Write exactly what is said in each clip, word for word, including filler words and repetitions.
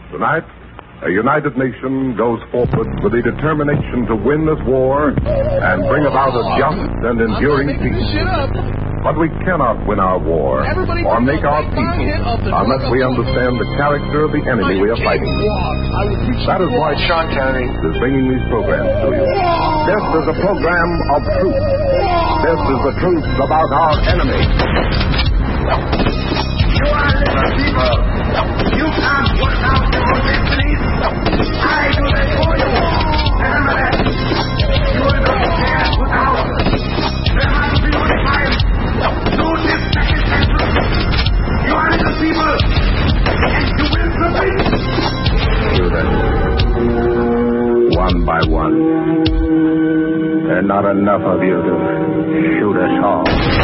Tonight, a united nation goes forward with the determination to win this war and bring about a just and enduring peace. But we cannot win our war or make our peace unless we understand the character of the enemy we are fighting. That is why Sean Kennedy is bringing these programs to you. This is a program of truth. This is the truth about our enemy. You are little people. You can't work out your own destinies. I do that for you. Remember that. You will not stand with ours. There must be unified. Do this second sentence. You are little people. And you will submit. Do that. One by one. There are not enough of you to shoot us all.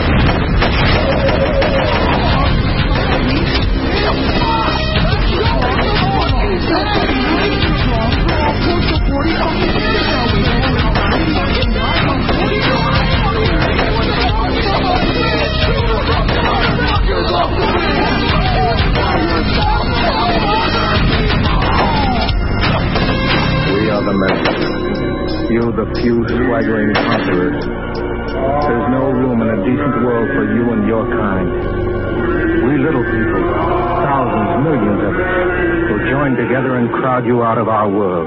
We are the men. You, the few swaggering conquerors. There's no room in a decent world for you and your kind. We little people, thousands, millions of us, will join together and crowd you out of our world.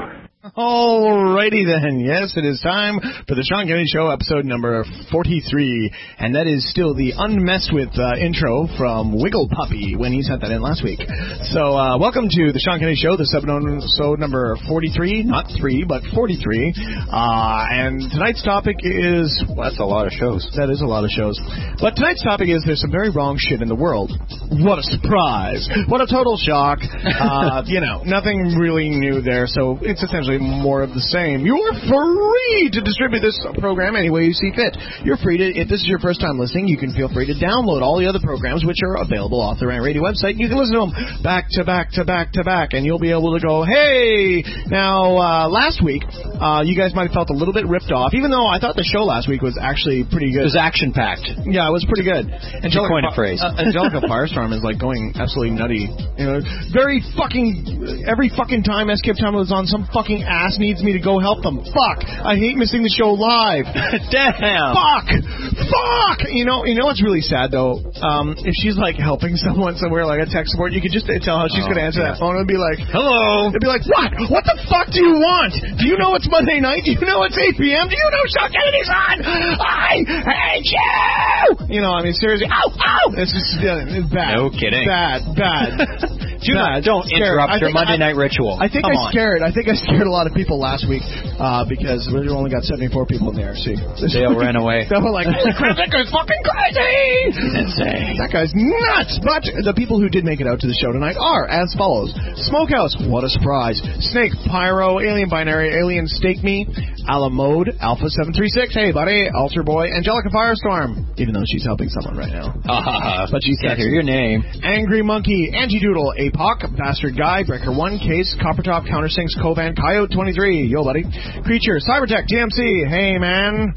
Alrighty then, yes, it is time for the Sean Kennedy Show, episode number forty-three, and that is still the unmessed with uh, intro from Wiggle Puppy when he sent that in last week. So, uh, welcome to the Sean Kennedy Show, this episode number forty-three, not three, but forty-three, uh, and tonight's topic is... Well, that's a lot of shows. That is a lot of shows. But tonight's topic is there's some very wrong shit in the world. What a surprise. What a total shock. Uh, you know, nothing really new there, so it's essentially more of the same. You're free to distribute this program any way you see fit. You're free to, if this is your first time listening, you can feel free to download all the other programs which are available off the Rant Radio website. You can listen to them back to back to back to back, and you'll be able to go, hey! Now, uh, last week, uh, you guys might have felt a little bit ripped off, even though I thought the show last week was actually pretty good. It was action-packed. Yeah, it was pretty good. Angelica, coin a phrase. Uh, Angelica Firestorm is like going absolutely nutty. You know, very fucking, every fucking time S K Time was on, some fucking ass needs me to go help them. Fuck! I hate missing the show live. Damn! Fuck! Fuck! You know, you know what's really sad though? Um, if she's like helping someone somewhere, like a tech support, you could just tell how she's oh, going to answer yeah. that phone and be like, "Hello." It'd be like, "What? What the fuck do you want? Do you know it's Monday night? Do you know it's eight p.m.? Do you know Sean Kennedy's on? I hate you!" You know, I mean, seriously. Ow! Ow! It's just uh, it's bad. No kidding. Bad. Bad. Do not, don't interrupt your Monday I, night ritual. I think Come I scared. On. I think I scared a lot of people last week uh, because we only got seventy-four people in the R C. They all ran away. They were like, "Holy crap, that guy's fucking crazy! Insane. That guy's nuts!" But the people who did make it out to the show tonight are as follows: Smokehouse, what a surprise! Snake, Pyro, Alien Binary, Alien Stake Me, Alamode, Alpha seven three six, hey buddy, Alter Boy, Angelica Firestorm, even though she's helping someone right now. Uh, but she's can't hear your name. Angry Monkey, Angie Doodle, A P O C, Bastard Guy, Breaker one, Case, Coppertop, Countersinks, Covan, Coyote twenty-three, yo buddy, Creature, Cybertech, G M C, hey man,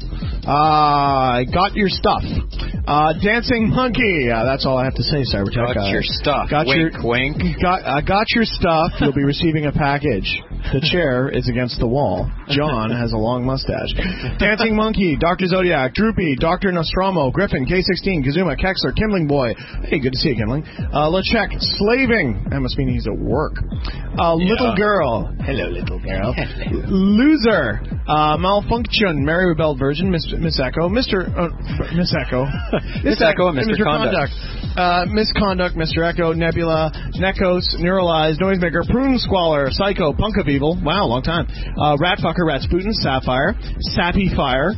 uh, got your stuff, uh, Dancing Monkey, uh, that's all I have to say, Cybertech. Got uh, your stuff, got wink, your, wink. Got, I uh, got your stuff, you'll be receiving a package. The chair is against the wall. John has a long mustache. Dancing Monkey, Doctor Zodiac, Droopy, Doctor Nostromo, Griffin, K sixteen, Kazuma, Kexler, Kimling Boy. Hey, good to see you, Kimling. Uh, LeCheck, Slaving. That must mean he's at work. Uh, yeah. Little Girl. Hello, little girl. Loser. Uh, Malfunction, Mary Rebel Version, Miss, Miss Echo, Mister Uh, Miss Echo. Miss Echo and Mister Conduct. Uh, Misconduct, Mister Echo, Nebula, Nekos, Neuralize, Noisemaker, Prune Squalor, Psycho, Punk of Evil. Wow, long time. Uh, Ratfucker, Ratsputin, Sapphire, Sappy Fire.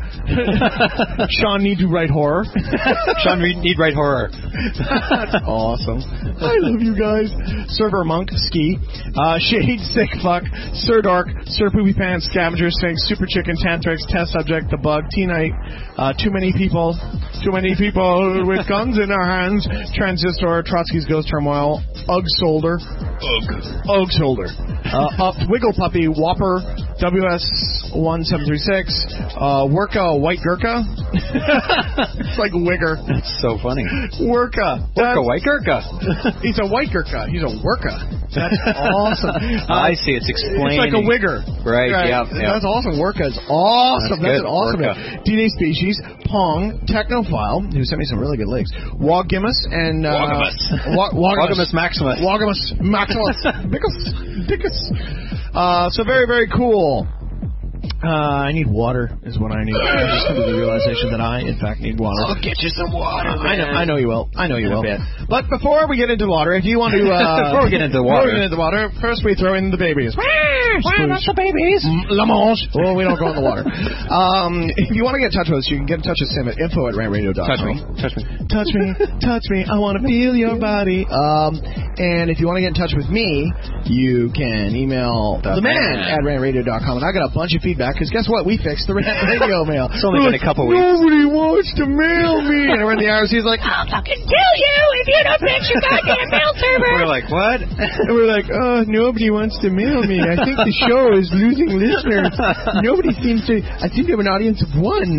Sean Need to Write Horror. Sean Need Write Horror. That's awesome. I love you guys. Server Monk, Ski, uh, Shade, Sick Fuck, Sir Dark, Sir Poopy Pants, Scavenger, Sphinx, Super Chicken, Tantrix, Test Subject, The Bug, T-Night, uh, Too Many People, Too Many People with Guns in Their Hands, Transistor, Trotsky's Ghost Turmoil, Ugg Solder, Ugg, Ugg Solder, uh, Up, Wiggle Puppy, Whopper, W S one seven three six. Uh, Worka, White Gurkha. It's like Wigger. That's so funny. Worka. Worka, White Gurkha. He's a White Gurkha. He's a Worka. That's awesome. Uh, I see. It's explaining. It's like a Wigger. Right, right. Yeah, yeah. That's awesome. Worka is awesome. That's, That's an awesome Worka. D N A Species, Pong, Technophile, who sent me some really good links, Woggimus, and... Uh, Woggimus. Wa- Woggimus. Woggimus Maximus. Woggimus Maximus. Dickus. Dickus. Uh, so very, very cool. Uh, I need water is what I need. I just come to the realization that I, in fact, need water. I'll get you some water, uh, I know, I know you will. I know you In will. a bit. But before we get into water, if you want to... Uh, before we get into the before water. we get into the water, first we throw in the babies. Why not the babies? La mange. Well, we don't go in the water. Um, if you want to get in touch with us, you can get in touch with Sam at info at rant radio dot com. Touch me. Touch me. Touch me. Touch me. I want to feel your body. Um, and if you want to get in touch with me, you can email the, The man, man. at rant radio dot com. And I got a bunch of feedback because guess what? We fixed the Rant Radio mail. It's only been a couple weeks. Nobody wants to mail me. And around the hours, he's like, I'll fucking kill you if you don't fix your goddamn mail server. We're like, what? And we're like, oh, nobody wants to mail me. I think the show is losing listeners. Nobody seems to... I seem to have an audience of one.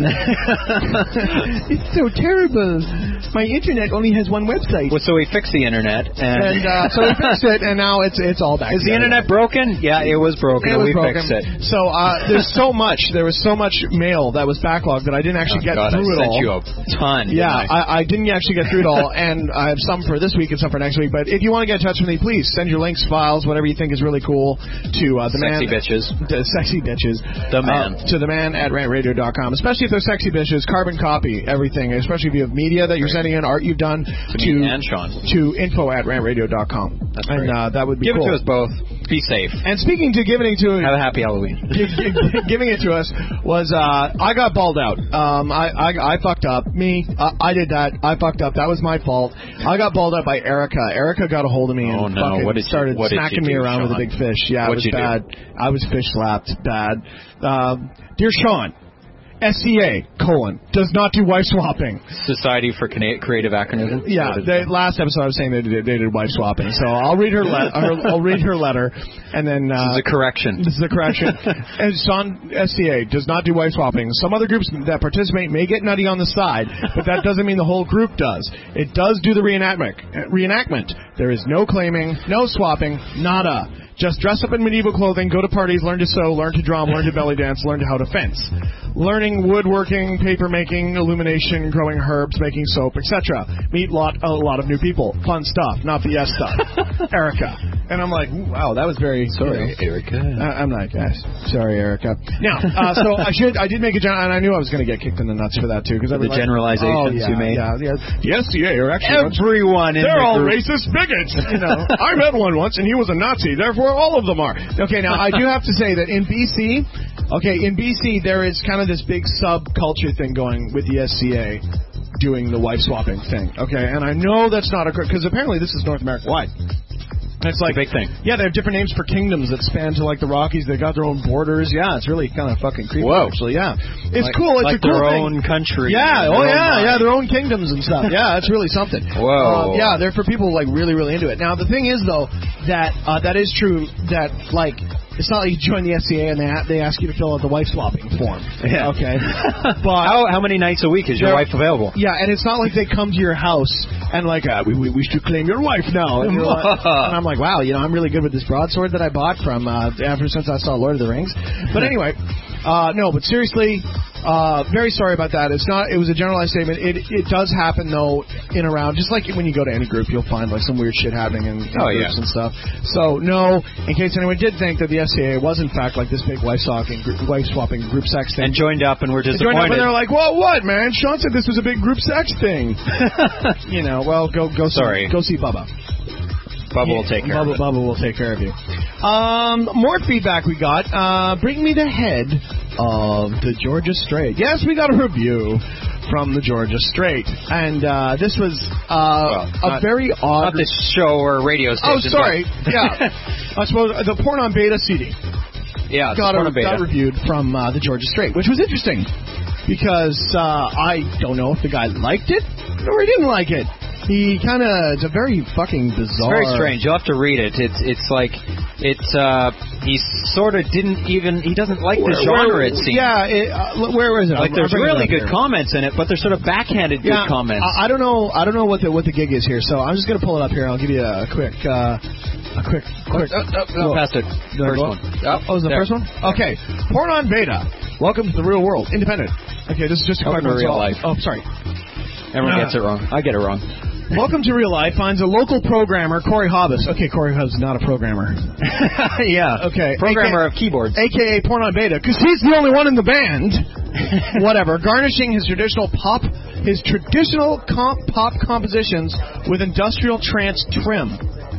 It's so terrible. My internet only has one website. Well, so we fixed the internet, and, And uh, so we fixed it, and now it's it's all back. is the together. internet broken? Yeah, it was broken. It was we broken. fixed it. So uh, there's so much. There was so much mail that was backlogged that I didn't actually Oh, get God, through I it sent all. you a ton. Yeah, didn't I? I, I didn't actually get through it all, and I have some for this week and some for next week. But if you want to get in touch with me, please send your links, files, whatever you think is really cool to uh, the Sexy man, bitches. the sexy bitches, The man. uh, to the man at rant radio dot com. Especially if they're sexy bitches, carbon copy everything. Especially if you have media that you're sending in, art you've done To to me and Sean. to info at rant radio dot com. That's and great. uh, that would be Give cool. it to us both. Be safe. And speaking to giving it to Have a happy Halloween. G- g- giving it to us was uh, I got balled out. Um, I, I I fucked up. Me, uh, I did that. I fucked up. That was my fault. I got balled out by Erica. Erica got a hold of me Oh, and no. fucking What did you- started what did smacking you me do, around with a Sean? big fish. Yeah, What'd it you was do? bad. I was fish slapped. Bad. Um, dear Sean, S C A colon does not do wife swapping. Society for Cana- Creative Acronym. Yeah, What is the that? last episode I was saying they did, they did wife swapping. So I'll read her, le- her I'll read her letter, and then uh, This is a correction. This is a correction. And Sean S C A does not do wife swapping. Some other groups that participate may get nutty on the side, but that doesn't mean the whole group does. It does do the reenactment. Reenactment. There is no claiming, no swapping, nada. Just dress up in medieval clothing, go to parties, learn to sew, learn to drum, learn to belly dance, learn how to fence. Learning woodworking, paper making, illumination, growing herbs, making soap, et cetera. Meet lot, a lot of new people. Fun stuff, not B S stuff. Erica. And I'm like, ooh, wow, that was very... Sorry, you know, Erica. I- I'm like, yes, sorry, Erica. Now, uh, so I should, I did make a, gen- and I knew I was going to get kicked in the nuts for that too, because The generalizations oh, yeah, you made. Yeah, yeah. The S C A are actually Everyone in they're the all group. racist bigots. You know, I met one once, and he was a Nazi. Therefore, all of them are. Okay, now I do have to say that in B C, okay, in B C there is kind of this big subculture thing going with the S C A doing the wife swapping thing. Okay, and I know that's not a because apparently this is North America wide. It's like a big thing. Yeah, they have different names for kingdoms that span to like the Rockies. They got their own borders. Yeah, it's really kind of fucking creepy. Whoa. Actually, yeah, it's Like- cool. It's like a cool their thing. own country. Yeah, their oh own yeah, mind. yeah, their own kingdoms and stuff. Yeah, it's really something. Uh, Whoa. yeah, they're for people like really, really into it. Now the thing is though that uh, that is true that like it's not like you join the S C A and they ha- they ask you to fill out the wife swapping form. Yeah. Okay. But How how many nights a week is your They're- wife available? yeah, and it's not like they come to your house and like uh, we, we we should claim your wife now. And, you're like- and I'm like, wow, you know, I'm really good with this broadsword that I bought from uh, ever since I saw Lord of the Rings. But anyway, uh, no, but seriously, uh, very sorry about that. It's not. It was a generalized statement. It it does happen though in around just like when you go to any group, you'll find like some weird shit happening in, in Oh, groups yeah. and stuff. So no, in case anyone did think that the S C A was in fact like this big wife swapping wife swapping group sex thing. And joined up and we're They joined up and disappointed. they're like, "Well, what, man? Sean said this was a big group sex thing." You know, well, go go see, Sorry. go see Bubba. Bubba will take care Bubba, of it. Bubba will take care of you. Um, more feedback we got. Uh, bring me the head of the Georgia Strait. Yes, we got a review from the Georgia Strait, and uh, this was uh, Well, a not- very odd. Not this show or radio oh, station. sorry. but- Yeah, I suppose the porn on beta C D. yeah, it's got, a a, beta. got reviewed from uh, the Georgia Strait, which was interesting because uh, I don't know if the guy liked it or he didn't like it. He kind of, it's a very fucking bizarre. It's very strange. You'll have to read it. It's it's like, it's, uh, he sort of didn't even, he doesn't like the genre, it seems. Yeah, it, uh, where is it? Like, I'm, there's I'm really good here. comments in it, but they're sort of backhanded yeah, good comments. I, I don't know, I don't know what the what the gig is here, so I'm just going to pull it up here. I'll give you a quick, uh, a quick, quick. Oh, oh, oh, no, past it. First one. Oh, oh, was the there. first one? Okay. Porn on Beta. Welcome to the real world. Independent. Okay, this is just a quick Welcome to real life. Oh, sorry. Everyone Uh, gets it wrong. I get it wrong. Welcome to Real Life finds a local programmer, Corey Hobbs. Okay, Corey Hobbs is not a programmer. Yeah. Okay. Programmer A K A of keyboards. A K A Porn on Beta, because he's the only one in the band. Whatever. Garnishing his traditional pop, his traditional comp pop compositions with industrial trance trim.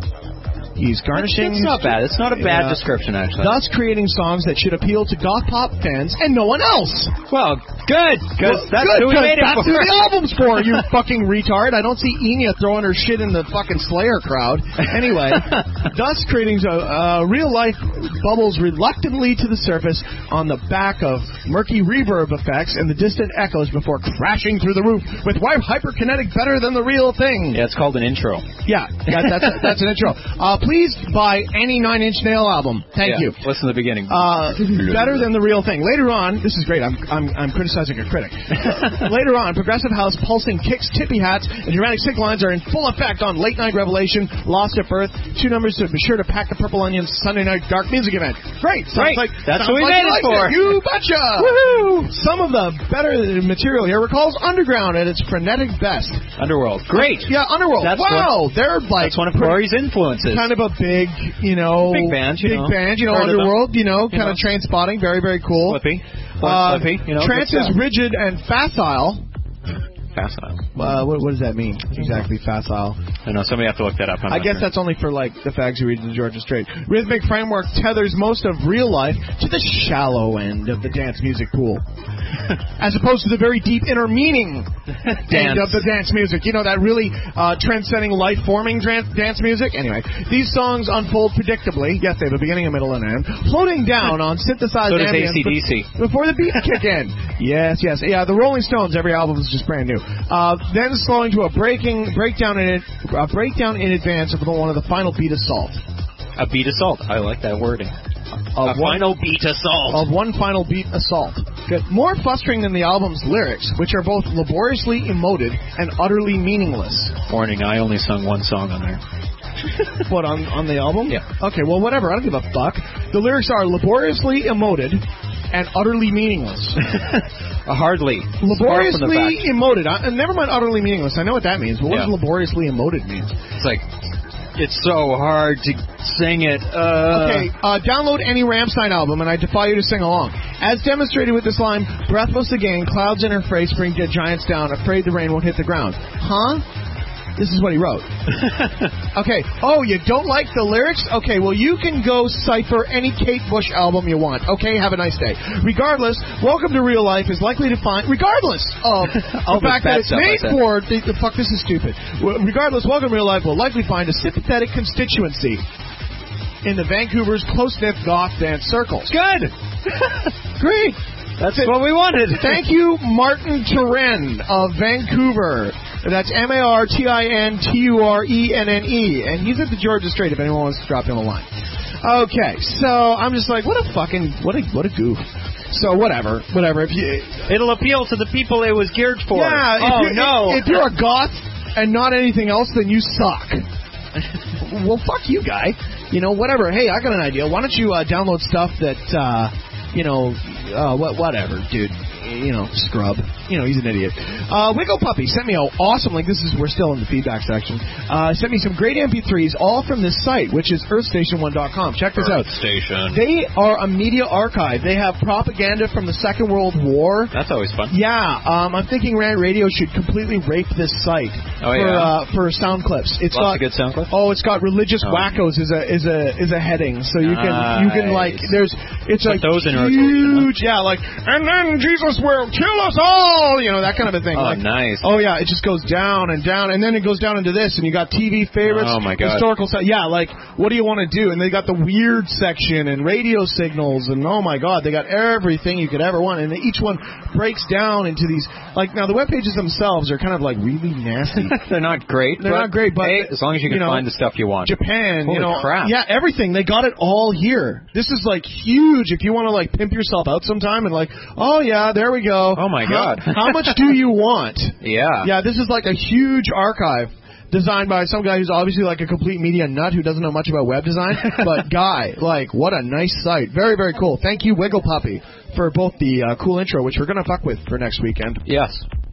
He's garnishing. It's not bad. It's not a bad Yeah. description, actually. Thus creating songs that should appeal to goth pop fans and no one else. Well, good, because Well, that's good, who we 'cause made it that's for. who the album's for, you fucking retard. I don't see Enya throwing her shit in the fucking Slayer crowd. Anyway, thus creating uh, uh, real-life bubbles reluctantly to the surface on the back of murky reverb effects and the distant echoes before crashing through the roof with why hyperkinetic better than the real thing. Yeah, it's called an intro. Yeah, that, that's, a, that's an intro. Uh, please buy any Nine Inch Nail album. Thank Yeah, you. Listen to the beginning. Uh, better than the real thing. Later on, this is great. I'm I'm, I'm criticizing a critic. Later on, progressive house, pulsing kicks, tippy hats, and dramatic sick lines are in full effect on Late Night Revelation, Lost at Birth. Two numbers to be sure to pack the Purple Onions Sunday Night Dark Music Event. Great. Sounds Great. like That's sounds what we like made you it liked for. You betcha. Woohoo! Some of the better material here recalls Underground at its frenetic best. Underworld. Great. Yeah, Underworld. That's wow, they're like That's one of Corey's influences. kind of a big, you know, Big band, you big know. band, you know, Heard of them. Underworld, you know, You kind know. of train spotting, very, very cool. Flippy. Uh, Flippy, you know. trance good is stuff. rigid and facile. Facile. Uh, what, what does that mean exactly? Facile. I know, somebody have to look that up. I'm I not guess sure. that's only for like the fags who read the Georgia Strait. Rhythmic framework tethers most of real life to the shallow end of the dance music pool, as opposed to the very deep inner meaning end of the dance music. You know, that really uh, transcending, life-forming dran- dance music. Anyway, these songs unfold predictably. Yes, they have a beginning, a middle, and an end, floating down on synthesized So does ambience A C D C. be- before the beats kick in. Yes, yes, yeah. The Rolling Stones, every album is just brand new. Uh, then slowing to a breaking breakdown in it, a breakdown in advance of one of the final beat assault. A beat assault. I like that wording. Of a one, final beat assault. of one final beat assault. Good. More frustrating than the album's lyrics, which are both laboriously emoted and utterly meaningless. Warning, I only sung one song on there. What, on, on the album? Yeah. Okay, well, whatever. I don't give a fuck. The lyrics are laboriously emoted and utterly meaningless. Uh, hardly. Far from the Laboriously fact. emoted. Uh, never mind utterly meaningless. I know what that means, but what Yeah. does laboriously emoted mean? It's like, it's so hard to sing it. Uh, Okay, uh, download any Rammstein album, and I defy you to sing along. As demonstrated with this line, breathless again, clouds in her face bring the giants down, afraid the rain won't hit the ground. Huh? This is what he wrote. Okay, oh, you don't like the lyrics? Okay, well, you can go cipher any Kate Bush album you want. Okay, have a nice day. Regardless, Welcome to Real Life is likely to find, regardless of All the the fact that bad it's stuff I made said. for, the, the fuck, this is stupid. Well, regardless, Welcome to Real Life will likely find a sympathetic constituency in the Vancouver's close-knit goth dance circles. Good. Great. That's what we wanted. Thank you, Martin Turenne of Vancouver. That's M A R T I N T U R E N N E. And he's at the Georgia Strait if anyone wants to drop him a line. Okay, so I'm just like, what a fucking, what a, what a goof. So whatever, whatever. If you, It'll appeal to the people it was geared for. yeah, if oh, you're, no. If, if you're a goth and not anything else, then you suck. Well, fuck you, guy. You know, whatever. Hey, I got an idea. Why don't you uh, download stuff that, uh, you know, uh, what, whatever, dude. You know, scrub. You know, he's an idiot. Uh, Wiggle Puppy sent me an awesome link. This is, we're still in the feedback section. Uh, sent me some great M P threes, all from this site, which is earth station one dot com. Check this out. Station. They are a media archive. They have propaganda from the Second World War. That's always fun. Yeah, um, I'm thinking Rant Radio should completely rape this site Oh, for yeah? uh, for sound clips. It's Lots got of good sound clips? oh, it's got religious Oh. wackos is a is a is a heading, so you can you can like Nice. there's it's Put like those in huge rotation, yeah like and then Jesus this world, kill us all, you know, that kind of a thing. Oh, like, nice. Oh, yeah, it just goes down and down, and then it goes down into this, and you got T V favorites, oh my God. historical stuff. Yeah, like, what do you want to do? And they got the weird section and radio signals, and oh my God, they got everything you could ever want, and each one breaks down into these, like, now the web pages themselves are kind of like really nasty. They're not great. They're not great, but hey, as long as you can you know, find the stuff you want. Japan, Holy you know, crap. yeah, everything. They got it all here. This is like huge. If you want to like pimp yourself out sometime and like, oh yeah, there we go. Oh my God. How, how much do you want? Yeah. Yeah, this is like a huge archive designed by some guy who's obviously like a complete media nut who doesn't know much about web design. But guy, like, what a nice site. Very, very cool. Thank you, Wiggle Puppy, for both the uh, cool intro, which we're gonna fuck with for next weekend. Yes.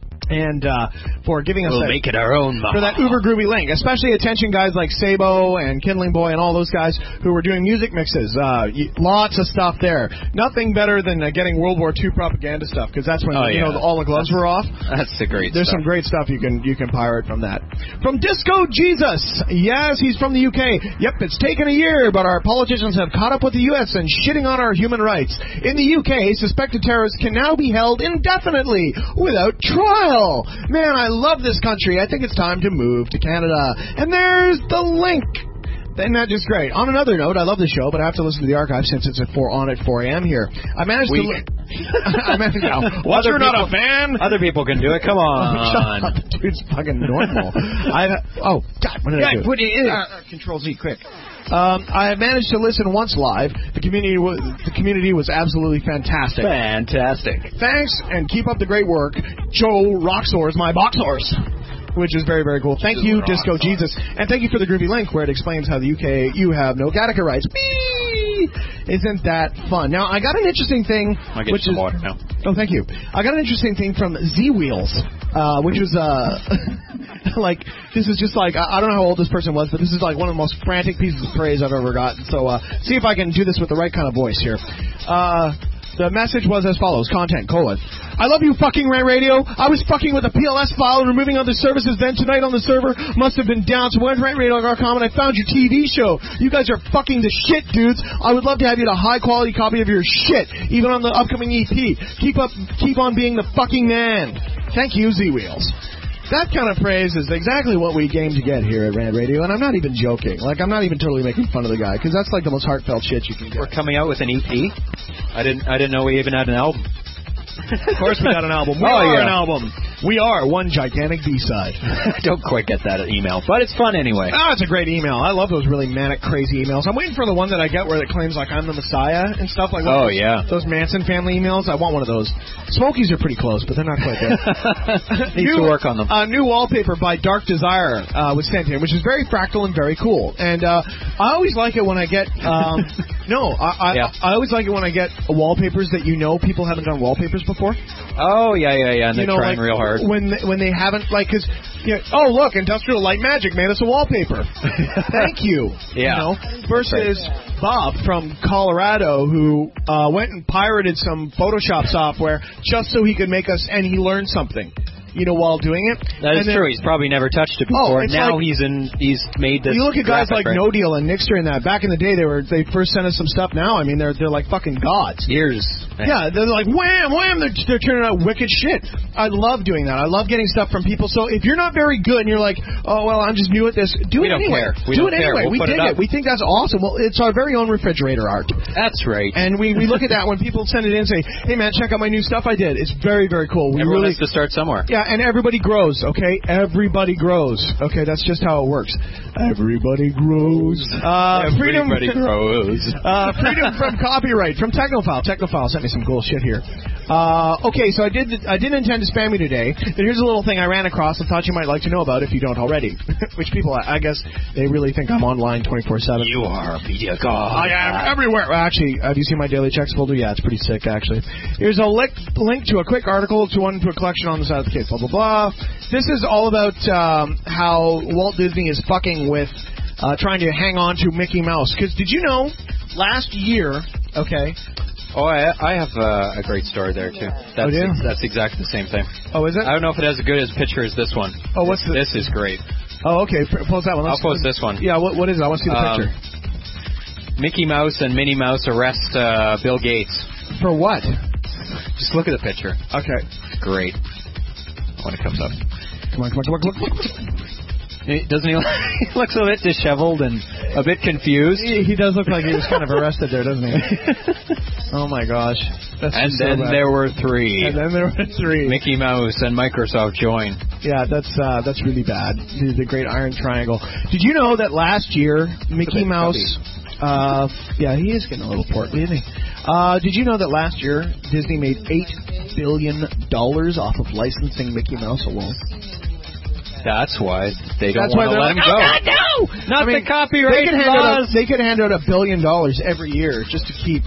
And uh, for giving us We'll that, make it our own, Mom. for that uber groovy link, especially attention guys like Sabo and Kindling Boy and all those guys who were doing music mixes. Uh, y- lots of stuff there. Nothing better than uh, getting World War Two propaganda stuff, because that's when Oh, you yeah. know all the gloves were off. That's the great There's stuff. some great stuff you can you can pirate from that. From Disco Jesus, yes, he's from the U K. Yep, it's taken a year, but our politicians have caught up with the U S and shitting on our human rights. In the U K, suspected terrorists can now be held indefinitely without trial. Man, I love this country. I think it's time to move to Canada. And there's the link. Isn't that just great? On another note, I love the show, but I have to listen to the archive since it's at four on at four a.m. here. I managed We- to. Li- I managed to. What? You're not a fan? Other people can do it. Come on. Shut up, dude's fucking normal. I oh God, what did I Yeah, do? put it in. Uh, Control Z, quick. Um, I managed to listen once live. The community was the community was absolutely fantastic. Fantastic. Thanks and keep up the great work. Joe Roxors, my boxers. Which is very, very cool. Thank you, Disco Jesus. And thank you for the groovy link where it explains how the U K, you have no Gattaca rights. Whee! Isn't that fun? Now, I got an interesting thing. I'll get which some is, water now. Oh, thank you. I got an interesting thing from Z-Wheels, uh, which was, uh, like, this is just like, I, I don't know how old this person was, but this is like one of the most frantic pieces of praise I've ever gotten. So, uh, see if I can do this with the right kind of voice here. Uh, The message was as follows. Content, colon. I love you, fucking Rant Radio. I was fucking with a P L S file and removing other services. Then tonight on the server must have been down. So I went to rant radio dot com and I found your T V show. You guys are fucking the shit, dudes. I would love to have you a high-quality copy of your shit, even on the upcoming E P. Keep up, keep on being the fucking man. Thank you, Z-Wheels. That kind of praise is exactly what we came to get here at Rant Radio, and I'm not even joking. Like, I'm not even totally making fun of the guy, because that's like the most heartfelt shit you can get. We're coming out with an E P. I didn't. I didn't know we even had an album. Of course we got an album. We Oh, are yeah. an album. We are one gigantic B-side. I don't quite get that email, but it's fun anyway. Oh, it's a great email. I love those really manic, crazy emails. I'm waiting for the one that I get where it claims like I'm the Messiah and stuff like that. Oh, yeah. Those Manson family emails. I want one of those. Smokies are pretty close, but they're not quite there. Needs to work on them. A new wallpaper by Dark Desire uh, was sent in, which is very fractal and very cool. And uh, I always like it when I get... Um, no, I, I, Yeah. I always like it when I get wallpapers that you know people haven't done wallpapers before. Oh yeah, yeah, yeah. And they're You know, trying like, real hard. when they, when they haven't, like, because, you know, oh, look, Industrial Light Magic made us a wallpaper. Thank you. Yeah. You know, versus Bob from Colorado who uh, went and pirated some Photoshop software just so he could make us, and he learned something, you know, while doing it. That is And then- true. He's probably never touched it Oh, before. it's now like- he's in. He's made this. You look at guys graphic, like right? No Deal and Nixter and that. Back in the day, they were they first sent us some stuff. Now, I mean, they're they're like fucking gods. Years. Yeah, they're like wham, wham. They're, they're turning out wicked shit. I love doing that. I love getting stuff from people. So if you're not very good and you're like, oh well, I'm just new at this, do We it don't anyway. care. We do don't it care. anyway. We'll we put dig it it. up. We think that's awesome. Well, it's our very own refrigerator art. That's right. And we, we look at that when people send it in and say, hey man, check out my new stuff I did. It's very, very cool. We Everyone really has to start somewhere. Yeah, and everybody grows, okay? Everybody grows. Okay, that's just how it works. Everybody grows. Uh, freedom Everybody grows. uh, freedom from copyright from Technophile. Technophile sent me some cool shit here. Uh, okay, so I did. I didn't intend to spam you today. But here's a little thing I ran across and thought you might like to know about if you don't already. Which people, I I guess, they really think I'm online twenty-four seven. You are a media god. I am everywhere. Well, actually, have you seen my daily checks folder? Yeah, it's pretty sick, actually. Here's a link, link to a quick article to one to a collection on the side of the case. Blah blah blah. This is all about um, how Walt Disney is fucking with uh, trying to hang on to Mickey Mouse. Because did you know last year? Okay. Oh, I, I have uh, a great story there too. That's, Oh, do you? that's exactly the same thing. Oh, is it? I don't know if it has as good as picture as this one. Oh, what's the? This is great. Oh, okay. P- post that one. I'll Let's- post this one. Yeah. What What is it? I want to see the Um, picture. Mickey Mouse and Minnie Mouse arrest uh, Bill Gates. For what? Just Just look at the picture. Okay. Great. When it comes up. Come on, come on, come on, come on, come on. He, doesn't he? He looks a bit disheveled and a bit confused. He, he does look like he was kind of arrested there, doesn't he? Oh my gosh. That's and so then bad. there were three. And then there were three. Mickey Mouse and Microsoft join. Yeah, that's uh, that's really bad. The, the Great Iron Triangle. Did you know that last year Mickey Mouse? Uh, yeah, he is getting a little portly, isn't he? Uh, did you know that last year Disney made eight billion dollars off of licensing Mickey Mouse alone? That's why they don't That's why want to they're let like, him go. Oh, God, no! Not I mean, the copyright they could, hand out laws. a, they could hand out a billion dollars every year just to keep.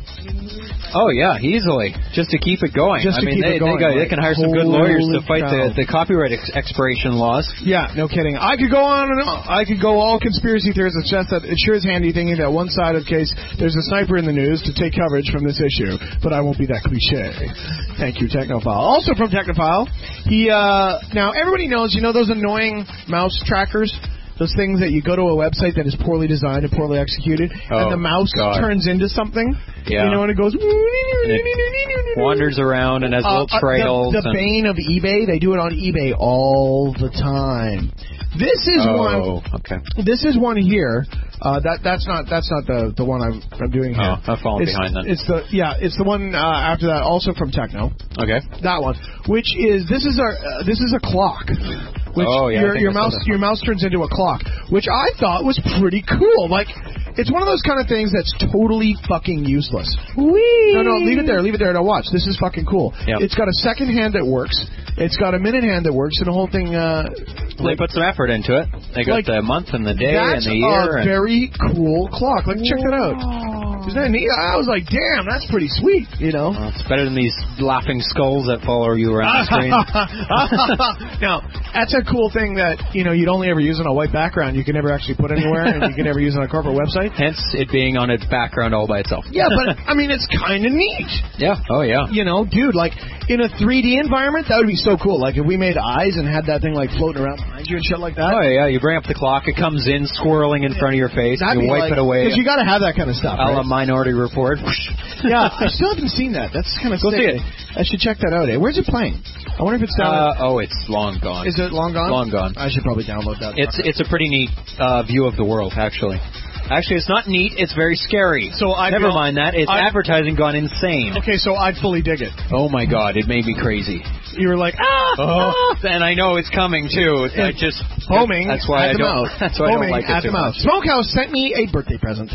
Oh yeah, easily, just to keep it going. Just I to mean, keep they, it going, they, got, they like, can hire some good lawyers to fight cow. the, the copyright ex- expiration laws. Yeah, no kidding. I could go on and on. I could go all conspiracy theories. It's just that it sure is handy thinking that one side of the case there's a sniper in the news to take coverage from this issue, but I won't be that cliche. Thank you, Technophile. Also from Technophile, he uh, now everybody knows, you know those annoying mouse trackers. Those things that you go to a website that is poorly designed and poorly executed, Oh, and the mouse God. turns into something. Yeah. You know, and it goes. And it wanders around and has little Uh, trails. The, the and, bane of eBay. They do it on eBay all the time. This is oh, one. okay. This is one here. Uh, that that's not that's not the the one I'm I'm doing here. Oh, I'm falling it's, behind then. It's the yeah. It's the one uh, after that, also from Techno. Okay. That one, which is this is our uh, this is a clock. Which Oh, yeah, I your think your I saw mouse that. your mouse turns into a clock, which I thought was pretty cool. Like, it's one of those kind of things that's totally fucking useless. Whee! No, no, leave it there, leave it there. Now watch. This is fucking cool. Yep. It's got a second hand that works. It's got a minute hand that works, and the whole thing. Uh, They put some effort into it. They got like, the month and the day and that's the year. a and very cool clock. Like, check that out. Isn't that neat? I was like, damn, that's pretty sweet. You know. Well, it's better than these laughing skulls that follow you around the screen. Now, that's a cool thing that, you know, you'd only ever use on a white background. You can never actually put anywhere, and you can never use on a corporate website. Hence, it being on its background all by itself. Yeah, but, I mean, it's kind of neat. Yeah. Oh, yeah. You know, dude, like, in a three D environment, that would be so cool. Like, if we made eyes and had that thing, like, floating around behind you and shit like that. Oh, yeah. You bring up the clock. It comes in swirling in front of your face. That'd You be wipe like, it away. Because you got to have that kind of stuff, A la right? Minority Report. Yeah, I still haven't seen that. That's kind of Go sick. see it. I should check that out. Eh? Where's it playing? I wonder if it's down. Uh, oh, it's long gone. Is it long gone? Long gone. I should probably download that. It's it's a pretty neat uh, view of the world, actually. Actually, it's not neat. It's very scary. So I Never feel- mind that. It's I- advertising gone insane. Okay, so I'd fully dig it. Oh my God! It made me crazy. You were like, ah, Oh, ah. and I know it's coming too. I It's just foaming That's why I at the don't. mouth. That's why I Foaming don't like it at too the mouth. much. Smokehouse sent me a birthday present.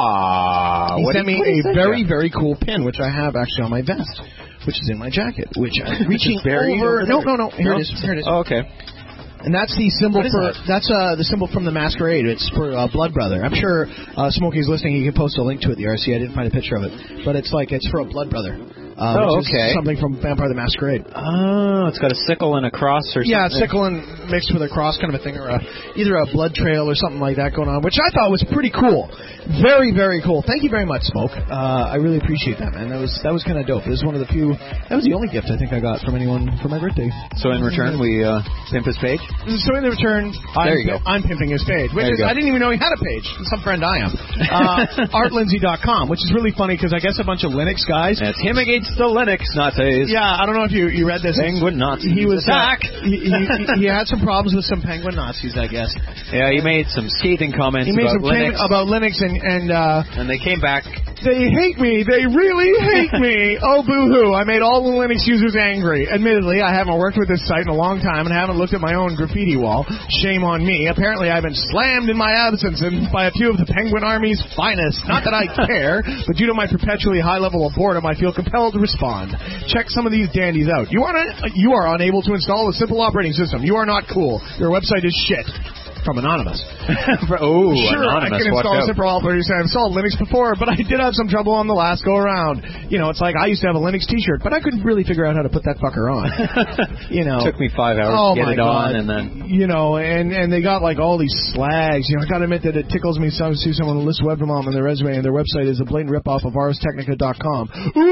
Ah, He what sent did- me what did he a send very, you? very cool pin, which I have actually on my vest, which is in my jacket, which I'm reaching buried over. over No, there. no, no. Here No? it is. Here it is. Oh, okay. And that's the symbol What is for that? that's uh the symbol from the Masquerade. It's for uh, Blood Brother. I'm sure uh, Smokey's listening. He can post a link to it. The R C. I didn't find a picture of it, but it's like it's for a Blood Brother. Uh, Oh, which okay. Is something from Vampire the Masquerade. Oh, it's got a sickle and a cross or Yeah, something. sickle and mixed with a cross kind of a thing, or a, either a blood trail or something like that going on, which I thought was pretty cool. Very, very cool. Thank you very much, Smoke. Uh, I really appreciate that, man. That was that was kind of dope. It was one of the few. That was the only gift I think I got from anyone for my birthday. So in return, we uh, pimp his page. So in return, I'm, There you go. I'm pimping his page, which There is you go. I didn't even know he had a page. Some friend I am. Uh, art lindsay dot com, which is really funny because I guess a bunch of Linux guys. That's him against the Linux Nazis. Yeah, I don't know if you you read this. Penguin Nazis. He was uh, Attack! he, he, he had some problems with some penguin Nazis, I guess. Yeah, he made some scathing comments He made about some Linux, claim about Linux and and uh, and they came back. they hate me. They really hate me. Oh, boo-hoo. I made all the Linux users angry. Admittedly, I haven't worked with this site in a long time and haven't looked at my own graffiti wall. Shame on me. Apparently, I've been slammed in my absence and by a few of the Penguin Army's finest. Not that I care, but due to my perpetually high level of boredom, I feel compelled to respond. Check some of these dandies out. You are not, you are unable to install a simple operating system. You are not cool. Your website is shit. From Anonymous. oh, Sure, I Anonymous. can watch install a out. simple operating system. I've installed Linux before, but I did have some trouble on the last go around. You know, it's like I used to have a Linux T-shirt, but I couldn't really figure out how to put that fucker on. You know, Took me five hours oh to get my it God. on, and then you know, and and they got like all these slags. You know, I got to admit that it tickles me some to see someone list Webmom on their resume, and their website is a blatant ripoff of ars technica dot com.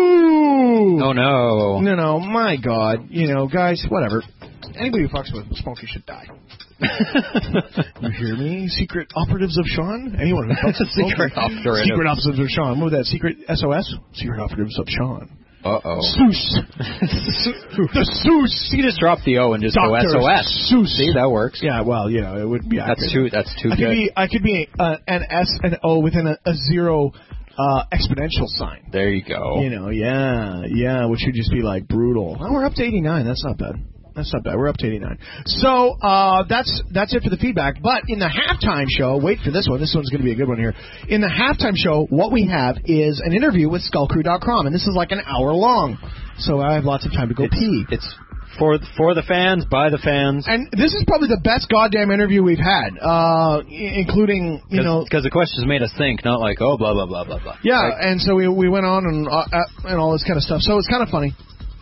Ooh. oh no. No, no, my God. You know, guys, whatever. Anybody who fucks with Smokey should die. You hear me? Secret operatives of Sean? Anyone who fucks with Smokey? Secret operative. Secret operatives of Sean. What was that? Secret S O S? Secret operatives of Sean. Uh-oh. Seuss. The Seuss. You just drop the O and just Doctor go S O S. Seuss. See, that works. Yeah, well, you know, it would be That's accurate. too, that's too I good. could be, I could be uh, an S and O within a, a zero uh, exponential sign. There you go. You know, yeah, yeah, which would just be like brutal. Oh, we're up to eighty-nine. That's not bad. That's not bad. We're up to eighty-nine. So uh, that's that's it for the feedback. But in the halftime show, wait for this one. This one's going to be a good one here. In the halftime show, what we have is an interview with Skull Crew dot com, and this is like an hour long. So I have lots of time to go it's, pee. It's for for the fans, by the fans. And this is probably the best goddamn interview we've had, uh, I- including, you Cause, know... Because the questions made us think, not like, oh, blah, blah, blah, blah, blah. Yeah, Right? and so we we went on and uh, uh, and all this kind of stuff. So it's kind of funny.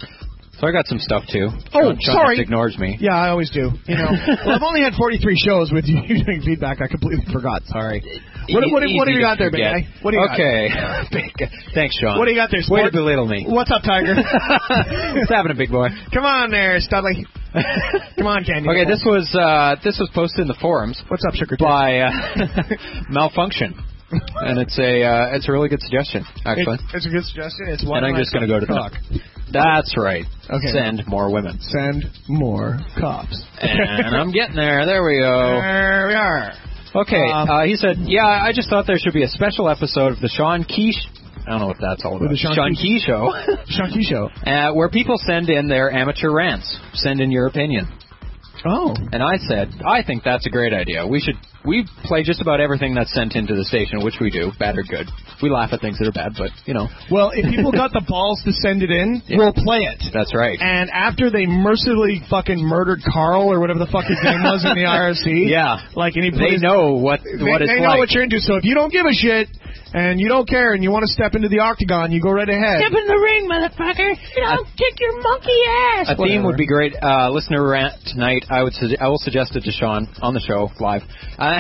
So I got some stuff, too. Oh, Sean, Sean sorry. just ignores me. Yeah, I always do. You know, well, I've only had forty-three shows with you doing feedback. I completely forgot. Sorry. What, what, what, what do you got there, Big Guy? What do you okay. got? Okay. Thanks, Sean. What do you got there, Way sport? to belittle me. What's up, Tiger? What's happening, big boy? Come on there, Studley. Come on, Candy. Okay, this was uh, this was posted in the forums. What's up, Sugar? By uh, Malfunction, and it's a uh, it's a really good suggestion, actually. It's, it's a good suggestion. It's one. And I'm just going to go to the talk. That's right. Okay. Send more women. Send more cops. And I'm getting there. There we go. There we are. Okay. Um, Uh, he said, "Yeah, I just thought there should be a special episode of the Sean Key. Sh- I don't know what that's all about. The Sean Sean Key- Key Show, Sean Key Show, uh, where people send in their amateur rants. Send in your opinion." Oh. And I said, I think that's a great idea. We should we play just about everything that's sent into the station, which we do, bad or good. We laugh at things that are bad, but, you know. Well, if people got the balls to send it in, Yeah. we'll play it. That's right. And after they mercilessly fucking murdered Carl or whatever the fuck his name was in the I R C, Yeah. like, and he put They his, know what, they, what it's they like. know what you're into. So if you don't give a shit and you don't care and you want to step into the octagon, you go right ahead. Step in the ring, motherfucker. You know, kick your monkey ass. A theme Whatever. would be great. Uh, listener rant tonight. I would. Su- I will suggest it to Sean on the show live. I,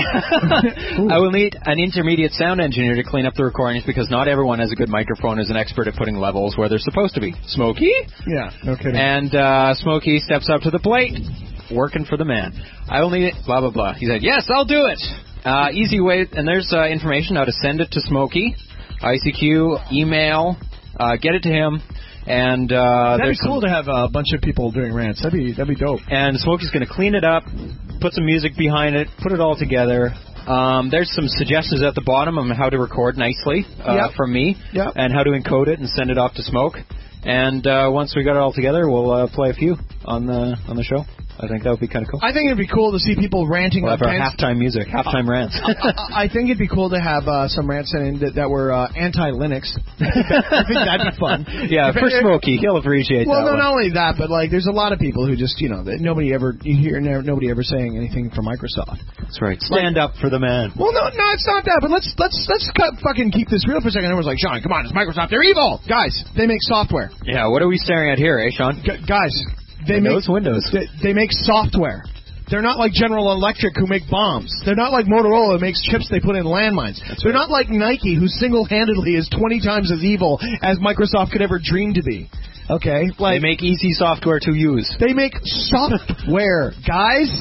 I will need an intermediate sound engineer to clean up the recordings because not everyone has a good microphone. Is an expert at putting levels where they're supposed to be. Smokey. Yeah, no kidding. And uh, Smokey steps up to the plate, working for the man. I will need it. Blah blah blah. He said, "Yes, I'll do it." Uh, easy way, and there's uh, information how to send it to Smokey. I C Q, email, uh, get it to him, and uh, That'd there's be cool some, to have a bunch of people doing rants. That'd be that'd be dope. and Smokey's going to clean it up, put some music behind it, put it all together. Um, there's some suggestions at the bottom on how to record nicely uh, Yep. from me, Yep. and how to encode it and send it off to Smoke. And uh, once we got it all together, we'll uh, play a few on the on the show. I think that would be kind of cool. I think it'd be cool to see people ranting We'll have our against. halftime music, halftime rants. I I think it'd be cool to have uh, some rants in that, that were uh, anti-Linux. I think that'd be fun. Yeah, If for it- Smokey, he'll appreciate Well, that no, one. not only that, but like, there's a lot of people who just, you know, that nobody ever you hear never, nobody ever saying anything for Microsoft. That's right. Stand up for the man. Well, no, no, it's not that. But let's let's let's cut, fucking keep this real for a second. Everyone's like, Sean, come on, it's Microsoft. They're evil, guys. They make software, Yeah, what are we staring at here, eh, Sean? G- guys. They Windows, make Windows. They, they make software. They're not like General Electric who make bombs. They're not like Motorola who makes chips they put in landmines. They're not like Nike who single-handedly is twenty times as evil as Microsoft could ever dream to be. Okay? Like, They make easy software to use. They make software, guys.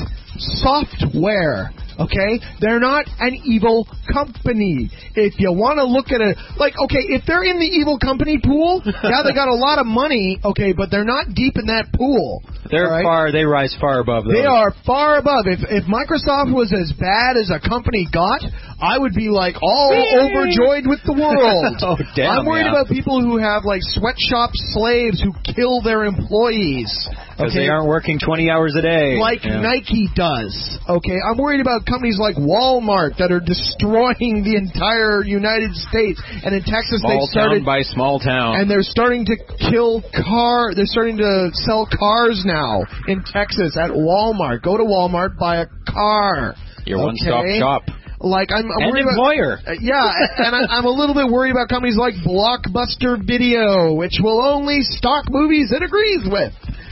Software. Okay? They're not an evil company. If you want to look at it, like, okay, if they're in the evil company pool, yeah, they got a lot of money, okay, but they're not deep in that pool. They're all right? far. They rise far above those. They are far above. If if Microsoft was as bad as a company got, I would be like all overjoyed with the world. Oh, damn, I'm worried yeah. about people who have like sweatshop slaves who kill their employees. Because they aren't working twenty hours a day. Like Yeah. Nike does. Okay, I'm worried about companies like Walmart that are destroying the entire United States. And in Texas, Small they've started, town by small town. and they're starting to kill car. They're starting to sell cars now in Texas at Walmart. Go to Walmart, buy a car. Your one-stop okay? shop. Like I'm, I'm And worried employer. About, uh, yeah, and I, I'm a little bit worried about companies like Blockbuster Video, which will only stock movies it agrees with.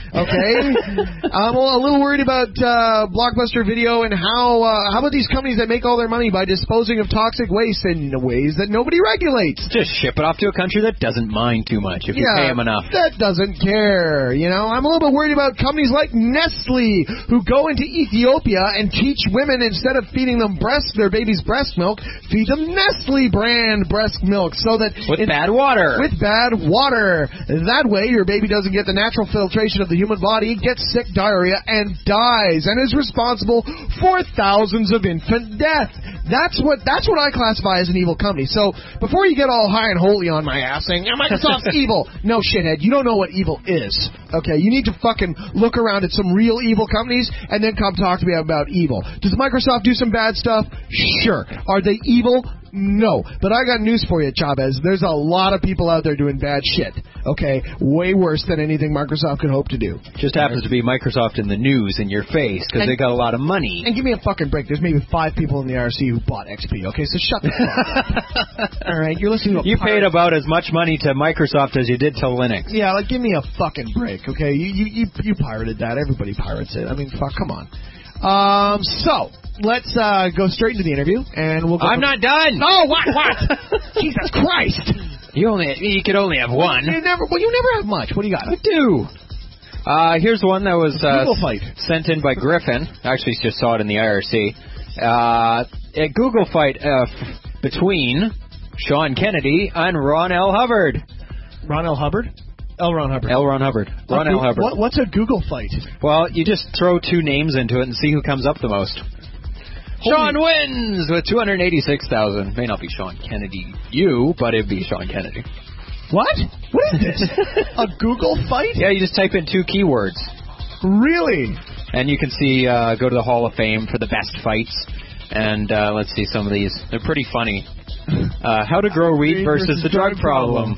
Okay? I'm a little worried about uh, Blockbuster Video and how uh, how about these companies that make all their money by disposing of toxic waste in ways that nobody regulates? Just ship it off to a country that doesn't mind too much if you Yeah, pay them enough. that doesn't care. You know, I'm a little bit worried about companies like Nestle who go into Ethiopia and teach women, instead of feeding them breast their baby's breast milk, feed them Nestle brand breast milk so that With it, bad water. with bad water. That way, your baby doesn't get the natural filtration of the human body, gets sick, diarrhea, and dies, and is responsible for thousands of infant death. That's what that's what I classify as an evil company. So before you get all high and holy on my ass saying, yeah, Microsoft's evil, no, shithead, you don't know what evil is. Okay, you need to fucking look around at some real evil companies and then come talk to me about evil. Does Microsoft do some bad stuff? Sure. Are they evil? No. But I got news for you, Chavez. There's a lot of people out there doing bad shit. Okay? Way worse than anything Microsoft could hope to do. Just happens to be Microsoft in the news in your face because they got a lot of money. And give me a fucking break. There's maybe five people in the I R C who bought X P. Okay? So shut the fuck up. All right? You're listening to a You pirate. paid about as much money to Microsoft as you did to Linux. Yeah, like give me a fucking break, okay? You you you, you pirated that. Everybody pirates it. I mean, fuck, come on. Um, so let's uh, go straight into the interview, and we'll. Go I'm not done. No, what? What? Jesus Christ! You only you could only have one. You never. Well, you never have much. What do you got? I do. Uh, here's one that was uh, Google fight. sent in by Griffin. Actually, just saw it in the I R C. Uh, a Google fight uh, f- between Sean Kennedy and Ron L. Hubbard. Ron L. Hubbard. L. Ron Hubbard. L. Ron Hubbard. Ron L. Hubbard. What, what's a Google fight? Well, you just throw two names into it and see who comes up the most. Sean wins with two hundred eighty-six thousand. May not be Sean Kennedy, you, but it'd be Sean Kennedy. What? What is this? A Google fight? Yeah, you just type in two keywords. Really? And you can see, uh, go to the Hall of Fame for the best fights. And uh, let's see some of these. They're pretty funny. Uh, how to grow weed versus the drug problem.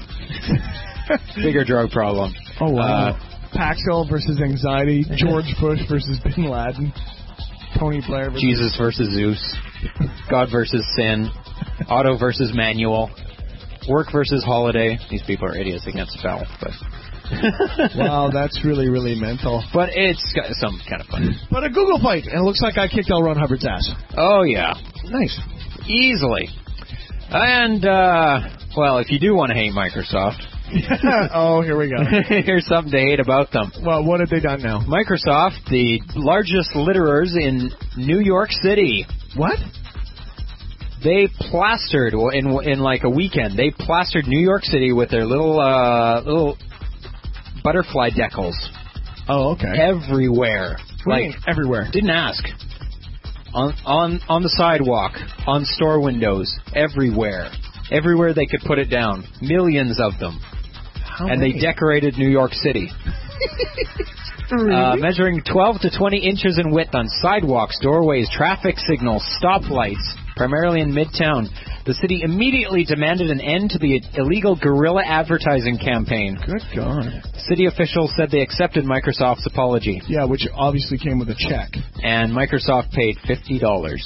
Bigger drug problem. Oh, wow. Uh, Paxil versus anxiety. George Bush versus Bin Laden. Tony Blair versus... Jesus versus Zeus. God versus sin. Auto versus manual. Work versus holiday. These people are idiots. They can't spell, but... Wow, that's really, really mental. But it's got some kind of fun. But a Google fight, and it looks like I kicked L. Ron Hubbard's ass. Oh, yeah. Nice. Easily. And, uh, well, if you do want to hate Microsoft... Oh, here we go. Here's something to hate about them. Well, what have they done now? Microsoft, the largest litterers in New York City. What? They plastered in in like a weekend. They plastered New York City with their little uh, little butterfly decals. Oh, okay. Everywhere. What do you Like mean, everywhere. Didn't ask. On on on the sidewalk, on store windows, everywhere. Everywhere they could put it down. Millions of them. How and many? they decorated New York City. Really? Uh, measuring twelve to twenty inches in width on sidewalks, doorways, traffic signals, stoplights, primarily in Midtown. The city immediately demanded an end to the illegal guerrilla advertising campaign. Good God. City officials said they accepted Microsoft's apology. Yeah, which obviously came with a check. And Microsoft paid fifty dollars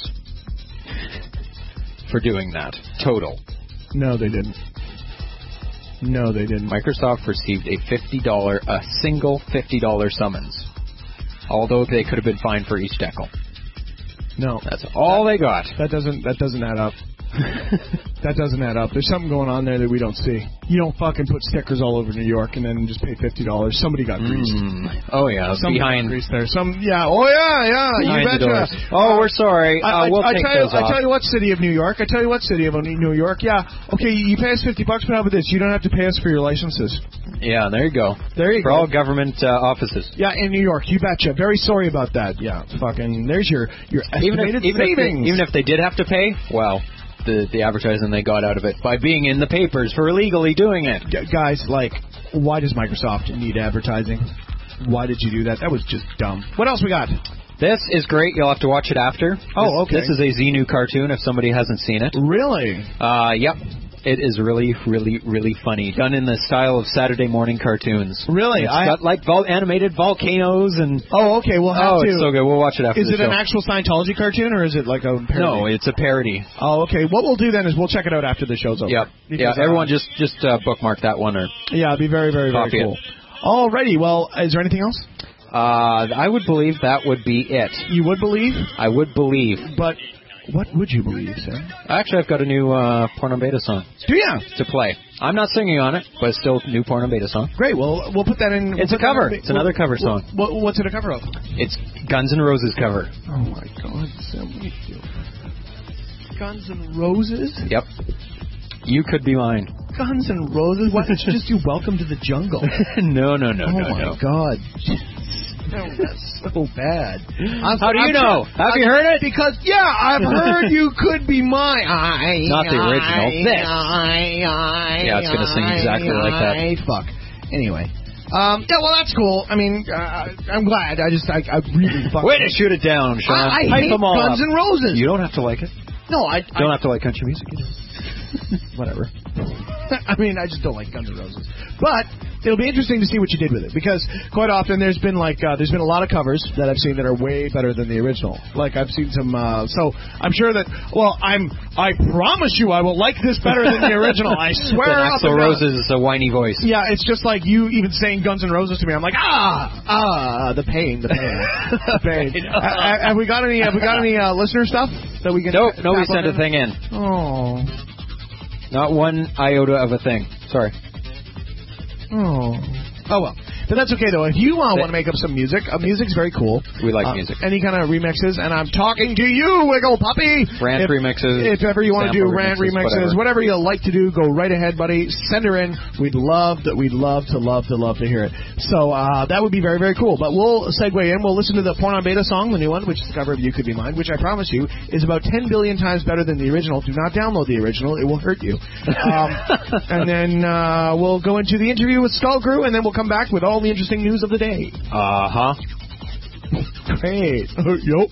for doing that. Total. No, they didn't. No, they didn't. Microsoft received a fifty dollars, a single fifty dollars summons. Although they could have been fined for each decal. No. That's all they got. That doesn't that doesn't add up. That doesn't add up. There's something going on there that we don't see. You don't fucking put stickers all over New York and then just pay fifty dollars. Somebody got greased. Mm. Oh, yeah. Somebody behind got greased there. Some, yeah. Oh, yeah, yeah. behind You the betcha. doors. Oh, we're sorry. I, uh, we'll I, take I tell those you, off. I tell you what, city of New York. I tell you what, city of New York. Yeah. Okay, you pay us fifty bucks, but how about this? You don't have to pay us for your licenses. Yeah, there you go. There you for go. all government uh, offices. Yeah, in New York. You betcha. Very sorry about that. Yeah. Fucking. There's your your Even estimated if, even, if they, savings. even if they did have to pay, well, the the advertising they got out of it by being in the papers for illegally doing it. G- guys, like, why does Microsoft need advertising? Why did you do that? That was just dumb. What else we got? This is great. You'll have to watch it after. Oh, This- okay. This is a Xenu cartoon if somebody hasn't seen it. Really? Uh, yep. It is really, really, really funny. Done in the style of Saturday morning cartoons. Really? It's I- got like vol- animated volcanoes and... Oh, okay. We'll have Oh, to. it's so good. We'll watch it after Is the it show. an actual Scientology cartoon or is it like a parody? No, it's a parody. Oh, okay. What we'll do then is we'll check it out after the show's over. Yep. Because, Yeah, uh, everyone just just uh, bookmark that one or... Yeah, it'd be very, very, very Copy it. cool. Alrighty. Well, is there anything else? Uh, I would believe that would be it. You would believe? I would believe. But what would you believe, Sam? Actually, I've got a new uh, Porno Beta song. Do you? To play. I'm not singing on it, but it's still a new Porno Beta song. Great. Well, we'll put that in. We'll It's a cover. It's another cover song. What, what's it a cover of? It's Guns N' Roses cover. Oh, my God. Sam, what do you feel? Guns N' Roses? Yep. You Could Be Mine. Guns N' Roses? Why don't you just do Welcome to the Jungle? no, no, no, oh no, my no. God. No, that's so bad. I'm, How do you I'm know? Sure, Have I'm, you heard it? Because, yeah, I've heard You Could Be Mine. I, Not the original. I, This. I, I, Yeah, it's going to sing exactly I, like that. I, fuck. Anyway. Um, yeah, well, that's cool. I mean, uh, I'm glad. I just, I, I really fucking... Way to shoot it down, Sean. I, I Hype hate them all Guns up. N' Roses. You don't have to like it. No, I... You don't have to like country music either. Whatever. I mean, I just don't like Guns N' Roses. But it'll be interesting to see what you did with it, because quite often there's been like uh, there's been a lot of covers that I've seen that are way better than the original. Like I've seen some. Uh, so I'm sure that. Well, I'm. I promise you, I will like this better than the original. I swear. But up Axl and down. Rose is a whiny voice. Yeah, it's just like you even saying Guns N' Roses to me. I'm like, ah, ah, the pain, the pain, the pain. uh, have we got any? Have we got any uh, listener stuff that we can? Nope, nobody tap sent a in? thing in. Oh. Not one iota of a thing. Sorry. Oh. Oh, well. But that's okay, though. If you uh, want to make up some music, uh, music's very cool. We like uh, music. Any kind of remixes, and I'm talking to you, Wiggle Puppy. Rant if, remixes. If ever you want to do rant remixes, remixes, whatever. whatever you like to do, go right ahead, buddy. Send her in. We'd love to, we'd love to, love to, love to hear it. So uh, that would be very, very cool. But we'll segue in. We'll listen to the Porn on Beta song, the new one, which is the cover of You Could Be Mine, which I promise you is about ten billion times better than the original. Do not download the original. It will hurt you. Um, and then uh, we'll go into the interview with Skull Crew, and then we'll come back with all the interesting news of the day. Uh-huh. Great. Yup.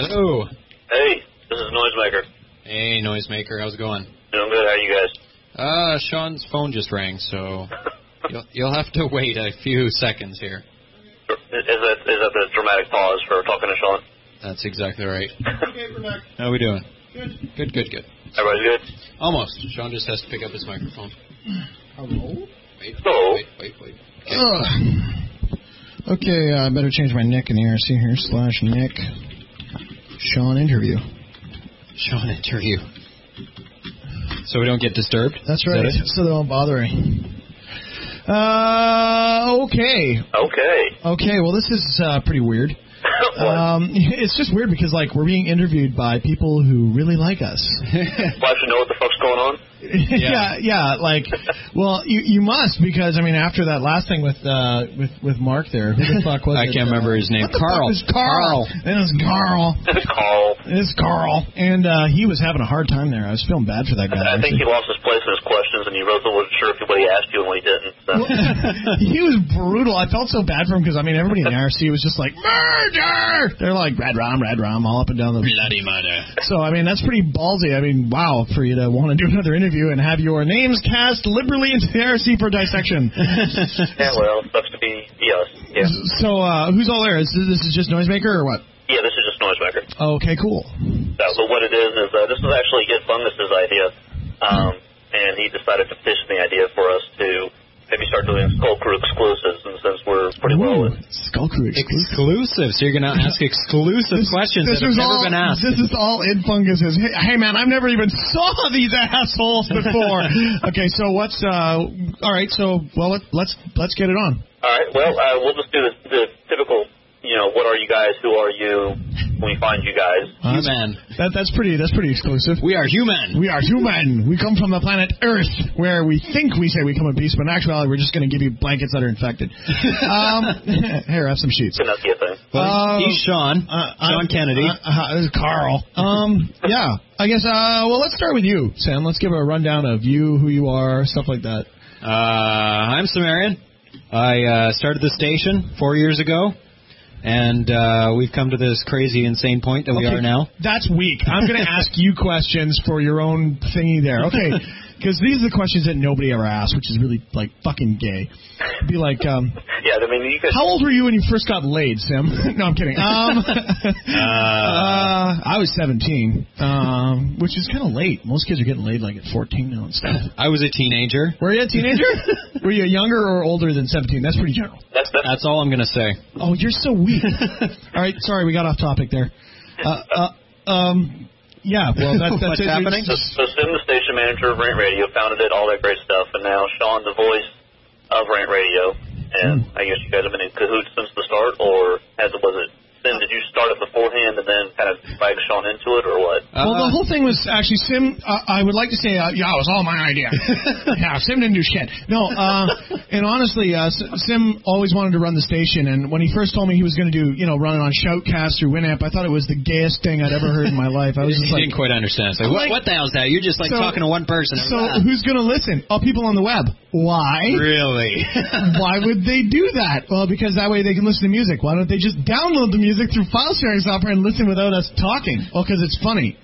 Hello. Hey, this is Noisemaker. Hey, Noisemaker. How's it going? Doing good. How are you guys? Uh, Sean's phone just rang, so you'll, you'll have to wait a few seconds here. Is that is that the dramatic pause for talking to Sean? That's exactly right. Okay, we're back. How are we doing? Good. Good, good, good. Everybody's good? Almost. Sean just has to pick up his microphone. Hello? Wait, Hello? wait, wait, wait. Okay. Uh, okay, I uh, better change my nick in the I R C here. Slash Nick. Sean interview. Sean interview. So we don't get disturbed? That's Is right. that it? So they won't bother me. Uh, okay. Okay. Okay, well, this is uh, pretty weird. Um, it's just weird because, like, we're being interviewed by people who really like us. Well, I should know what the fuck's going on. yeah, yeah, like, well, you you must because I mean, after that last thing with uh with with Mark there, who the fuck was I it? can't remember his name. What the Carl. fuck was Carl. Then it was Carl. It's Carl. It's Carl, and uh, he was having a hard time there. I was feeling bad for that guy. I think he lost his place in his questions, and he really wasn't sure if anybody asked you and what he didn't. So. He was brutal. I felt so bad for him because I mean, everybody in the I R C was just like murder. They're like red rum, red rum, all up and down the bloody murder. So I mean, that's pretty ballsy. I mean, wow, for you to want to do another interview and have your names cast liberally into the I R C for dissection. Yeah, well, sucks to be us. Yeah. So uh, who's all there? Is this, this is just Noisemaker or what? Yeah, this is just Noisemaker. Okay, cool. So, but what it is is uh, this was actually Ed Fungus's idea, um, and he decided to petition the idea for us to maybe start doing Skull Crew exclusives, and since we're pretty well Ooh, Skull Crew exclusive. Exclusive. So you're going to ask exclusive This- questions this that have is never all, been asked. This is all Ed Fungus's. Hey, hey, man, I've never even saw these assholes before. Okay, so what's uh? All right, so well, let, let's let's get it on. All right. Well, uh, we'll just do the, the typical, you know, what are you guys? Who are you? When we find you guys. Uh, Human. That that's pretty that's pretty exclusive. We are human. We are human. We come from the planet Earth, where we think we say we come in peace, but in actuality, we're just going to give you blankets that are infected. Um, here, have some sheets. Couldn't that be a thing? Well, Uh, he's Sean. Uh, Sean uh, Kennedy. Uh, uh, this is Carl. Um, yeah, I guess. Uh, well, let's start with you, Sam. Let's give a rundown of you, who you are, stuff like that. Uh, I'm Sumerian. I uh, started the station four years ago. And uh, we've come to this crazy, insane point that we Okay, are now. That's weak. I'm going to ask you questions for your own thingy there. Okay, because these are the questions that nobody ever asked, which is really, like, fucking gay. Be like, um, Yeah, I mean, you could. how old were you when you first got laid, Sim? No, I'm kidding. Um, uh, I was seventeen, um, which is kind of late. Most kids are getting laid, like, at fourteen now and stuff. I was a teenager. Were you a teenager? Were you younger or older than seventeen? That's pretty general. That's, that's, That's all I'm going to say. Oh, you're so weak. All right, sorry, we got off topic there. Uh, uh, um, yeah, well, that, that's What's it. happening? so, so Sim, the station manager of Rant Radio, founded it, all that great stuff, and now Sean, the voice of Rant Radio. And Mm. I guess you guys have been in cahoots since the start, or has it was it? Sim, did you start it beforehand and then kind of drag Sean into it, or what? Well, Uh, the whole thing was actually Sim. Uh, I would like to say, uh, yeah, it was all my idea. Yeah, Sim didn't do shit. No, uh, and honestly, uh, Sim always wanted to run the station. And when he first told me he was going to do, you know, run it on Shoutcast through Winamp, I thought it was the gayest thing I'd ever heard in my life. I was just you like, didn't quite understand. It's like, what, Like- what the hell is that? You're just like So- talking to one person. so who's going to listen? Oh, people on the web. Why? Really? Why would they do that? Well, because that way they can listen to music. Why don't they just download the music through file sharing software and listen without us talking? Well, because it's funny.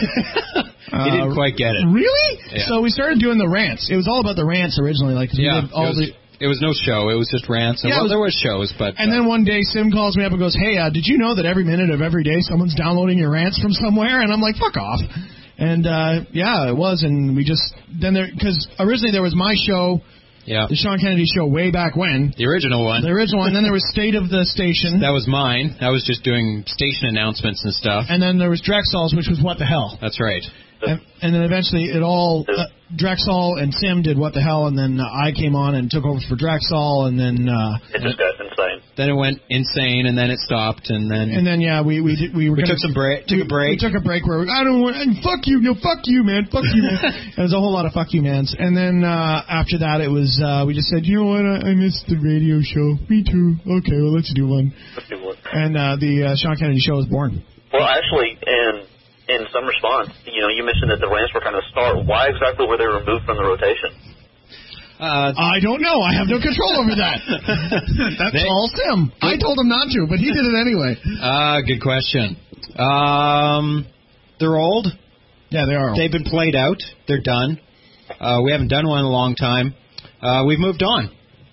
He didn't quite get it. Really? Yeah. So we started doing the rants. It was all about the rants originally. Like 'cause we Yeah. did all it, was, the. it was no show. It was just rants. And, Yeah, well, it was- there was shows, but... And uh, then one day, Sim calls me up and goes, "Hey, uh, did you know that every minute of every day someone's downloading your rants from somewhere?" And I'm like, "Fuck off." And uh, yeah, it was. And we just then there because originally there was my show. Yeah. The Sean Kennedy Show way back when. The original one. The original one. And then there was State of the Station. That was mine. I was just doing station announcements and stuff. And then there was Drexel's, which was What the Hell. That's right. And, and then eventually it all, uh, Drexel and Sim did What the Hell, and then uh, I came on and took over for Drexel, and then, uh, It just got insane. Then it went insane, and then it stopped, and then... and then yeah, we we did, we were we gonna, took some break. Took a break. We took a break where we, I don't want, and fuck you, no, fuck you, man, fuck you, man. There was a whole lot of fuck you, mans. And then uh, after that, it was uh, we just said, you know what, I, I missed the radio show. Me too. Okay, well let's do one. Let's do one. And uh, the uh, Sean Kennedy Show was born. Well, actually, in in some response, you know, you mentioned that the rants were kind of start. Why exactly were they removed from the rotation? Uh, I don't know. I have no control over that. That's They- all Sim. I told him not to, but he did it anyway. uh, good question. Um, they're old. Yeah, they are. They've been played out. They're done. Uh, we haven't done one in a long time. Uh, we've moved on,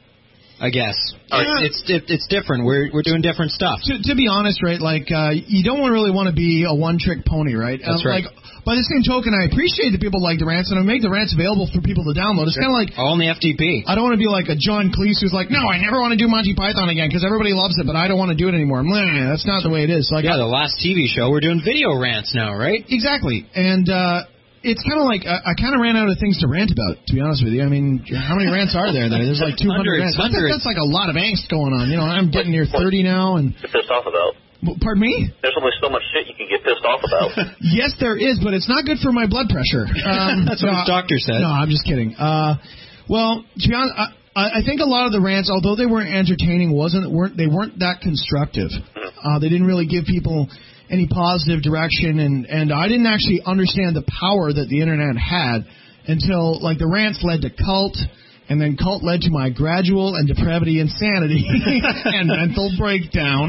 I guess. Yeah. It's it, it's different. We're we're doing different stuff. To, to be honest, right, like, uh, you don't really want to be a one-trick pony, right? That's um, right. Like, by the same token, I appreciate that people like the rants, and I make the rants available for people to download. It's kind of like... All in the F T P. I don't want to be like a John Cleese who's like, no, I never want to do Monty Python again because everybody loves it, but I don't want to do it anymore. Meh, that's not the way it is. Like, Yeah, the last T V show, we're doing video rants now, right? Exactly. And uh, it's kind of like, uh, I kind of ran out of things to rant about, to be honest with you. I mean, how many rants are there? There's like two hundred Hundreds, rants. That's, hundreds. that's like a lot of angst going on. You know, I'm getting near thirty now. And Get pissed off about. Pardon me? There's only so much shit you can get pissed off about. Yes, there is, but it's not good for my blood pressure. Um, That's what no, the doctor said. No, I'm just kidding. Uh, well, to be honest, I, I think a lot of the rants, although they weren't entertaining, wasn't weren't they weren't that constructive. Uh, they didn't really give people any positive direction, and and I didn't actually understand the power that the internet had until like the rants led to cult. And then cult led to my gradual and depravity insanity and mental breakdown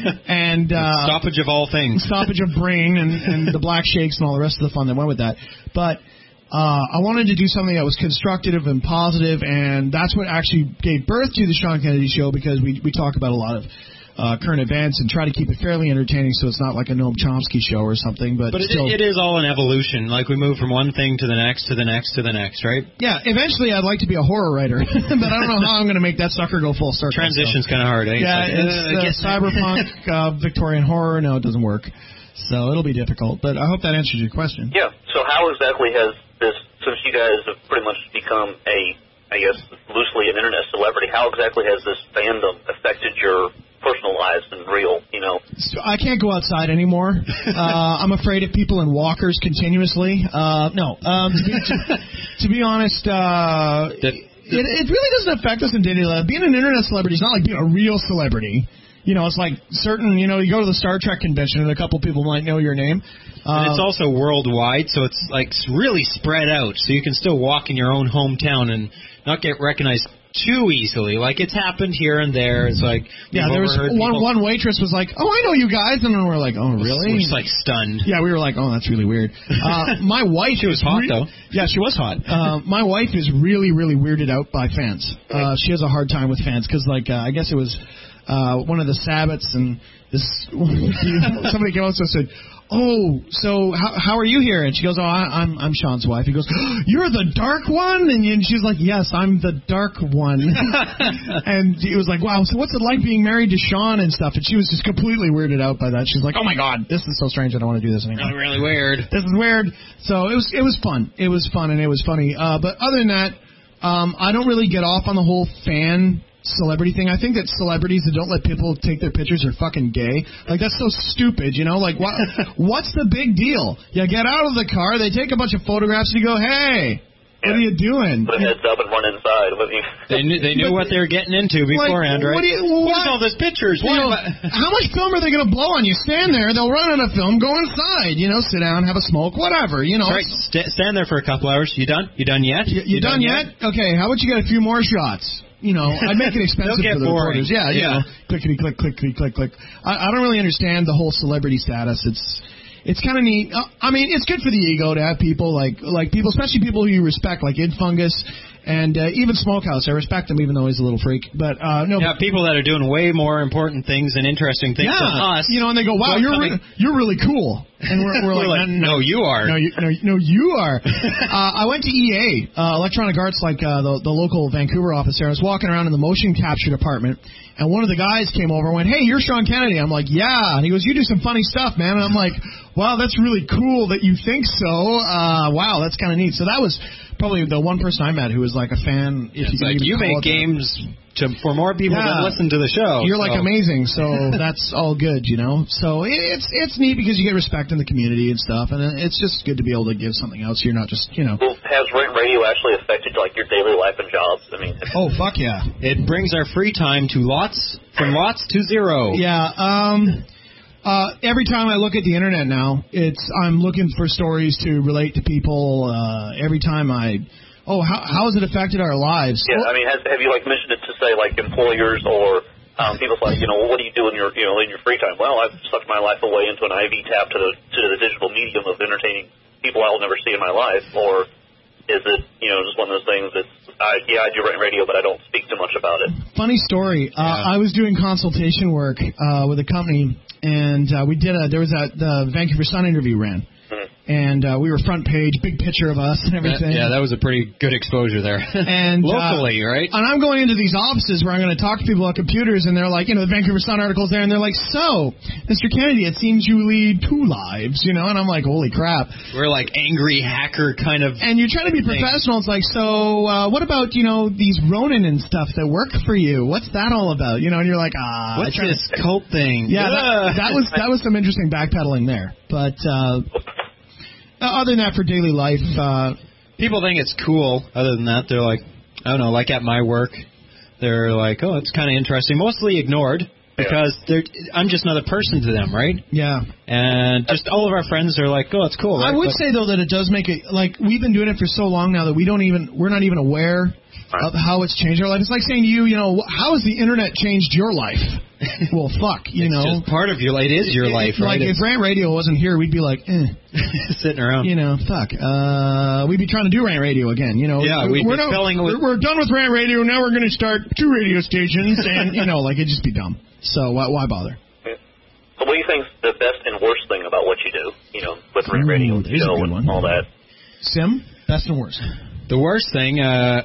and uh, stoppage of all things, stoppage of brain and, and the black shakes and all the rest of the fun that went with that. But uh, I wanted to do something that was constructive and positive, and that's what actually gave birth to the Sean Kennedy Show, because we we talk about a lot of Uh, current events and try to keep it fairly entertaining, so it's not like a Noam Chomsky show or something. But, but it, still, it is all an evolution. Like we move from one thing to the next to the next to the next, right? Yeah, eventually I'd like to be a horror writer, but I don't know how I'm going to make that sucker go full circle. Transition's so. kind of hard, eh? Yeah, it's, like, it's uh, uh, get- cyberpunk, uh, Victorian horror. No, it doesn't work. So it'll be difficult, but I hope that answers your question. Yeah. So how exactly has this, since you guys have pretty much become a, I guess, loosely an internet celebrity, how exactly has this fandom affected your personalized and real, you know? So I can't go outside anymore. uh, I'm afraid of people in walkers continuously. Uh, no. Um, to, be, to, to be honest, uh, it, it really doesn't affect us in daily life. Being an internet celebrity is not like being a real celebrity. You know, it's like certain, you know, you go to the Star Trek convention and a couple people might know your name. And it's Um, also worldwide, so it's like really spread out, so you can still walk in your own hometown and not get recognized too easily. Like, it's happened here and there. It's like, yeah, you've there was overheard one people- one waitress was like, "Oh, I know you guys," and then we're like, "Oh, really?" We're just like stunned. Yeah, we were like, "Oh, that's really weird." Uh, my wife She was hot, though. Yeah, she was hot. Uh, my wife is really, really weirded out by fans. Uh, she has a hard time with fans because, like, uh, I guess it was uh, one of the Sabbats, and this somebody came up and said, "Oh, so how, how are you here?" And she goes, "Oh, I, I'm I'm Sean's wife." He goes, oh, "You're the dark one?" And, and she's like, "Yes, I'm the dark one." And he was like, "Wow, so what's it like being married to Sean and stuff?" And she was just completely weirded out by that. She's like, "Oh my God, this is so strange. I don't want to do this anymore." Really, really weird. This is weird. So it was it was fun. It was fun and it was funny. Uh, but other than that, um, I don't really get off on the whole fan celebrity thing. I think that celebrities that don't let people take their pictures are fucking gay. Like, that's so stupid, you know? Like, what? What's the big deal? You get out of the car, they take a bunch of photographs, and you go, "Hey, what are you doing?" Put a heads up and run inside. What do you... They knew, they knew what they were getting into beforehand, like, right? What do you, What what? is all this pictures? You What know, am I- how much film are they going to blow on you? Stand there, they'll run out of film, go inside, you know, sit down, have a smoke, whatever, you know. Right, st- stand there for a couple hours. You done? You done yet? You, you done, yet? Okay, how about you get a few more shots? You know, I'd make it expensive They'll get for the boring. reporters. Yeah, you Yeah. know, clickety click, clickety click, click. I, I don't really understand the whole celebrity status. It's it's kind of neat. Uh, I mean, it's good for the ego to have people like like people, especially people who you respect, like Id Fungus and uh, even Smokehouse. I respect him, even though he's a little freak. But uh, no, Yeah, people that are doing way more important things and interesting things yeah, than us. you know, and they go, "Wow, Well, you're coming- re- you're really cool," and we're, we're, We're like, like, no, no, you are. No, you, no, no, you are. uh, I went to E A, uh, Electronic Arts, like uh, the, the local Vancouver office there. I was walking around in the motion capture department, and one of the guys came over and went, "Hey, you're Sean Kennedy." I'm like, "Yeah." And he goes, "You do some funny stuff, man." And I'm like, "Wow, that's really cool that you think so. Uh, wow, that's kind of neat." So that was probably the one person I met who was like a fan. If It's you can like even you call make it that. games to, for more people Yeah. than listen to the show. You're like so. amazing, so that's all good, you know. So it's it's neat because you get respect in the community and stuff, and it's just good to be able to give something else. You're not just, you know. Well, has ra- radio actually affected like your daily life and jobs? I mean, Oh fuck yeah, It brings our free time to lots, from lots to zero. yeah. Um, uh, every time I look at the internet now, it's I'm looking for stories to relate to people. Uh, every time I, oh, how how has it affected our lives? yeah. I mean, has, have you like mentioned it to say like employers or Um, people's like, you know, well, what do you do in your, you know, in your free time? Well, I've sucked my life away into an I V tap to the to the digital medium of entertaining people I'll never see in my life, or is it, you know, just one of those things that's, uh, yeah, I do rant radio, but I don't speak too much about it. Funny story. Uh, Yeah. I was doing consultation work uh, with a company, and uh, we did a. There was a the Vancouver Sun interview ran. And uh, we were front page, big picture of us and everything. That, yeah, that was a pretty good exposure there. And locally, uh, right? And I'm going into these offices where I'm going to talk to people on computers, and they're like, you know, the Vancouver Sun article's there, and they're like, so, Mister Kennedy, it seems you lead two lives, you know? And I'm like, holy crap. We're like angry hacker kind of. And you're trying to be professional. It's like, so uh, what about, you know, these Ronin and stuff that work for you? What's that all about? You know, and you're like, ah. What's I try this to... cult thing? Yeah, that, that was that was some interesting backpedaling there. But uh, other than that, for daily life, uh, people think it's cool. Other than that, they're like, I don't know, like at my work, they're like, oh, it's kind of interesting. Mostly ignored because they're, I'm just another person to them, right? Yeah. And just all of our friends are like, oh, it's cool. Right? I would But, say though that it does make it like we've been doing it for so long now that we don't even we're not even aware of how it's changed our life. It's like saying to you, you know, how has the internet changed your life? Well, fuck, you it's know. just part of your life. It is your It- life, Like right? if Rant Radio wasn't here, we'd be like, eh. Sitting around. You know, fuck. Uh, we'd be trying to do Rant Radio again. You know, Yeah, we'd we're, be no- filling with- we're, we're done with Rant Radio. Now we're going to start two radio stations, and you know, like it'd just be dumb. So why, why bother? So what do you think's the best and worst thing about what you do? You know, with rant radio, Ooh, there's a show, good one. and all that. Sim, best and worst. The worst thing, uh,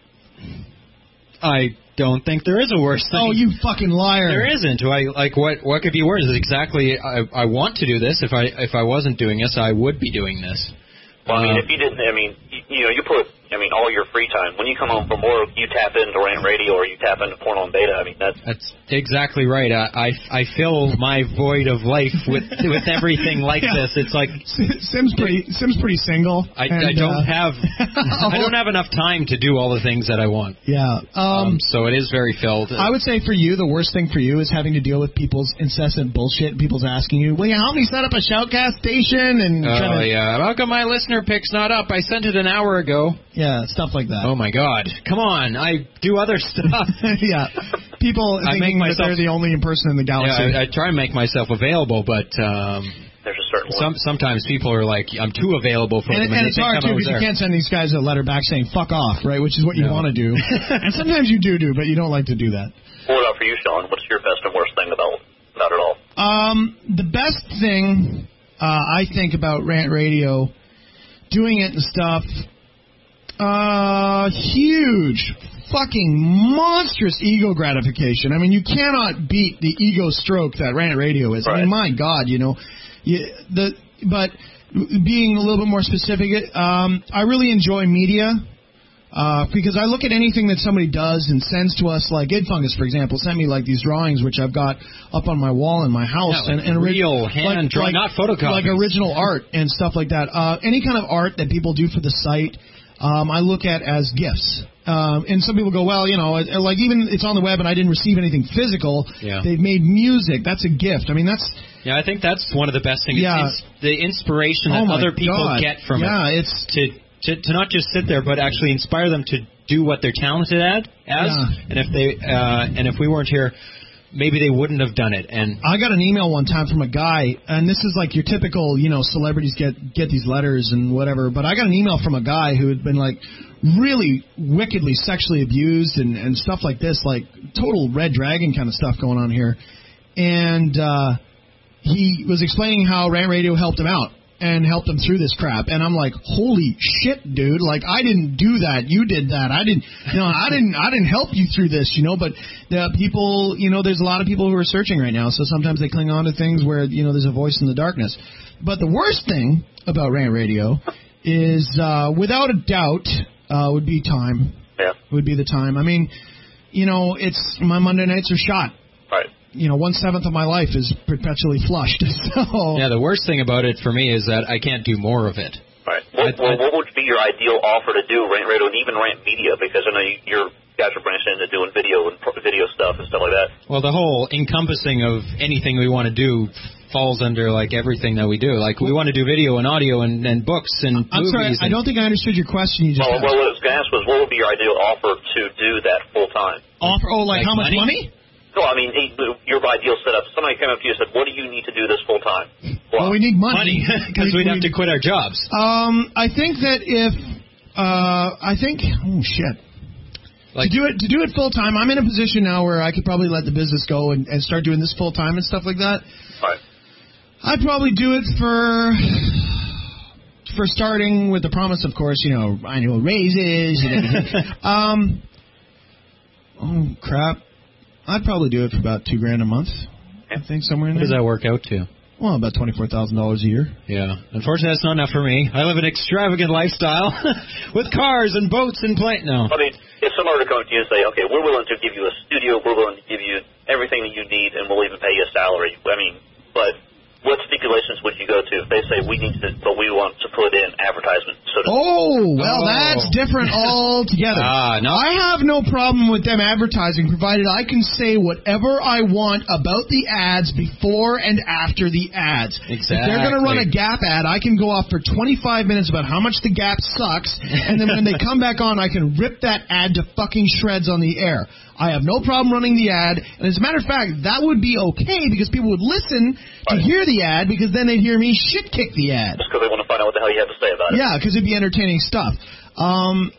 I don't think there is a worst thing. Oh, you fucking liar! There isn't. I like what what could be worse is exactly. I I want to do this. If I if I wasn't doing this, I would be doing this. Well, I mean, Uh, if you didn't, I mean, you, you know, you put, I mean, all your free time. When you come home from work, you tap into Rant Radio or you tap into Porno and Beta. I mean, that's That's exactly right. I, I I fill my void of life with with everything like Yeah. this. It's like Sim's pretty. Sim's pretty single. I, and, I don't uh, have I don't have enough time to do all the things that I want. Yeah. Um, Um, so it is very filled. I would say for you, the worst thing for you is having to deal with people's incessant bullshit. People's asking you, "Will you help me set up a shoutcast station?" And Oh trying to, yeah, how come my listener pick's not up? I sent it an hour ago. yeah, stuff like that. Oh my God! Come on, I do other stuff. Yeah, people I thinking make that they're myself- the only person in the Yeah, galaxy. I, I try and make myself available, but um, there's a certain some one. sometimes people are like, I'm too available for and, them, and they it's think hard I'm too always because you there. can't send these guys a letter back saying "fuck off," right? Which is what you No. want to do, and sometimes you do do, but you don't like to do that. What about for you, Sean? What's your best and worst thing about about it all? Um, the best thing uh, I think about Rant Radio, doing it and stuff, uh, huge, fucking monstrous ego gratification. I mean, you cannot beat the ego stroke that Rant Radio is. I mean, my God, you know, you, the but being a little bit more specific, um, I really enjoy media. Uh, because I look at anything that somebody does and sends to us, like Id Fungus, for example, sent me like these drawings, which I've got up on my wall in my house, Yeah, and, like and ori- real hand like, drawn, like, not photocopies. like original art and stuff like that. Uh, any kind of art that people do for the site, um, I look at as gifts. Um, and some people go, well, you know, uh, like even it's on the web and I didn't receive anything physical. Yeah. They've made music. That's a gift. I mean, that's Yeah, I think that's one of the best things. Yeah. It's the inspiration oh that my other people God. get from yeah, it. it's To, to to not just sit there, but actually inspire them to do what they're talented at. As Yeah. and if they uh, and if we weren't here, maybe they wouldn't have done it. And I got an email one time from a guy, and this is like your typical, you know, celebrities get get these letters and whatever. But I got an email from a guy who had been like really wickedly sexually abused and and stuff like this, like total red dragon kind of stuff going on here. And uh, he was explaining how Rant Radio helped him out and helped him through this crap. And I'm like, holy shit, dude! Like I didn't do that. You did that. I didn't. You know, I didn't. I didn't help you through this. You know, but the people, you know, there's a lot of people who are searching right now. So sometimes they cling on to things where you know there's a voice in the darkness. But the worst thing about Rant Radio is, uh, without a doubt, uh, would be time. Yeah. Would be the time. I mean, you know, it's my Monday nights are shot. Right. You know, one seventh of my life is perpetually flushed. So yeah, the worst thing about it for me is that I can't do more of it. Right. What, I- well, I- what would be your ideal offer to do Rant Radio and even Rant Media? Because I know you, your guys are branching into doing video and pro- video stuff and stuff like that. Well, the whole encompassing of anything we want to do falls under like everything that we do. Like we want to do video and audio and, and books and I'm sorry, movies. I and- don't think I understood your question. You just Well, asked. well, what I was going to ask was, what would be your ideal offer to do that full time? Offer? Oh, like, Like how much money? money? No, I mean, he, your ideal setup. Somebody came up to you and said, what do you need to do this full time? Well, well, we need money. Because we'd have to quit our jobs. Um, I think that if, uh, I think, oh, shit. Like, to do it to do it full time, I'm in a position now where I could probably let the business go and, and start doing this full time and stuff like that. Right. I'd probably do it for for starting with the promise, of course, you know, annual raises and everything. um, oh crap! I'd probably do it for about two grand a month. I think somewhere in there. What does that work out to? Well, about twenty-four thousand dollars a year. Yeah. Unfortunately, that's not enough for me. I live an extravagant lifestyle with cars and boats and planes. No. I mean, if someone were to come to you and say, okay, we're willing to give you a studio, we're willing to give you everything that you need, and we'll even pay you a salary. I mean, but what stipulations would you go to if they say we need to, but we want to put in advertisements? So oh, well, oh. that's different altogether. Ah, no. I have no problem with them advertising, provided I can say whatever I want about the ads before and after the ads. Exactly. If they're going to run a Gap ad, I can go off for twenty-five minutes about how much the Gap sucks, and then when they come back on, I can rip that ad to fucking shreds on the air. I have no problem running the ad, and as a matter of fact, that would be okay because people would listen to hear the ad because then they'd hear me shit kick the ad. Just because they want to find out what the hell you have to say about it. Yeah, because it'd be entertaining stuff. Um,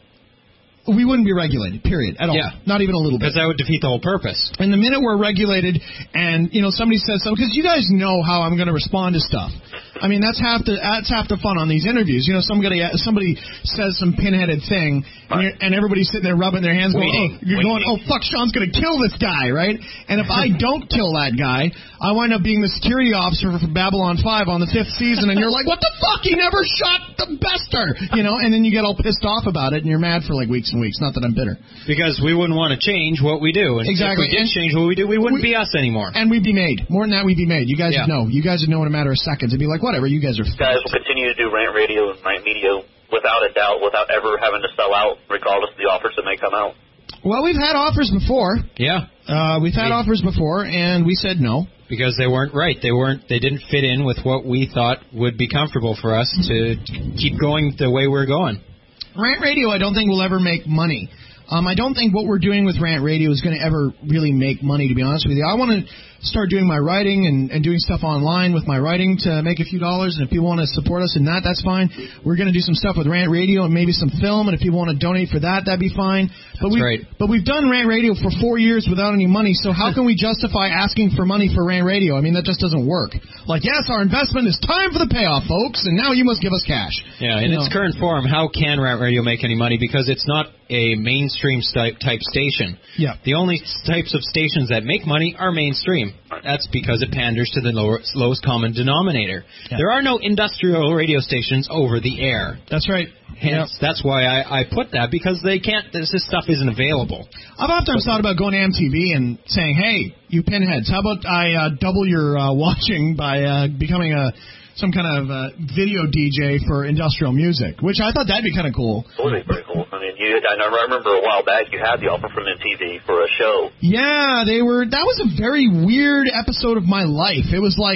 we wouldn't be regulated, period, at all. Yeah. Not even a little bit. Because that would defeat the whole purpose. And the minute we're regulated and, you know, somebody says something, because you guys know how I'm going to respond to stuff. I mean, that's half the that's half the fun on these interviews. You know, somebody somebody says some pinheaded thing, and, you're, and everybody's sitting there rubbing their hands, going, oh, you're going, oh, fuck, Sean's going to kill this guy, right? And if I don't kill that guy, I wind up being the security officer for Babylon five on the fifth season, and you're like, what the fuck? He never shot the Bester, you know? And then you get all pissed off about it, and you're mad for like weeks and weeks. Not that I'm bitter. Because we wouldn't want to change what we do. And exactly. If we did change what we do, we wouldn't we, be us anymore. And we'd be made. More than that, we'd be made. You guys yeah. would know. You guys would know in a matter of seconds. It'd be like, whatever, you guys are... Guys will continue to do Rant Radio and Rant Media without a doubt, without ever having to sell out, regardless of the offers that may come out. Well, we've had offers before. Yeah. Uh, we've had we, offers before, and we said no. Because they weren't right. They weren't. They didn't fit in with what we thought would be comfortable for us to keep going the way we're going. Rant Radio, I don't think will ever make money. Um, I don't think what we're doing with Rant Radio is going to ever really make money, to be honest with you. I want to start doing my writing and, and doing stuff online with my writing to make a few dollars, and if people want to support us in that, that's fine. We're going to do some stuff with Rant Radio and maybe some film, and if people want to donate for that, that'd be fine. But that's we've, right. But we've done Rant Radio for four years without any money, so how can we justify asking for money for Rant Radio? I mean, that just doesn't work. Like, yes, our investment is time for the payoff, folks, and now you must give us cash. Yeah, in you its know? current form, how can Rant Radio make any money? Because it's not a mainstream type type station. Yeah. The only types of stations that make money are mainstream. That's because it panders to the lower, lowest common denominator. Yeah. There are no industrial radio stations over the air. That's right. Hence, yep. That's why I, I put that, because they can't. This, this stuff isn't available. I've oftentimes thought about going to M T V and saying, "Hey, you pinheads, how about I uh, double your uh, watching by uh, becoming a some kind of uh, video D J for industrial music," which I thought that'd be kind of cool. That would be pretty cool. I mean, you, I remember a while back you had the offer from M T V for a show. Yeah, they were. That was a very weird episode of my life. It was like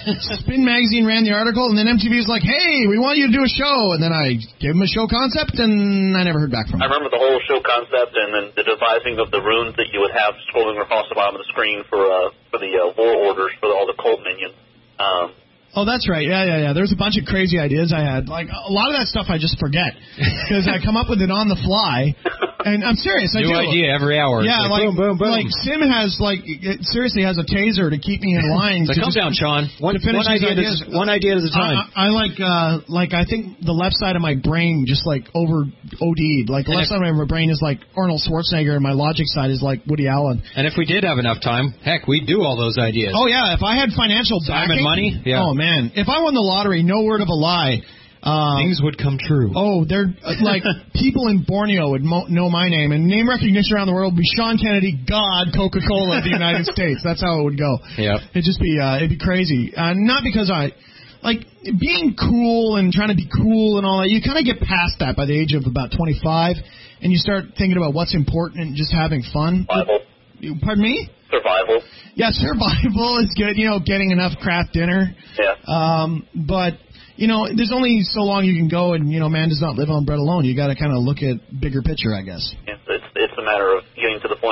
Spin Magazine ran the article, and then M T V was like, "Hey, we want you to do a show," and then I gave them a show concept, and I never heard back from them. I remember the whole show concept, and then the devising of the runes that you would have scrolling across the bottom of the screen for uh, for the uh, war orders for all the cult minions. Um, Oh, that's right. Yeah, yeah, yeah. There's a bunch of crazy ideas I had. Like, a lot of that stuff I just forget because I come up with it on the fly. And I'm serious. I New do. idea every hour. Yeah, like, like, boom, boom, boom. like Sim has, like, it seriously has a taser to keep me in line. So calm down, Sean. One, one idea, ideas. At, one idea at a time. I, I, I like, uh, like, I think the left side of my brain just, like, over O D'd. Like, the and left if, side of my brain is like Arnold Schwarzenegger, and my logic side is like Woody Allen. And if we did have enough time, heck, we'd do all those ideas. Oh, yeah. If I had financial time backing, and money, yeah. Oh, man. If I won the lottery, no word of a lie. Um, Things would come true. Oh, they're uh, like people in Borneo would mo- know my name, and name recognition around the world would be Sean Kennedy, God, Coca-Cola of the United States. That's how it would go. Yeah, it'd just be uh, it'd be crazy. Uh, not because I like being cool and trying to be cool and all that. You kind of get past that by the age of about twenty-five, and you start thinking about what's important and just having fun. Survival. Pardon me? Survival. Yeah, survival is good. You know, getting enough craft dinner. Yeah. Um, but. You know, there's only so long you can go, and, you know, man does not live on bread alone. You got to kind of look at bigger picture, I guess. Yeah, it's it's a matter of getting to the point of going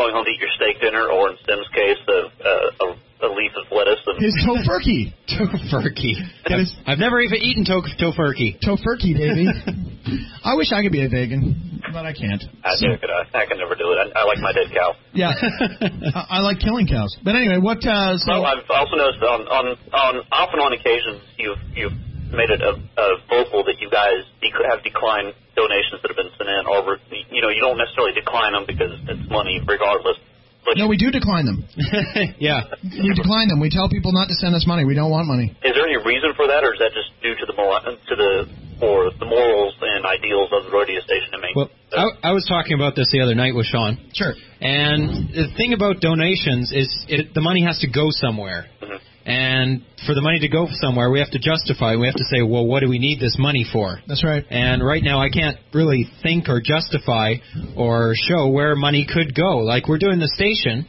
going home to eat your steak dinner, or in Sim's case, a, a, a leaf of lettuce. And His tofurkey. Tofurkey. I've, I've never even eaten to- tofurkey. Tofurkey, baby. I wish I could be a vegan, but I can't. I, So- could, I, I can never do it. I, I like my dead cow. Yeah. I, I like killing cows. But anyway, what, uh, so... Well, I've also noticed on, on, on off and on occasions, you've, you've made it a, a vocal that you guys dec- have declined donations that have been sent in, or, you know, you don't necessarily decline them because it's money regardless. But No, we do decline them. Yeah. We decline them. We tell people not to send us money. We don't want money. is there any reason for that, or is that just due to the mor- to the or the morals and ideals of the radio station to make? Well, I, I was talking about this the other night with Sean. Sure. And the thing about donations is it, the money has to go somewhere. Mhm. And for the money to go somewhere, we have to justify. We have to say, well, what do we need this money for? That's right. And right now I can't really think or justify or show where money could go. Like, we're doing the station,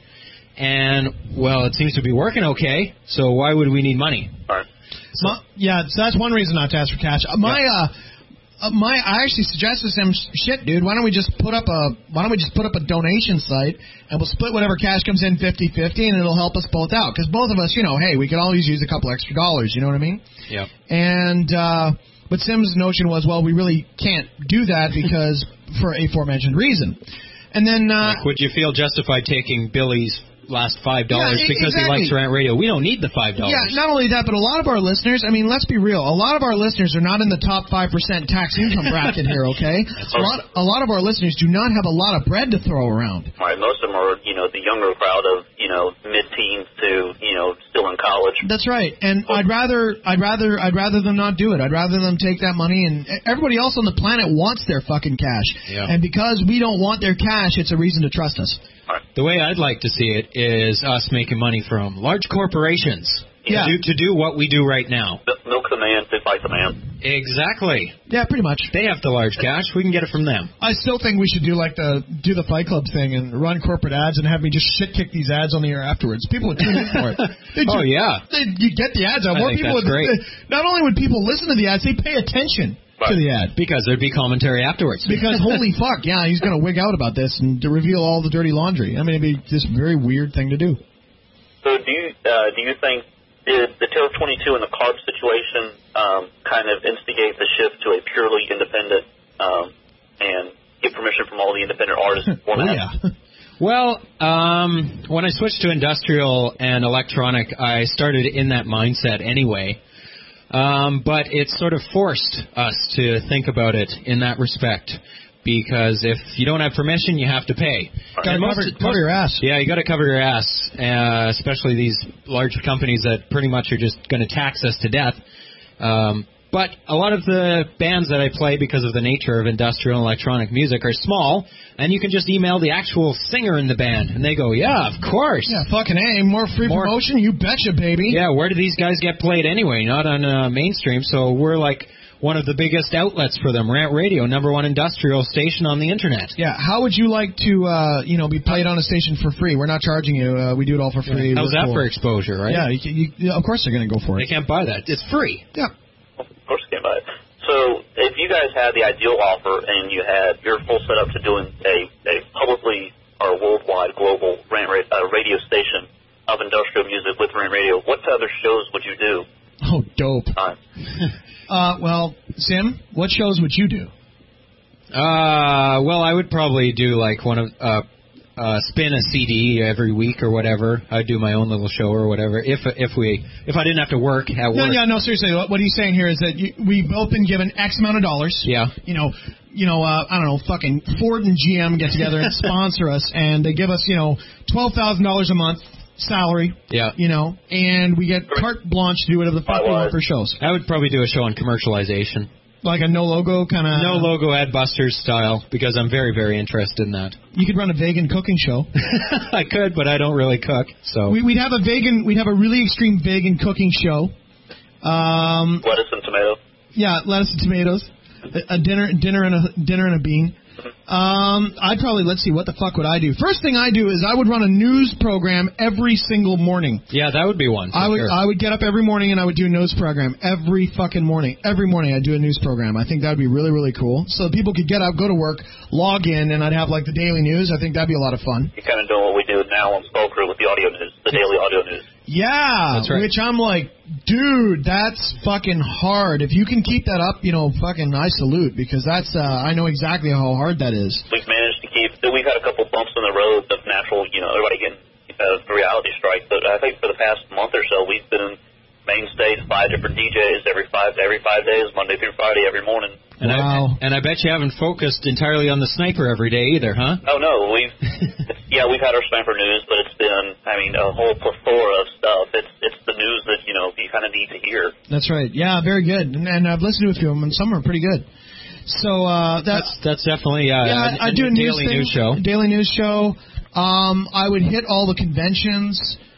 and, well, it seems to be working okay, so why would we need money? All right. My, yeah, so that's one reason not to ask for cash. Uh, My, uh, uh, my, I actually suggested some shit, dude. Why don't we just put up a, why don't we just put up a donation site, and we'll split whatever cash comes in fifty-fifty, and it'll help us both out. Because both of us, you know, hey, we could always use a couple extra dollars. You know what I mean? Yeah. And uh, but Sim's notion was, well, we really can't do that because for a aforementioned reason. And then, uh, Like, would you feel justified taking Billy's last five dollars Yeah, e- because he exactly. likes Rant Radio? We don't need the five dollars. yeah, not only that, but a lot of our listeners, I mean, let's be real, a lot of our listeners are not in the top five percent tax income bracket here, okay? A lot, a lot of our listeners do not have a lot of bread to throw around. Right, most of them are, you know, the younger crowd of, you know, mid-teens to, you know, still in college. That's right, and I'd rather, I'd rather, I'd rather them not do it. I'd rather them take that money, and everybody else on the planet wants their fucking cash. Yeah. And because we don't want their cash, it's a reason to trust us. The way I'd like to see it is us making money from large corporations Yeah. to, to do what we do right now. Milk the man to fight the man. Exactly. Yeah, pretty much. They have the large cash. We can get it from them. I still think we should do like the do the Fight Club thing and run corporate ads and have me just shit kick these ads on the air afterwards. People would tune in for it. They'd Oh, ju- yeah. they'd- you get the ads out. I More think people that's would. great. Not only would people listen to the ads, they pay attention to the ad. Because there'd be commentary afterwards. Because holy fuck, yeah, he's going to wig out about this and to reveal all the dirty laundry. I mean, it'd be this very weird thing to do. So do you uh, do you think did the Terror twenty-two and the CARB situation um, kind of instigate the shift to a purely independent um, and get permission from all the independent artists? Oh, yeah. Well, um, when I switched to industrial and electronic, I started in that mindset anyway. Um, but it sort of forced us to think about it in that respect. Because if you don't have permission, you have to pay. Gotta And cover, cover your ass. Yeah, you got to cover your ass, uh, especially these large companies that pretty much are just going to tax us to death. Um, but a lot of the bands that I play, because of the nature of industrial and electronic music, are small, and you can just email the actual singer in the band, and they go, yeah, of course. Yeah, fucking A. More free More- promotion? You betcha, baby. Yeah, where do these guys get played anyway? Not on uh, mainstream, so we're like one of the biggest outlets for them. Rant Radio, number one industrial station on the internet. Yeah, how would you like to, uh, you know, be played on a station for free? We're not charging you. Uh, we do it all for free. How's We're that cool. for exposure, right? Yeah, you, you, yeah, of course they're going to go for They it. can't buy that. It's free. Yeah. Of course, you can't buy it. So if you guys had the ideal offer and you had your full setup to doing a, a publicly or worldwide global rant ra- uh, radio station of industrial music with Rant Radio, what other shows would you do? Oh, dope. Uh, Uh, well, Sim, what shows would you do? Uh, well, I would probably do like one of uh, uh, spin a C D every week or whatever. I'd do my own little show or whatever. If if we if I didn't have to work at No, work. yeah, no, seriously. What, what he's saying here is that you, we've both been given X amount of dollars. Yeah. You know, you know, uh, I don't know, fucking Ford and G M get together and sponsor us, and they give us, you know, twelve thousand dollars a month salary. Yeah. You know, and we get carte blanche to do whatever the fuck we want for shows. I would probably do a show on commercialization. Like a no logo kind of. No logo Adbusters style, because I'm very, very interested in that. You could run a vegan cooking show. I could, but I don't really cook, so. We, we'd have a vegan, we'd have a really extreme vegan cooking show. Um, lettuce and tomato. yeah, lettuce and tomatoes, a, a dinner, dinner and a dinner and a bean. Um, I'd probably, let's see, what the fuck would I do? First thing I do is I would run a news program every single morning. Yeah, that would be one. I would sure. I would get up every morning and I would do a news program every fucking morning. Every morning I'd do a news program. I think that would be really, really cool. So people could get up, go to work, log in, and I'd have like the daily news. I think that'd be a lot of fun. You're kind of doing what we do now on Spoker with the audio news, the daily audio news. Yeah, That's right. which I'm like, dude, that's fucking hard. If you can keep that up, you know, fucking I salute, because that's, uh, I know exactly how hard that is. We've managed to keep, we've had a couple bumps in the road of natural, you know, everybody getting uh, the reality strike, but I think for the past month or so, we've been mainstays, five different D Js every five every five days, Monday through Friday, every morning. And Wow. I, and I bet you haven't focused entirely on the sniper every day either, huh? Oh, no, we've, yeah, we've had our sniper news, but it's been, I mean, a whole plethora of stuff. It's it's the news that, you know, you kind of need to hear. That's right. Yeah, very good. And, and I've listened to a few of them, and some are pretty good. So uh, that's, That's that's definitely uh, yeah, a, I do a news daily thing, news show. Daily news show. Um, I would hit all the conventions.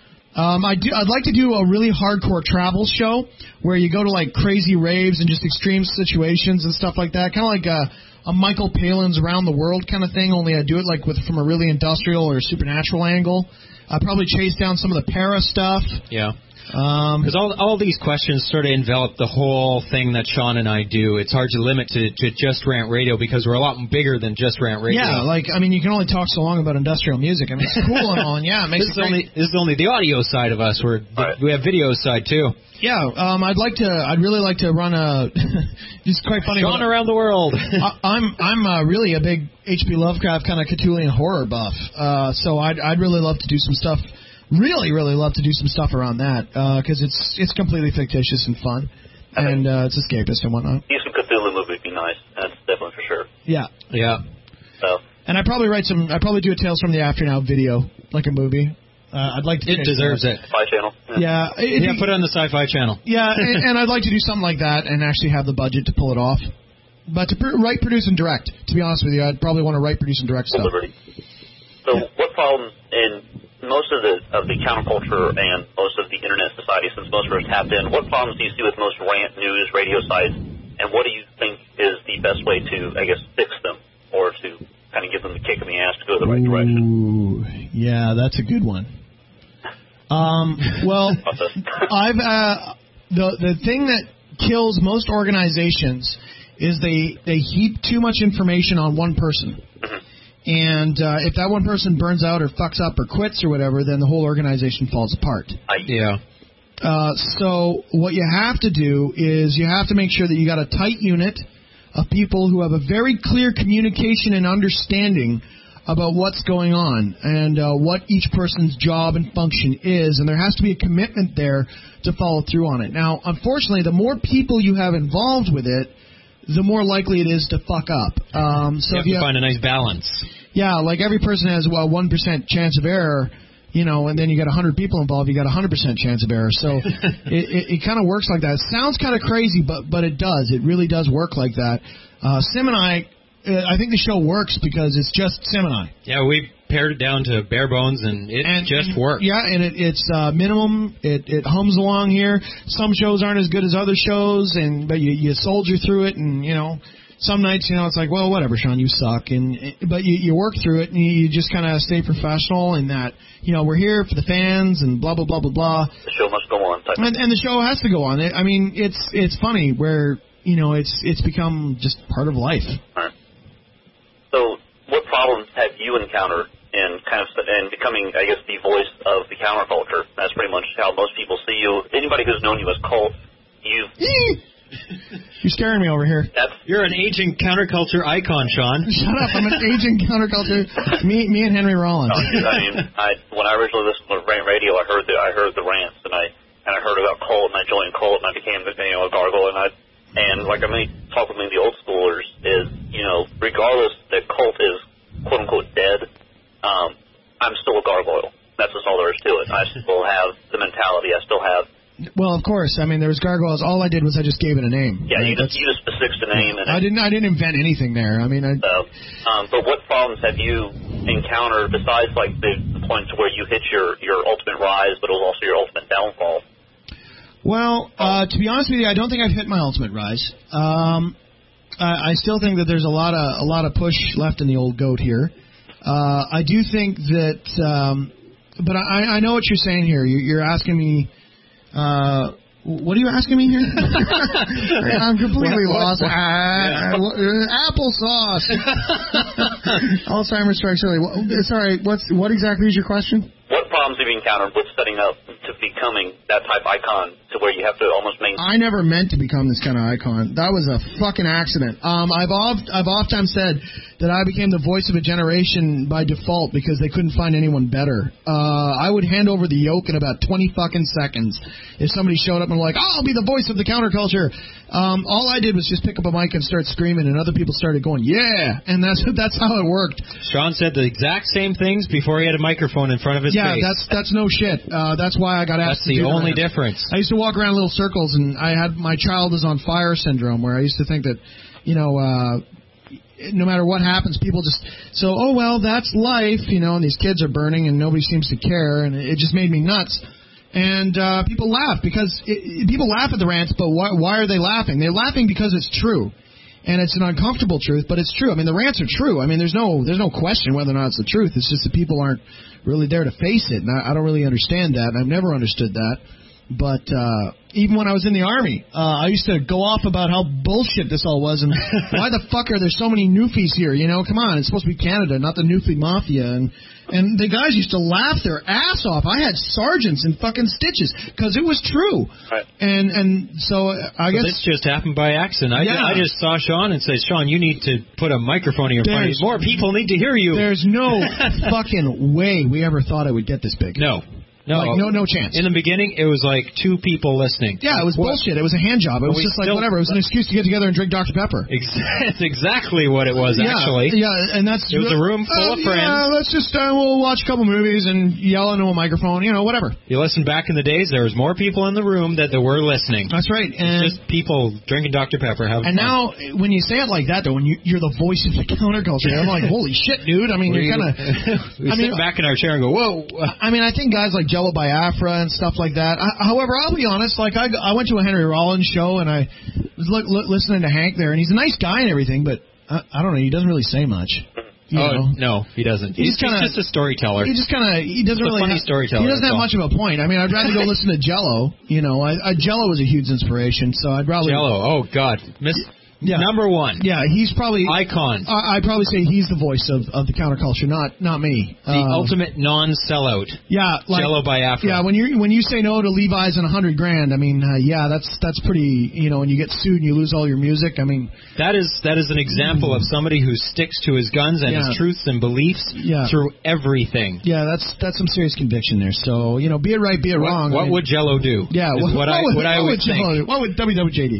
Um, I do. I'd like to do a really hardcore travel show where you go to like crazy raves and just extreme situations and stuff like that. Kind of like a, a Michael Palin's Around the World kind of thing. Only I do it like with from a really industrial or supernatural angle. I probably chase down some of the para stuff. Yeah. Um, Because all all these questions sort of envelop the whole thing that Sean and I do. It's hard to limit to, to Just Rant Radio because we're a lot bigger than Just Rant Radio. yeah, like I mean, you can only talk so long about industrial music. I mean, it's cool and all, and yeah, it makes This is it great. only this is only the audio side of us. We're Right. we have video side too. Yeah, um, I'd like to. I'd really like to run a. It's quite funny. Sean around the world. I, I'm I'm uh, really a big H P Lovecraft kind of Cthulhian horror buff. Uh, so I'd I'd really love to do some stuff. Really, really love to do some stuff around that because it's it's completely fictitious and fun, and uh, it's escapist and whatnot. See some Cthulhu movie would be nice. That's definitely for sure. Yeah, yeah. So and I probably write some. I probably do a Tales from the After Now video, like a movie. Uh, I'd like to. It deserves it. Spy Channel. Yeah, it, Yeah, put it on the Sci-Fi Channel. yeah, and, and I'd like to do something like that and actually have the budget to pull it off. But to pr- write, produce, and direct. To be honest with you, I'd probably want to write, produce, and direct stuff. Liberty. So what problems in most of the of the counterculture and most of the internet society, since most of us tapped in, what problems do you see with most rant news radio sites, and what do you think is the best way to, I guess, fix them or to kind of give them the kick in the ass to go the right direction? Ooh, yeah, that's a good one. Um, well, I've uh, the the thing that kills most organizations is they they heap too much information on one person. Mm-hmm. And uh, if that one person burns out or fucks up or quits or whatever, then the whole organization falls apart. I, Yeah. Uh, so what you have to do is you have to make sure that you got a tight unit of people who have a very clear communication and understanding about what's going on and uh, what each person's job and function is, and there has to be a commitment there to follow through on it. Now, unfortunately, the more people you have involved with it, the more likely it is to fuck up. Um, so You if have you to have, find a nice balance. yeah, like every person has well one percent chance of error, you know, and then you got a hundred people involved, you got a hundred percent chance of error. So it, it, it kind of works like that. It sounds kind of crazy, but but it does. It really does work like that. Uh, Sim and I, uh, I think the show works because it's just Sim and I. Yeah, we pared it down to bare bones, and it And just worked. Yeah, and it, it's uh, minimum. It, it hums along here. Some shows aren't as good as other shows, and but you, you soldier through it, and you know. Some nights, you know, it's like, well, whatever, Sean, you suck, and but you, you work through it, and you just kind of stay professional in that, you know, we're here for the fans, and blah blah blah blah blah. the show must go on. Type And, and the show has to go on. I mean, it's it's funny where you know it's it's become just part of life. All right. So, what problems have you encountered in kind of in becoming, I guess, the voice of the counterculture? That's pretty much how most people see you. Anybody who's known you as Cult, you've You're scaring me over here. that's You're an aging counterculture icon, Sean. Shut up! I'm an aging counterculture. Me, me and Henry Rollins. I mean, I when I originally listened to Rant Radio, I heard the I heard the rants, and I and I heard about Cult, and I joined Cult, and I became you know a gargoyle, and I and like I mean, talk with me the old schoolers is you know regardless that Cult is quote unquote dead, um, I'm still a gargoyle. That's just all there is to it. I still have the mentality. I still have. Well, of course. I mean, there was gargoyles. All I did was I just gave it a name. Yeah, right? you just That's- you just specific the name, and I didn't. I didn't invent anything there. I mean, I. So, um, but what problems have you encountered besides like the, the points where you hit your, your ultimate rise, but it was also your ultimate downfall? Well, uh, to be honest with you, I don't think I've hit my ultimate rise. Um, I, I still think that there's a lot of a lot of push left in the old goat here. Uh, I do think that, um, but I, I know what you're saying here. You're, you're asking me. Uh, What are you asking me here? I'm completely what, lost. what, uh, yeah. Applesauce. Alzheimer's strikes early. Sorry, what's what exactly is your question? What problems have you encountered with setting up to becoming that type icon to where you have to almost maintain? I never meant to become this kind of icon. That was a fucking accident. Um, I've oft, I've oftentimes said that I became the voice of a generation by default because they couldn't find anyone better. Uh, I would hand over the yoke in about twenty fucking seconds if somebody showed up and were like, oh, I'll be the voice of the counterculture. Um, all I did was just pick up a mic and start screaming, and other people started going, yeah, and that's that's how it worked. Sean said the exact same things before he had a microphone in front of his yeah, face. Yeah, that's that's no shit. Uh, that's why I got asked That's to the do only that. difference. I used to walk around little circles, and I had my child is on fire syndrome, where I used to think that, you know, uh, no matter what happens, people just so oh well, that's life, you know, and these kids are burning, and nobody seems to care, and it just made me nuts. And uh, people laugh because it, people laugh at the rants, but why, why are they laughing? They're laughing because it's true, and it's an uncomfortable truth, but it's true. I mean, the rants are true. I mean, there's no there's no question whether or not it's the truth. It's just that people aren't really there to face it, and I, I don't really understand that, and I've never understood that. But uh, even when I was in the Army, uh, I used to go off about how bullshit this all was, and why the fuck are there so many Newfies here? You know, come on, it's supposed to be Canada, not the Newfie Mafia. And and the guys used to laugh their ass off. I had sergeants in fucking stitches because it was true. Right. And and so I So guess this just happened by accident. I, Yeah. I just saw Sean and said, Sean, you need to put a microphone in your front. There's- More people need to hear you. there's no fucking way we ever thought it would get this big. No. No, Like, no, no chance. In the beginning, it was like two people listening. Yeah, it was What- bullshit. It was a hand job. It was We just like still- whatever. It was an excuse to get together and drink Doctor Pepper. Ex- It's exactly what it was, Yeah, actually. yeah, and that's It was a room full uh, of friends. Yeah, let's just uh, we'll watch a couple movies and yell into a microphone, you know, whatever. You listen back in the days, there was more people in the room that there were listening. That's right. And Just people drinking Doctor Pepper, having and fun. now when you say it like that, though, when you, you're the voice of the counterculture, I'm like, holy shit, dude. I mean, we, you're kind of. we I sit mean, back in our chair and go, whoa. I mean, I think guys like Jello Biafra and stuff like that. I, however, I'll be honest. Like, I, I went to a Henry Rollins show and I was look, look, listening to Hank there, and he's a nice guy and everything, but I, I don't know. He doesn't really say much. You oh, know? no, he doesn't. He's He's, kinda- he's just a storyteller. He just kind of he doesn't He's a really funny have, storyteller, He doesn't that's have all. much of a point. I mean, I'd rather go listen to Jello. You know, I, I Jello was a huge inspiration, so I'd probably Jello, oh, God. Miss Yeah. Number one. Yeah, he's probably Icon. I, I'd probably say he's the voice of, of the counterculture, not not me. The Uh, ultimate non-sellout. Yeah, like, Jello Biafra. Yeah, when you when you say no to Levi's and a hundred grand, I mean, uh, yeah, that's that's pretty. You know, when you get sued and you lose all your music, I mean, That is that is an example of somebody who sticks to his guns and Yeah. his truths and beliefs Yeah. through everything. yeah, that's that's some serious conviction there. So you know, be it right, be it What, wrong. what I mean, would Jello do? yeah, is what, I would, what I what would would think. Jello do? What would W W J D?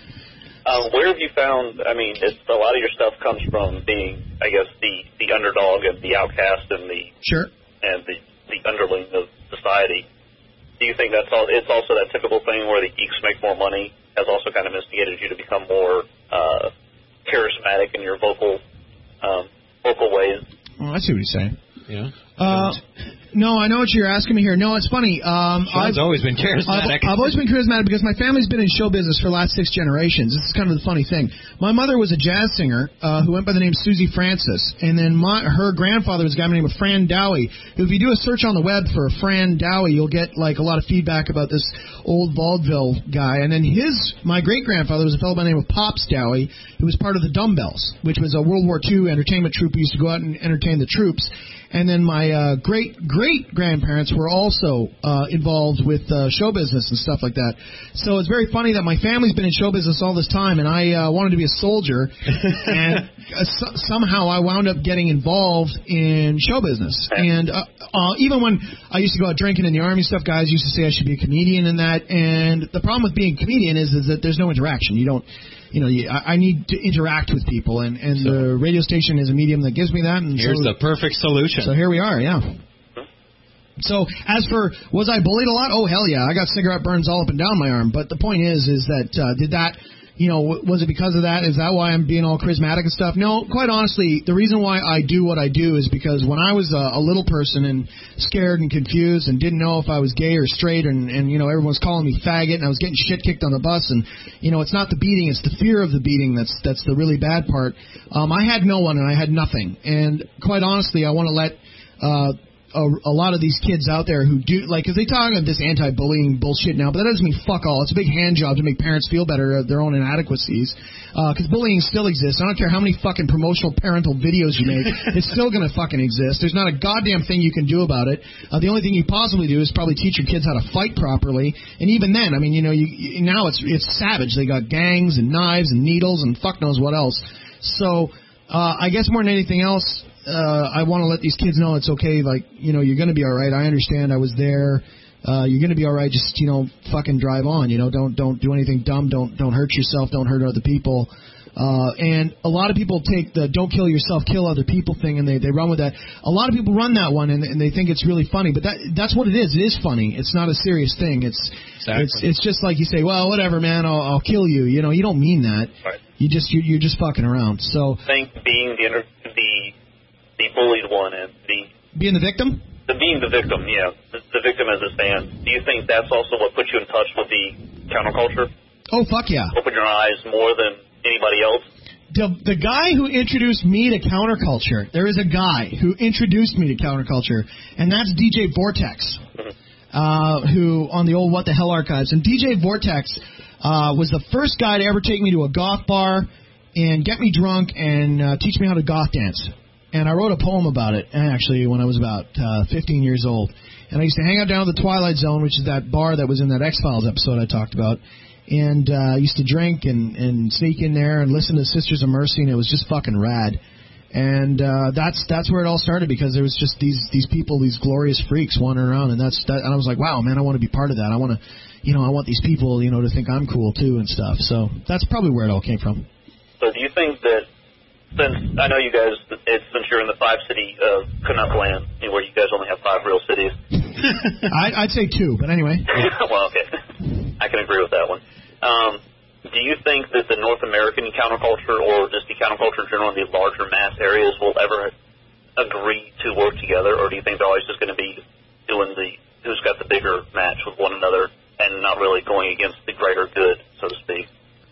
Um, where have you found? I mean, it's, a lot of your stuff comes from being, I guess, the, the underdog and the outcast and the Sure. and the, the underling of society. Do you think that's all? It's also that typical thing where the geeks make more money has also kind of instigated you to become more uh, charismatic in your vocal um, vocal ways. Oh, I see what he's saying. Yeah. Uh, no, I know what you're asking me here. No, it's funny. Um, Sean's I've, always been I've, charismatic. I've always been charismatic because my family's been in show business for the last six generations. This is kind of the funny thing. My mother was a jazz singer uh, who went by the name Susie Francis, and then my, her grandfather was a guy by the name of Fran Dowie. If you do a search on the web for Fran Dowie, you'll get like a lot of feedback about this old vaudeville guy. And then his, my great grandfather was a fellow by the name of Pops Dowie, who was part of the Dumbbells, which was a World War Two entertainment troupe who used to go out and entertain the troops. And then my uh, great great grandparents were also uh, involved with uh, show business and stuff like that. So it's very funny that my family's been in show business all this time, and I uh, wanted to be a soldier, and uh, so- somehow I wound up getting involved in show business. And uh, uh, even when I used to go out drinking in the Army stuff, guys used to say I should be a comedian in that. And the problem with being a comedian is is that there's no interaction. You don't. You know, you, I I need to interact with people, and, and So- the radio station is a medium that gives me that. And Here's so, the perfect solution. so here we are, yeah. So as for was I bullied a lot? Oh hell yeah, I got cigarette burns all up and down my arm. But the point is, is that uh, did that you know, w- was it because of that? Is that why I'm being all charismatic and stuff? No, quite honestly, the reason why I do what I do is because when I was a, a little person and scared and confused and didn't know if I was gay or straight, and, and you know, everyone was calling me faggot, and I was getting shit kicked on the bus, and you know, it's not the beating, it's the fear of the beating that's that's the really bad part. Um, I had no one and I had nothing, and quite honestly, I want to let uh, A, a lot of these kids out there who do, like, because they talk about this anti-bullying bullshit now, but that doesn't mean fuck all. It's a big hand job to make parents feel better at their own inadequacies, because uh, bullying still exists. I don't care how many fucking promotional parental videos you make, it's still going to fucking exist. There's not a goddamn thing you can do about it. Uh, the only thing you possibly do is probably teach your kids how to fight properly, and even then, I mean, you know, you, you, now it's it's savage. They got gangs and knives and needles and fuck knows what else. So uh, I guess more than anything else, Uh, I want to let these kids know it's okay. Like, you know, you're going to be all right. I understand. I was there. Uh, you're going to be all right. Just, you know, fucking drive on. You know, don't don't do anything dumb. Don't don't hurt yourself. Don't hurt other people. Uh, and a lot of people take the "don't kill yourself, kill other people" thing, and they, they run with that. A lot of people run that one, and, and they think it's really funny. But that that's what it is. It is funny. It's not a serious thing. It's exactly. it's it's just like you say, well, whatever, man. I'll, I'll kill you. You know, you don't mean that. Right. You just you're, you're just fucking around. So I think being the inter- the the bullied one and the being the victim. The being the victim, yeah, the, the victim as it stands. Do you think that's also what puts you in touch with the counterculture? Oh, fuck yeah. Open your eyes more than anybody else? The, the guy who introduced me to counterculture, there is a guy who introduced me to counterculture, and that's D J Vortex, mm-hmm. uh, who, on the old What the Hell archives. And D J Vortex uh, was the first guy to ever take me to a goth bar and get me drunk and uh, teach me how to goth dance. And I wrote a poem about it, actually, when I was about uh, fifteen years old. And I used to hang out down at the Twilight Zone, which is that bar that was in that X-Files episode I talked about. And uh, I used to drink and, and sneak in there and listen to Sisters of Mercy, and it was just fucking rad. And uh, that's that's where it all started, because there was just these these people, these glorious freaks wandering around. And that's that, and I was like, wow, man, I want to be part of that. I want to, you know, I want these people, you know, to think I'm cool, too, and stuff. So that's probably where it all came from. So do you think that, since I know you guys, it's, since you're in the five-city uh, Canuck land, where you guys only have five real cities. I'd, I'd say two, but anyway. Well, okay. I can agree with that one. Um, do you think that the North American counterculture, or just the counterculture in general in the larger mass areas, will ever agree to work together, or do you think they're always just going to be doing the who's got the bigger match with one another and not really going against the greater good, so to speak?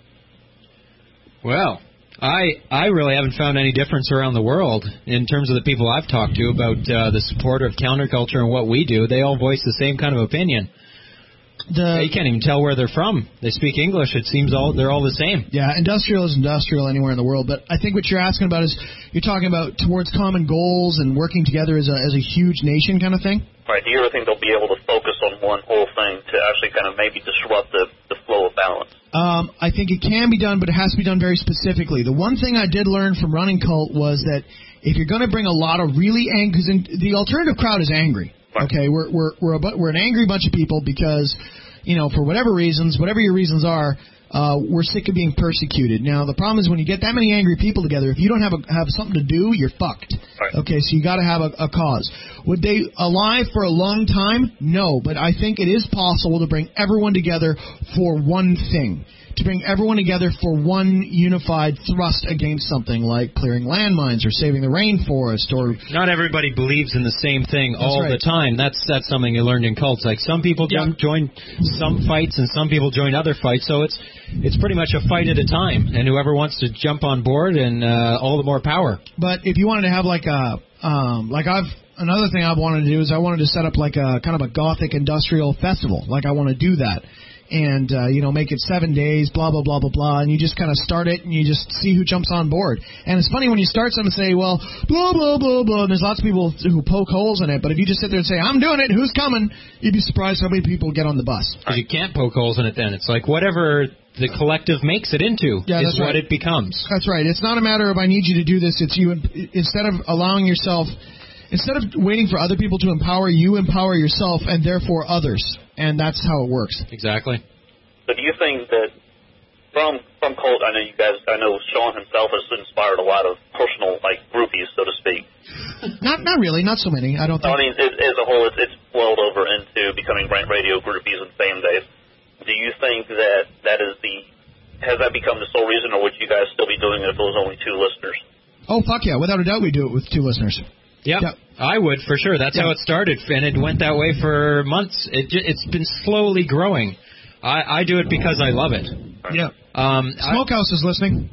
Well, I I really haven't found any difference around the world in terms of the people I've talked to about uh, the support of counterculture and what we do. They all voice the same kind of opinion. The, you can't even tell where they're from. They speak English. It seems all they're all the same. Yeah, industrial is industrial anywhere in the world. But I think what you're asking about is you're talking about towards common goals and working together as a as a huge nation kind of thing. Right. Do you ever think they'll be able to focus on one whole thing to actually kind of maybe disrupt the, the flow of balance? Um, I think it can be done, but it has to be done very specifically. The one thing I did learn from running Cult was that if you're going to bring a lot of really angry, because the alternative crowd is angry. Right. Okay, we're we're we're a, we're an angry bunch of people because, you know, for whatever reasons, whatever your reasons are, uh, we're sick of being persecuted. Now, the problem is when you get that many angry people together, if you don't have a, have something to do, you're fucked. Right. Okay, so you got to have a, a cause. Would they ally for a long time? No, but I think it is possible to bring everyone together for one thing. To bring everyone together for one unified thrust against something like clearing landmines or saving the rainforest. Or not everybody believes in the same thing that's all right. the time. That's that's something you learned in cults. Like some people yeah. join some fights and some people join other fights. So it's it's pretty much a fight at a time. And whoever wants to jump on board, and uh, all the more power. But if you wanted to have like a um, like I've another thing I wanted to do is I wanted to set up like a kind of a gothic industrial festival. Like I want to do that. And, uh, you know, make it seven days, blah, blah, blah, blah, blah, and you just kind of start it and you just see who jumps on board. And it's funny when you start something and say, well, blah, blah, blah, blah, and there's lots of people who poke holes in it, but if you just sit there and say, I'm doing it, who's coming, you'd be surprised how many people get on the bus. Because you can't poke holes in it then. It's like whatever the collective makes it into yeah, is what right. it becomes. That's right. It's not a matter of I need you to do this. It's you. Instead of allowing yourself... Instead of waiting for other people to empower, you empower yourself and therefore others. And that's how it works. Exactly. So do you think that from from Cult, I know you guys, I know Sean himself has inspired a lot of personal, like, groupies, so to speak. Not not really, not so many, I don't think. I mean, as, as a whole, it's, it's boiled over into becoming Grant Radio groupies in fan days. Do you think that that is the has that become the sole reason, or would you guys still be doing it if it was only two listeners? Oh, fuck yeah. Without a doubt, we do it with two listeners. Yep. yep. I would, for sure. That's yep. how it started, and it went that way for months. It, it's been slowly growing. I, I do it because I love it. Yeah. Um, Smokehouse I, is listening.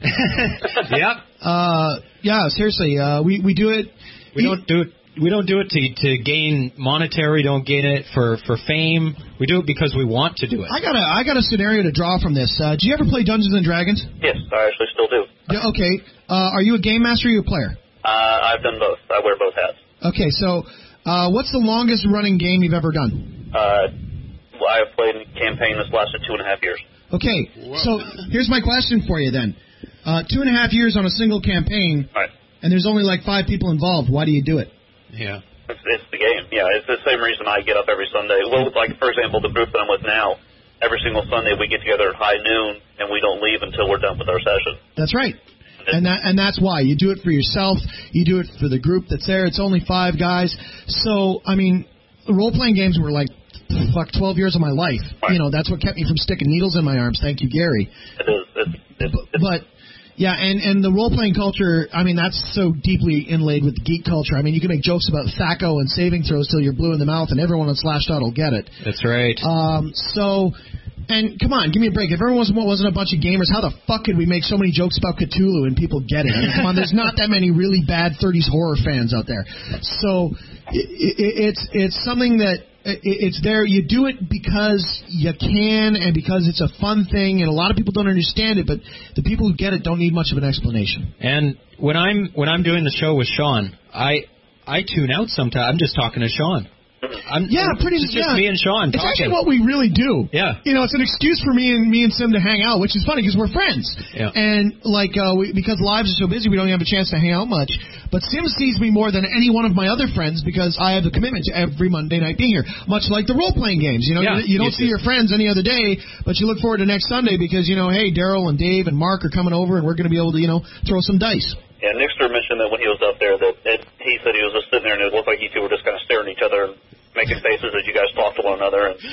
Yep. Uh, yeah, seriously. Uh, we, we do it. We don't do it. We don't do it to to gain monetary. We don't gain it for, for fame. We do it because we want to do it. I got a I got a scenario to draw from this. Uh, do you ever play Dungeons and Dragons? Yes, I actually still do. Yeah, okay. Uh, are you a game master or are you a player? Uh, I've done both. I wear both hats. Okay, so uh, what's the longest running game you've ever done? Uh, well, I have played a campaign that's lasted two and a half years. Okay, so here's my question for you then. Uh, two and a half years on a single campaign, right. and there's only like five people involved. Why do you do it? Yeah. It's, it's the game. Yeah, it's the same reason I get up every Sunday. Well, like, for example, the group that I'm with now, every single Sunday we get together at high noon, and we don't leave until we're done with our session. That's right. And that and that's why. You do it for yourself. You do it for the group that's there. It's only five guys. So, I mean, role-playing games were like, fuck, twelve years of my life. Right. You know, that's what kept me from sticking needles in my arms. Thank you, Gary. It is. It's, it's, but, it's, but yeah, and, and the role-playing culture, I mean, that's so deeply inlaid with the geek culture. I mean, you can make jokes about Thaco and saving throws till you're blue in the mouth, and everyone on Slashdot will get it. That's right. Um, so... And come on, give me a break. If everyone wasn't, wasn't a bunch of gamers, how the fuck could we make so many jokes about Cthulhu and people get it? I mean, come on, there's not that many really bad thirties horror fans out there. So it, it, it's it's something that it, it's there. You do it because you can and because it's a fun thing, and a lot of people don't understand it, but the people who get it don't need much of an explanation. And when I'm when I'm doing the show with Sean, I I tune out sometimes. I'm just talking to Sean. I'm, yeah, pretty it's just yeah. me and Sean It's talking. actually what we really do. Yeah. You know, it's an excuse for me and me and Sim to hang out, which is funny because we're friends. Yeah. And like uh, we, because lives are so busy, we don't have a chance to hang out much. But Sim sees me more than any one of my other friends because I have a commitment to every Monday night being here. Much like the role playing games. You know, yeah, you, you don't you see your friends any other day, but you look forward to next Sunday because you know, hey, Daryl and Dave and Mark are coming over, and we're going to be able to you know throw some dice. Yeah, Nixter mentioned that when he was up there that it, he said he was just sitting there and it looked like you two were just kind of staring at each other and making faces as you guys talk to one another. And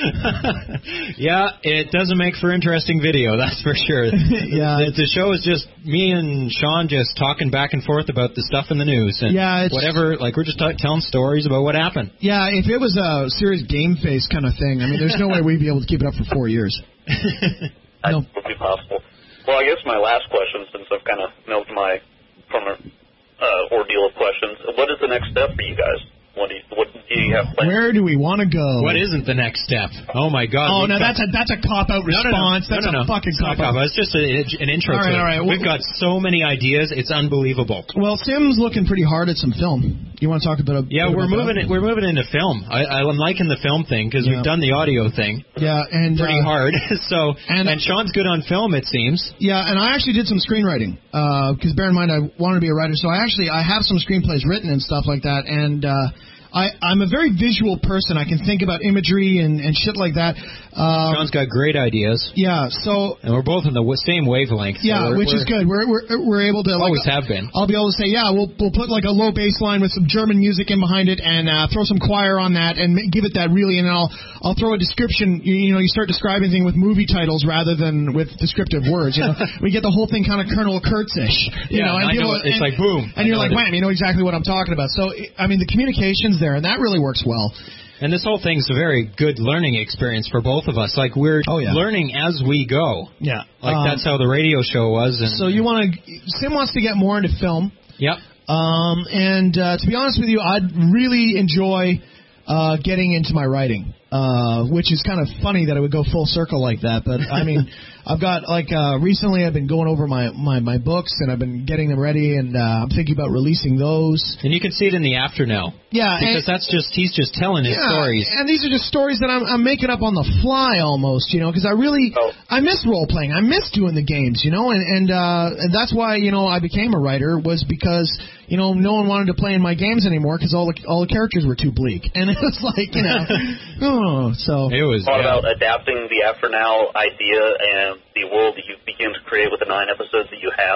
yeah, it doesn't make for interesting video, that's for sure. yeah, the, the show is just me and Sean just talking back and forth about the stuff in the news and yeah, it's, whatever. Like we're just t- telling stories about what happened. Yeah, if it was a serious game face kind of thing, I mean, there's no way we'd be able to keep it up for four years. That no. would be possible. Well, I guess my last question, since I've kind of milked my from a uh, ordeal of questions, what is the next step for you guys? What do you, what do you have planned? Where do we want to go? What isn't the next step? Oh my God! Oh no, that's a that's a cop out response. No, no, no. That's no, no, a fucking cop out. It's just a, an intro. All right, to all right. it. We've got so many ideas. It's unbelievable. Well, Sim's looking pretty hard at some film. You want to talk about a yeah? We're moving. It, we're moving into film. I, I'm liking the film thing because yeah. we've done the audio thing. Yeah, and pretty uh, hard. so and, and Sean's good on film, it seems. Yeah, and I actually did some screenwriting because uh, bear in mind I wanted to be a writer, so I actually I have some screenplays written and stuff like that, and. Uh, I, I'm a very visual person. I can think about imagery and, and shit like that. Um, Sean's got great ideas. Yeah, so... And we're both in the w- same wavelength. So yeah, we're, which we're, is good. We're we're, we're able to... Always like, have been. I'll be able to say, yeah, we'll we'll put like a low bass line with some German music in behind it and uh, throw some choir on that and give it that really... And I'll I'll throw a description. You, you know, you start describing things with movie titles rather than with descriptive words. You know, we get the whole thing kind of Colonel Kurtz-ish. You yeah, know, and I people, know. It's and, like, boom. And you're like, wham, you know exactly what I'm talking about. So, I mean, the communication's there, and that really works well. And this whole thing's a very good learning experience for both of us. Like, we're oh, yeah. learning as we go. Yeah. Like, um, that's how the radio show was. And, so you want to... Sim wants to get more into film. Yep. Um, and uh, to be honest with you, I'd really enjoy uh, getting into my writing, uh, which is kind of funny that it would go full circle like that. But, I mean... I've got, like, uh, recently I've been going over my, my, my books, and I've been getting them ready, and uh, I'm thinking about releasing those. And you can see it in the after now. Yeah. Because and, that's just, he's just telling his yeah, stories. And these are just stories that I'm, I'm making up on the fly almost, you know, because I really, oh. I miss role-playing. I miss doing the games, you know, and, and, uh, and that's why, you know, I became a writer was because, you know, no one wanted to play in my games anymore because all the, all the characters were too bleak. And it was like, you know, oh, so. It was, thought yeah. about adapting the After Now idea and the world that you begin to create with the nine episodes that you have.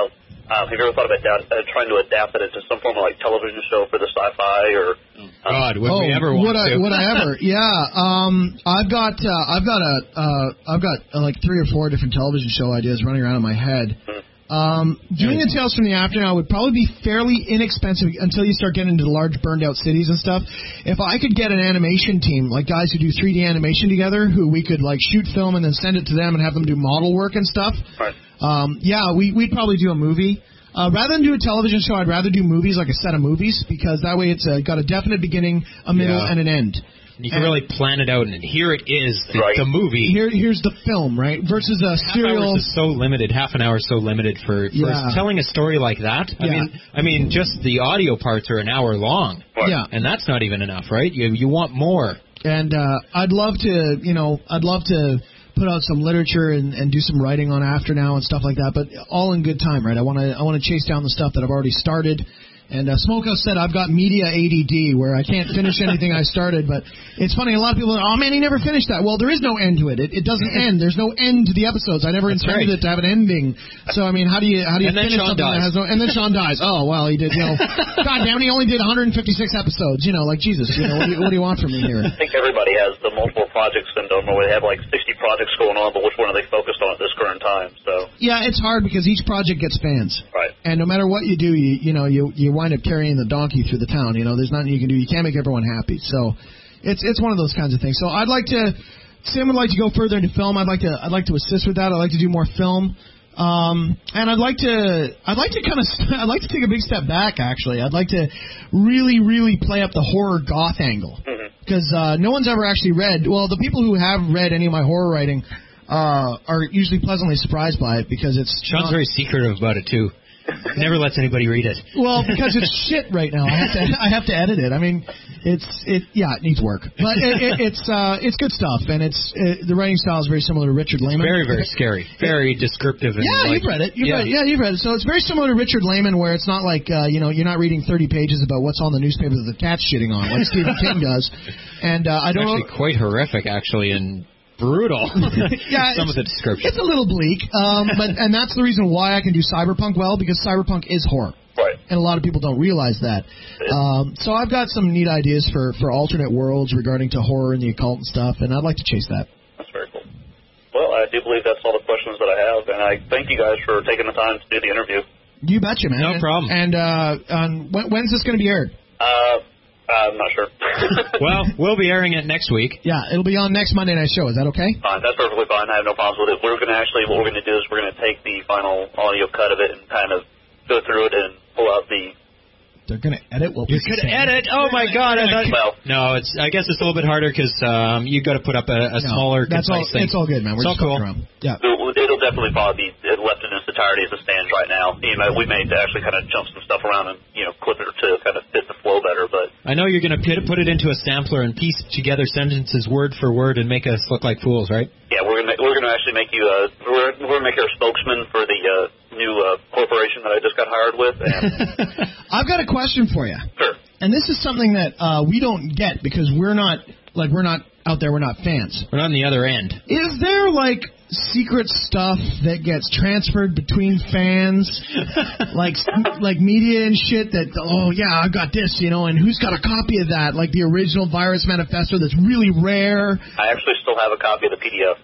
Um, have you ever thought about adapt, uh, trying to adapt it into some form of like television show for the sci-fi or? Um, God, would oh, we ever want would I, to? Would I ever? Yeah. Um, I've got uh, I've got a uh, I've got uh, like three or four different television show ideas running around in my head. Mm-hmm. Um, doing the Tales from the After Now would probably be fairly inexpensive until you start getting into the large burned out cities and stuff. If I could get an animation team, like guys who do three D animation together, who we could like shoot film and then send it to them and have them do model work and stuff. Right. Um, yeah, we, we'd probably do a movie. Uh, rather than do a television show, I'd rather do movies, like a set of movies, because that way it's uh, got a definite beginning, a middle, Yeah. and an end. You can really plan it out, and here it is, the, Right. the movie. Here, here's the film, right? Versus a Half serial. hours is so limited. Half an hour is so limited for, for Yeah. telling a story like that. I Yeah. mean, I mean, just the audio parts are an hour long, Yeah. and that's not even enough, right? You you want more. And uh, I'd love to, you know, I'd love to put out some literature and, and do some writing on After Now and stuff like that. But all in good time, right? I want to, I want to chase down the stuff that I've already started. And uh, Smokehouse said I've got media A D D, where I can't finish anything I started. But it's funny, a lot of people are, oh man, he never finished that. Well, there is no end to it. It, it doesn't end. There's no end to the episodes. I never That's intended right. it to have an ending. So I mean, how do you how do you And then finish Sean something dies. that has no? And then Sean dies. Oh well, he did. You know, God damn it, he only did one hundred fifty-six episodes. You know, like Jesus. You know, what do you, what do you want from me here? I think everybody has the multiple project syndrome, where they have like sixty projects going on, but which one are they focused on at this current time? So. Yeah, it's hard because each project gets fans. Right. And no matter what you do, you you know you you wind up carrying the donkey through the town. You know, there's nothing you can do. You can't make everyone happy. So, it's it's one of those kinds of things. So I'd like to, Sam would like to go further into film. I'd like to I'd like to assist with that. I'd like to do more film. Um, and I'd like to I'd like to kind of I'd like to take a big step back. Actually, I'd like to really really play up the horror goth angle, because uh, no one's ever actually read. Well, the people who have read any of my horror writing uh, are usually pleasantly surprised by it, because it's Sean's not- very secretive about it too. Never lets anybody read it. Well, because it's shit right now. I have to I have to edit it. I mean, it's it yeah, it needs work, but it, it, it's uh, it's good stuff, and it's it, the writing style is very similar to Richard Lehman. Very, very scary. Very descriptive. And Yeah, like, you've read it. You've yeah. read it. Yeah, you've read it. So it's very similar to Richard Lehman, where it's not like uh, you know you're not reading thirty pages about what's on the newspaper that the cat's shitting on, like Stephen King does. And uh, I don't Actually, know. quite horrific, actually, and brutal. Yeah, Some of the description. It's a little bleak, um, but and that's the reason why I can do cyberpunk well, because cyberpunk is horror. Right. And a lot of people don't realize that. Um, so I've got some neat ideas for, for alternate worlds regarding to horror and the occult and stuff, and I'd like to chase that. That's very cool. Well, I do believe that's all the questions that I have, and I thank you guys for taking the time to do the interview. You betcha, man. No problem. And uh, on, when, when's this going to be aired? Uh, I'm not sure. Well, we'll be airing it next week. Yeah, it'll be on next Monday Night Show. Is that okay? Fine, that's perfectly fine. I have no problems with it. We're going to actually, what we're going to do is we're going to take the final audio cut of it and kind of go through it and pull out the. They're going to edit what You we could say. edit. Oh my God! I thought, Well, no, it's. I guess it's a little bit harder because um, you got to put up a, a No, smaller, that's all, concise thing. It's all good, man. We're It's just all cool. fucking around. Yeah. it'll, it'll definitely probably be left in its entirety as it stands right now. You know, we may actually kind of jump some stuff around and, you know, clip it to kind of fit the flow better, but. I know you're going to put it into a sampler and piece together sentences word for word and make us look like fools, right? Yeah, we're gonna we're gonna actually make you uh we're we're gonna make you our spokesman for the uh, new uh, corporation that I just got hired with. And I've got a question for you. sure. And this is something that uh, we don't get because we're not, like, we're not out there, we're not fans. We're on the other end. Is there, like, secret stuff that gets transferred between fans? like like media and shit that, oh, yeah, I got this, you know, and who's got a copy of that? Like the original Virus Manifesto that's really rare. I actually still have a copy of the P D F.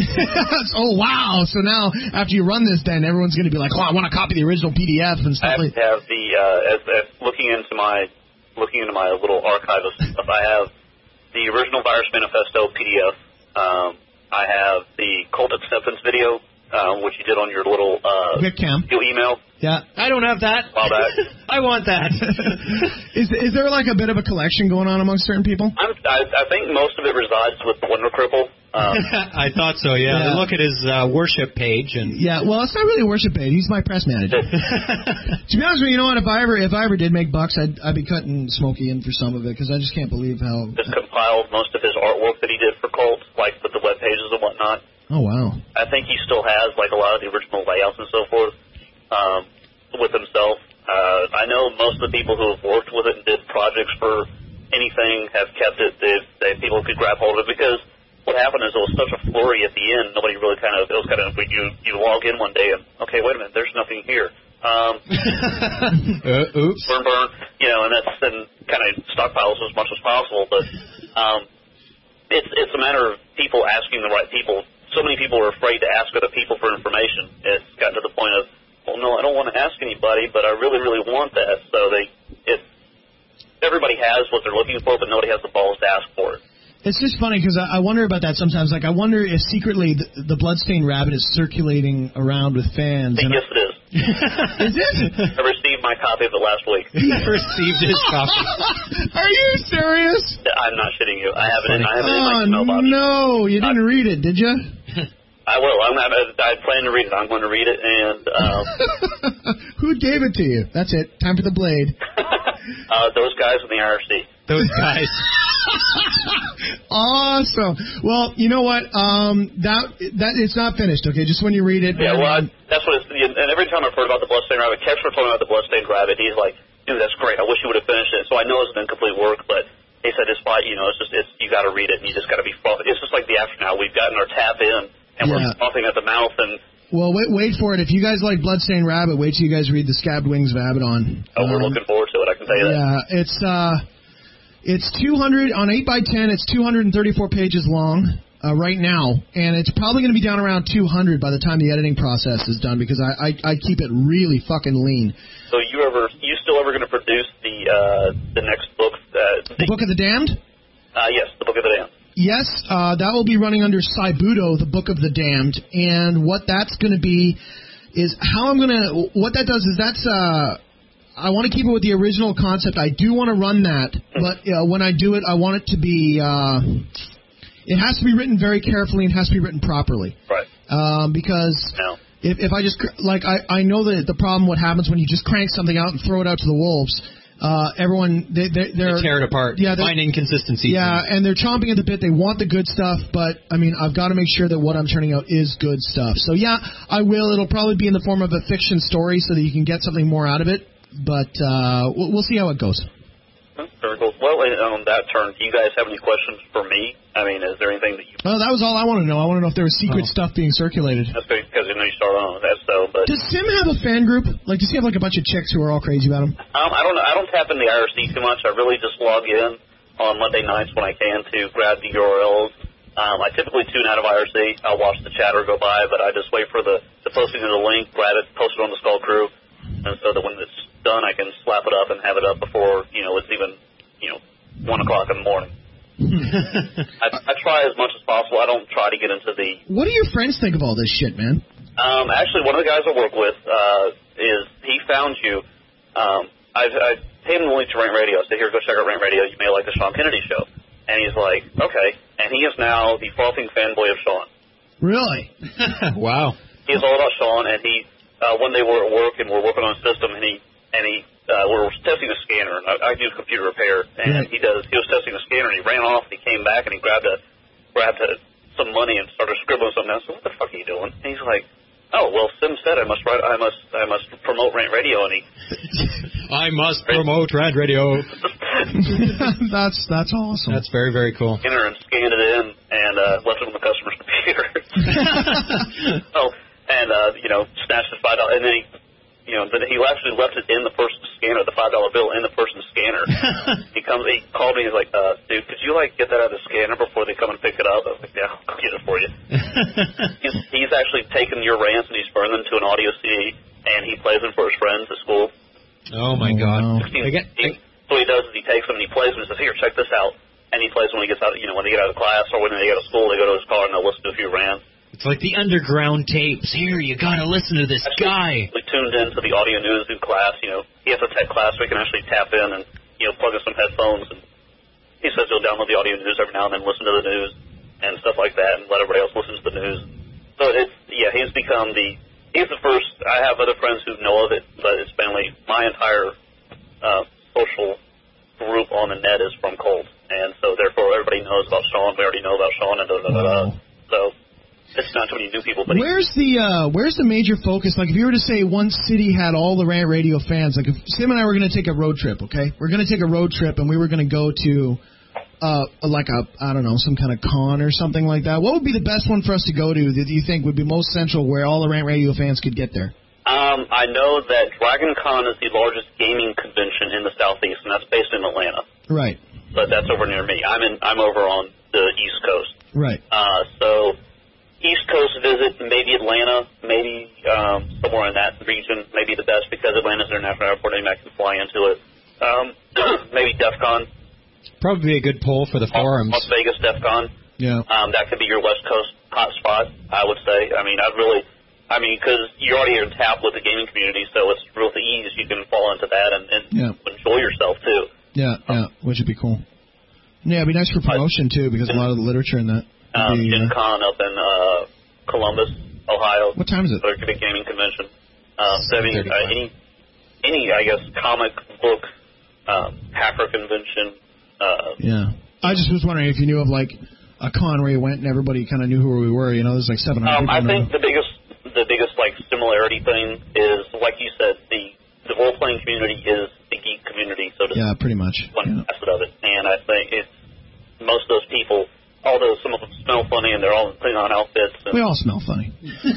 Oh, wow. So now, after you run this, then everyone's going to be like, oh, I want to copy the original P D F and I stuff have, like have the uh, as, as looking into my looking into my little archive of stuff. I have the original Virus Manifesto P D F. Um, I have the cult acceptance video, um, which you did on your little uh, Webcam. your email. Yeah. I don't have that. While back. I want that. is is there like a bit of a collection going on among certain people? I'm, I, I think most of it resides with the Wonder Cripple. Um, I thought so, yeah. Yeah. Look at his uh, worship page. and Yeah, well, it's not really a worship aid. He's my press manager. To be honest with you, you know what? If I ever if I ever did make bucks, I'd I'd be cutting Smokey in for some of it because I just can't believe how. just compiled most of his artwork that he did for Cult, like with the web pages and whatnot. Oh wow. I think he still has like a lot of the original layouts and so forth um, with himself. Uh, I know most of the people who have worked with it and did projects for anything have kept it. They, they people could grab hold of it because what happened is it was such a flurry at the end. Nobody really kind of it was kind of when you you log in one day and okay, wait a minute, there's nothing here. Um, uh, oops. Burn, burn. You know, and that's then kind of stockpiles as much as possible. But um, it's it's a matter of people asking the right people. So many people are afraid to ask other people for information. It's gotten to the point of, well, no, I don't want to ask anybody, but I really, really want that. So they, it, everybody has what they're looking for, but nobody has the balls to ask for it. It's just funny because I, I wonder about that sometimes. Like, I wonder if secretly the, the Bloodstained Rabbit is circulating around with fans. Yes, and it is. Is it? I received my copy of it last week. He received his copy. Are you serious? I'm not shitting you. I have it in, I have it in my Oh, email box. no. You didn't read it, did you? I will. I'm, I'm, I plan to read it. I'm going to read it, and um, who gave it to you? That's it. Time for the blade. uh, those guys in the I R C. Those guys. Awesome. Well, you know what? Um, that that it's not finished. Okay, just when you read it. Yeah, well, I, that's what. It's, and every time I've heard about the Bloodstained Rabbit, Kex were talking about the Bloodstained Rabbit. He's like, dude, that's great. I wish you would have finished it. So I know it's incomplete work, but he said it's fine. You know, it's just it's you got to read it, and you just got to be. It's just like the After Now. We've gotten our tap in, and Yeah. we're coughing at the mouth, and. Well, wait, wait for it. If you guys like Bloodstained Rabbit, wait till you guys read the Scabbed Wings of Abaddon. Oh, we're Um, looking forward to it. I can tell you that. Yeah, it's uh, it's two hundred on eight by ten. It's two hundred thirty-four pages long uh, right now, and it's probably going to be down around two hundred by the time the editing process is done because I I, I keep it really fucking lean. So you ever you still ever going to produce the uh, the next book? Uh, the, The Book of the Damned. Uh, yes, the Book of the Damned. Yes, uh, that will be running under Saibudo, the Book of the Damned, and what that's going to be is how I'm going to. What that does is that's. Uh, I want to keep it with the original concept. I do want to run that, but uh, when I do it, I want it to be. Uh, it has to be written very carefully and has to be written properly. Right. Um, because. No. If, if I just like I, I know that the problem what happens when you just crank something out and throw it out to the wolves. Uh, everyone, they, they, they're... They tear it apart. Yeah, Find inconsistencies. Yeah, and they're chomping at the bit. They want the good stuff, but, I mean, I've got to make sure that what I'm turning out is good stuff. So, yeah, I will. It'll probably be in the form of a fiction story so that you can get something more out of it, but uh, we'll, we'll see how it goes. Very cool. Well, on that turn, do you guys have any questions for me? I mean, is there anything that you... Well, that was all I want to know. I want to know if there was secret Oh. stuff being circulated. That's because you know you started on with that, so, but... Does Sim have a fan group? Like, does he have, like, a bunch of chicks who are all crazy about him? Um, I don't know. I don't tap in the I R C too much. I really just log in on Monday nights when I can to grab the U R Ls. Um, I typically tune out of I R C. I'll watch the chatter go by, but I just wait for the, the posting of the link, grab it, post it on the Skull Crew, and so that when it's done, I can slap it up and have it up before, you know, it's even, you know, one o'clock in the morning. I, I try as much as possible. I don't try to get into the... What do your friends think of all this shit, man? Um, actually, one of the guys I work with uh, is he found you. Um, I've, I've paid him the link to Rant Radio. I said, here, go check out Rant Radio. You may like the Sean Kennedy show. And he's like, okay. And he is now the frothing fanboy of Sean. Really? Wow. He's all about Sean, and he uh, one day we're at work and we're working on a system, and he and he uh, we're testing a scanner. And I, I do computer repair, and Right. he does. He was testing a scanner, and he ran off, and he came back, and he grabbed a grabbed a, some money and started scribbling something down. So what the fuck are you doing? And he's like, oh well, Sim said I must write, I must I must promote Rant Radio, and he. I must promote Rant Radio. that's that's awesome. That's very, very cool. Scanner and scanned it in and uh, left it on the customer's computer. oh, and uh, you know, snatched the five dollars, and then he, you know, then he actually left it in the person's scanner, the five dollar bill in the person's scanner. he comes, he called me, he's like, uh, dude, could you like get that out of the scanner before they come and pick it up? I was like, yeah, I'll get it for you. he's, he's actually taken your rants and he's burned them to an audio C D, and he plays them for his friends at school. Oh, my Oh, God. wow. I get, I, So what he does is he takes them and he plays them and says, here, check this out. And he plays when he gets out, you know, when they get out of class or when they get out of school, they go to his car and they'll listen to a few rants. it's like the underground tapes. Here, you got to listen to this guy. We tuned into the audio news in class. You know, he has a tech class so he can actually tap in and, you know, plug in some headphones. And he says he'll download the audio news every now and then, listen to the news and stuff like that, and let everybody else listen to the news. So it's, yeah, he's become the, he's the first. I have other friends who know of it, but it's mainly my entire uh, social group on the net is from Colt. And so therefore everybody knows about Sean. We already know about Sean and da da da da. Wow. So it's not too many new people. But he, Where's the uh, where's the major focus? Like, if you were to say one city had all the Rant Radio fans, like if Sim and I were going to take a road trip, okay, we're going to take a road trip and we were going to go to uh, like a I don't know some kind of con or something like that. What would be the best one for us to go to that you think would be most central, where all the Rant Radio fans could get there? Um, I know that Dragon Con is the largest gaming convention in the Southeast, and that's based in Atlanta. Right. But that's over near me. I'm in. I'm over on the East Coast. Right. Uh, so East Coast visit, maybe Atlanta, maybe um, somewhere in that region, maybe the best because Atlanta's International Airport, and I can fly into it. Um, maybe DEF CON. Probably be a good poll for the forums. Las Vegas DEF CON. Yeah. Um, that could be your West Coast hotspot, I would say. I mean, I'd really. I mean, because you're already in tap with the gaming community, so it's real easy. You can fall into that and, and yeah. enjoy yourself, too. Yeah, yeah, which would be cool. Yeah, it'd be nice for promotion, too, because a lot of the literature in that. Um, be, Gen uh, Con up in uh, Columbus, Ohio. What time is it? So it could be a gaming convention. Um, so, I mean, uh, any, any, I guess, comic book um, hacker convention. Uh, yeah. I just was wondering if you knew of, like, a con where you went and everybody kind of knew who we were. You know, there's like seven hundred um, people. I think the biggest... The biggest like similarity thing is, like you said, the the role playing community is the geek community, so to yeah, pretty much. One Yeah. facet of it, and I think it's most of those people. Although some of them smell funny and they're all putting on outfits. And we all smell funny.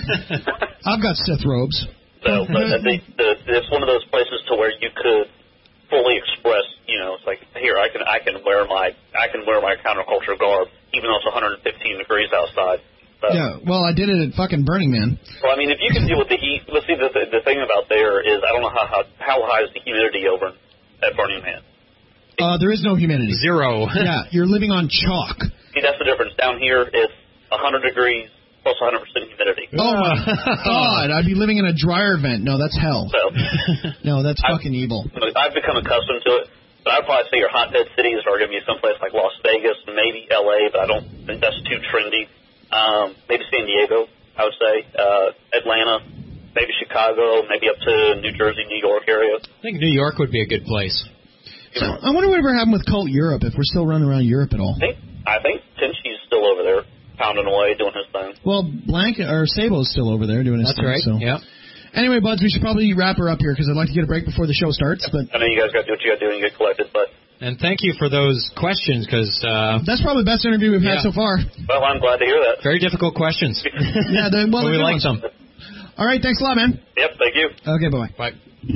I've got Sith robes. So, but the, the, it's one of those places to where you could fully express. You know, it's like here I can I can wear my I can wear my counterculture garb, even though it's one hundred fifteen degrees outside. So. Yeah, well, I did it at fucking Burning Man. Well, I mean, if you can deal with the heat, let's see, the, the, the thing about there is, I don't know how, how how high is the humidity over at Burning Man. Uh, there is no humidity. Zero. Yeah, you're living on chalk. See, that's the difference. Down here, it's one hundred degrees plus one hundred percent humidity. Oh, my God, I'd be living in a dryer vent. No, that's hell. So, no, that's I've, fucking evil. I've become accustomed to it, but I'd probably say your hotbed cities are going to be someplace like Las Vegas, maybe L A, but I don't think that's too trendy. Um, maybe San Diego, I would say, uh, Atlanta, maybe Chicago, maybe up to New Jersey, New York area. I think New York would be a good place. So, I wonder whatever happened with Cult Europe, if we're still running around Europe at all. I think, I think Tenchi's still over there, pounding away, doing his thing. Well, Blank, or Sabo's still over there doing his That's thing. right, So. yeah. Anyway, Buds, we should probably wrap her up here, because I'd like to get a break before the show starts. But I know you guys got to do what you got to do and get collected, but... And thank you for those questions, because... Uh, That's probably the best interview we've yeah. had so far. Well, I'm glad to hear that. Very difficult questions. yeah, the, well, but we like them. All right, thanks a lot, man. Yep, thank you. Okay, bye-bye. Bye.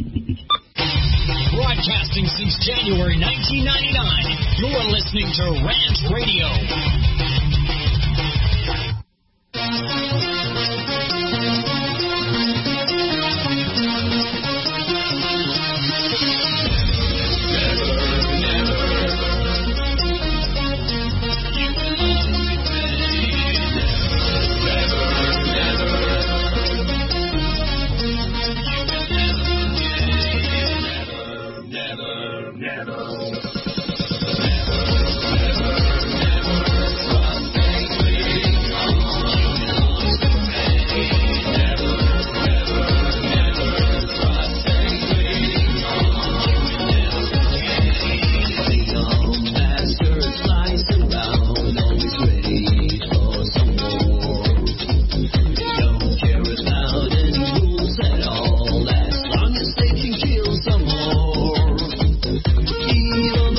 Broadcasting since January nineteen ninety-nine, you're listening to Rant Radio. Some more. Even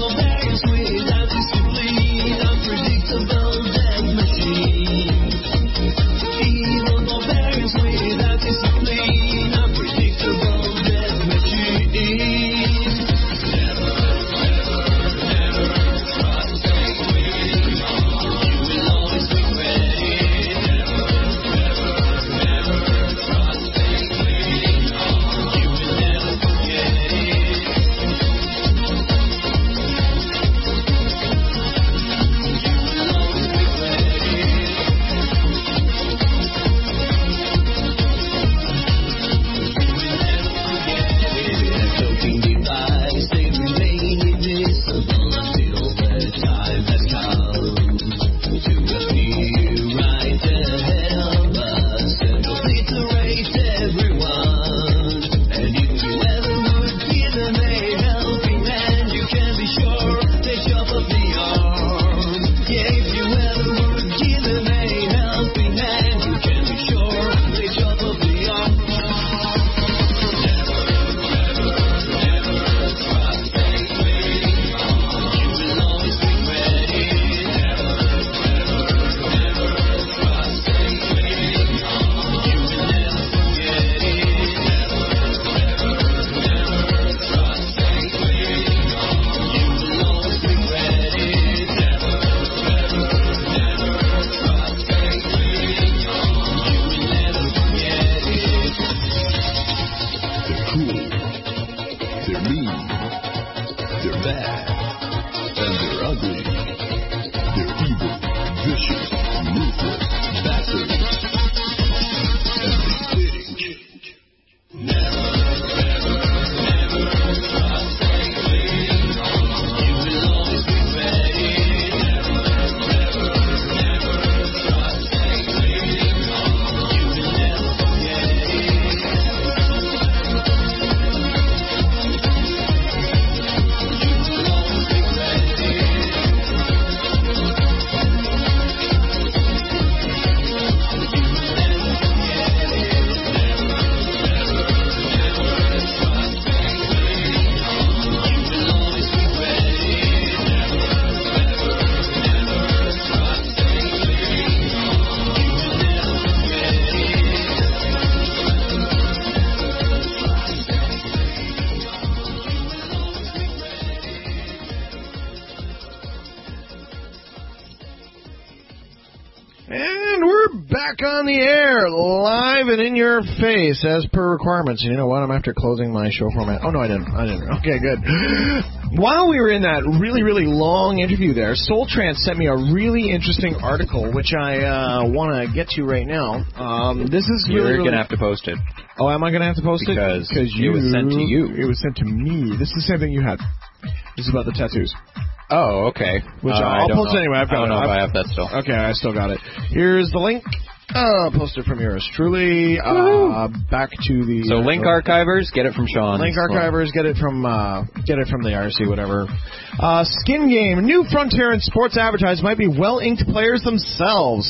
And we're back on the air, live and in your face, as per requirements. And you know what? I'm after closing my show format. Oh, no, I didn't. I didn't. Okay, good. While we were in that really, really long interview there, Soul Trance sent me a really interesting article, which I uh, want to get to right now. Um, this is really, You're really... going to have to post it. Oh, am I going to have to post because it? Because it was sent to you. It was sent to me. This is the same thing you had. This is about the tattoos. Oh, okay. Which uh, I'll post know. it anyway. I've got I don't know it. if I have that still. Okay, I still got it. Here's the link. Uh, posted from yours truly. Uh, back to the. So, Link Archivers, get it from Sean. Link Archivers, get it from uh, get it from the R C, whatever. Uh, Skin Game, new frontier in sports advertising might be well-inked players themselves.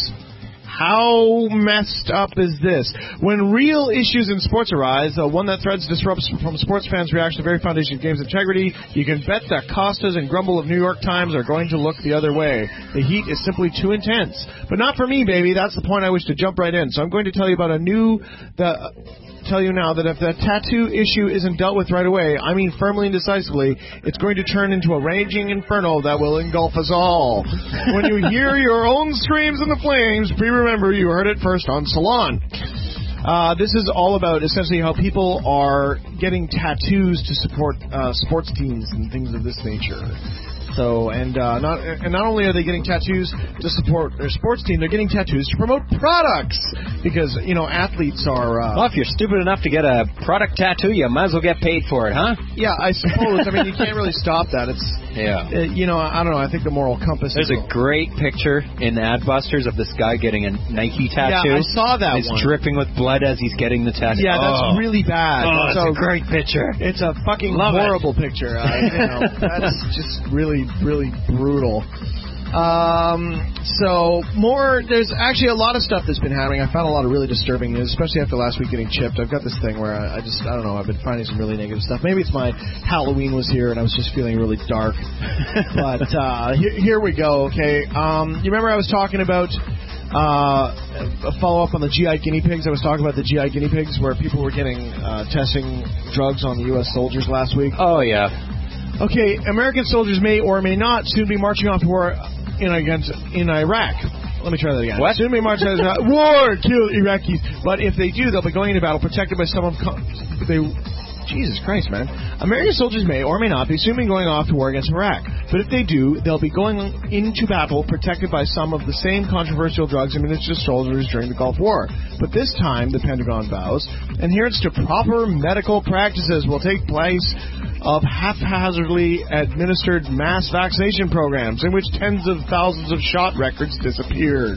How messed up is this? When real issues in sports arise, the one that threads disrupts from sports fans' reaction to the very foundation of game's integrity, you can bet that Costas and Grumble of New York Times are going to look the other way. The heat is simply too intense. But not for me, baby. That's the point I wish to jump right in. So I'm going to tell you about a new... The, tell you now that if the tattoo issue isn't dealt with right away, I mean firmly and decisively, it's going to turn into a raging inferno that will engulf us all. When you hear your own screams in the flames, please remember you heard it first on Salon. Uh, this is all about essentially how people are getting tattoos to support uh, sports teams and things of this nature. So, and uh, not and not only are they getting tattoos to support their sports team, they're getting tattoos to promote products because, you know, athletes are... Uh, well, if you're stupid enough to get a product tattoo, you might as well get paid for it, huh? Yeah, I suppose. I mean, you can't really stop that. It's... Yeah. Uh, you know, I don't know. I think the moral compass There's is... a great picture in Adbusters of this guy getting a Nike tattoo. Yeah, I saw that it's one. It's dripping with blood as he's getting the tattoo. Yeah, that's oh. really bad. Oh, so, it's a great picture. It's a fucking Love horrible it. picture. Uh, you know, that's just really, really brutal. Um, so more, there's actually a lot of stuff that's been happening. I found a lot of really disturbing news, especially after last week getting chipped. I've got this thing where I, I just, I don't know, I've been finding some really negative stuff. Maybe it's my Halloween was here and I was just feeling really dark. But uh, here, here we go, okay. Um, you remember I was talking about uh, a follow-up on the G I guinea pigs? I was talking about the G I guinea pigs where people were getting, uh, testing drugs on the U S soldiers last week. Oh, yeah. Okay, American soldiers may or may not soon be marching off to war in against in Iraq. Let me try that again. What? Soon may march off to war, kill Iraqis. But if they do, they'll be going into battle protected by some of they. Jesus Christ, man. American soldiers may or may not be soon be going off to war against Iraq. But if they do, they'll be going into battle protected by some of the same controversial drugs administered to soldiers during the Gulf War. But this time, the Pentagon vows, adherence to proper medical practices will take place of haphazardly administered mass vaccination programs in which tens of thousands of shot records disappeared.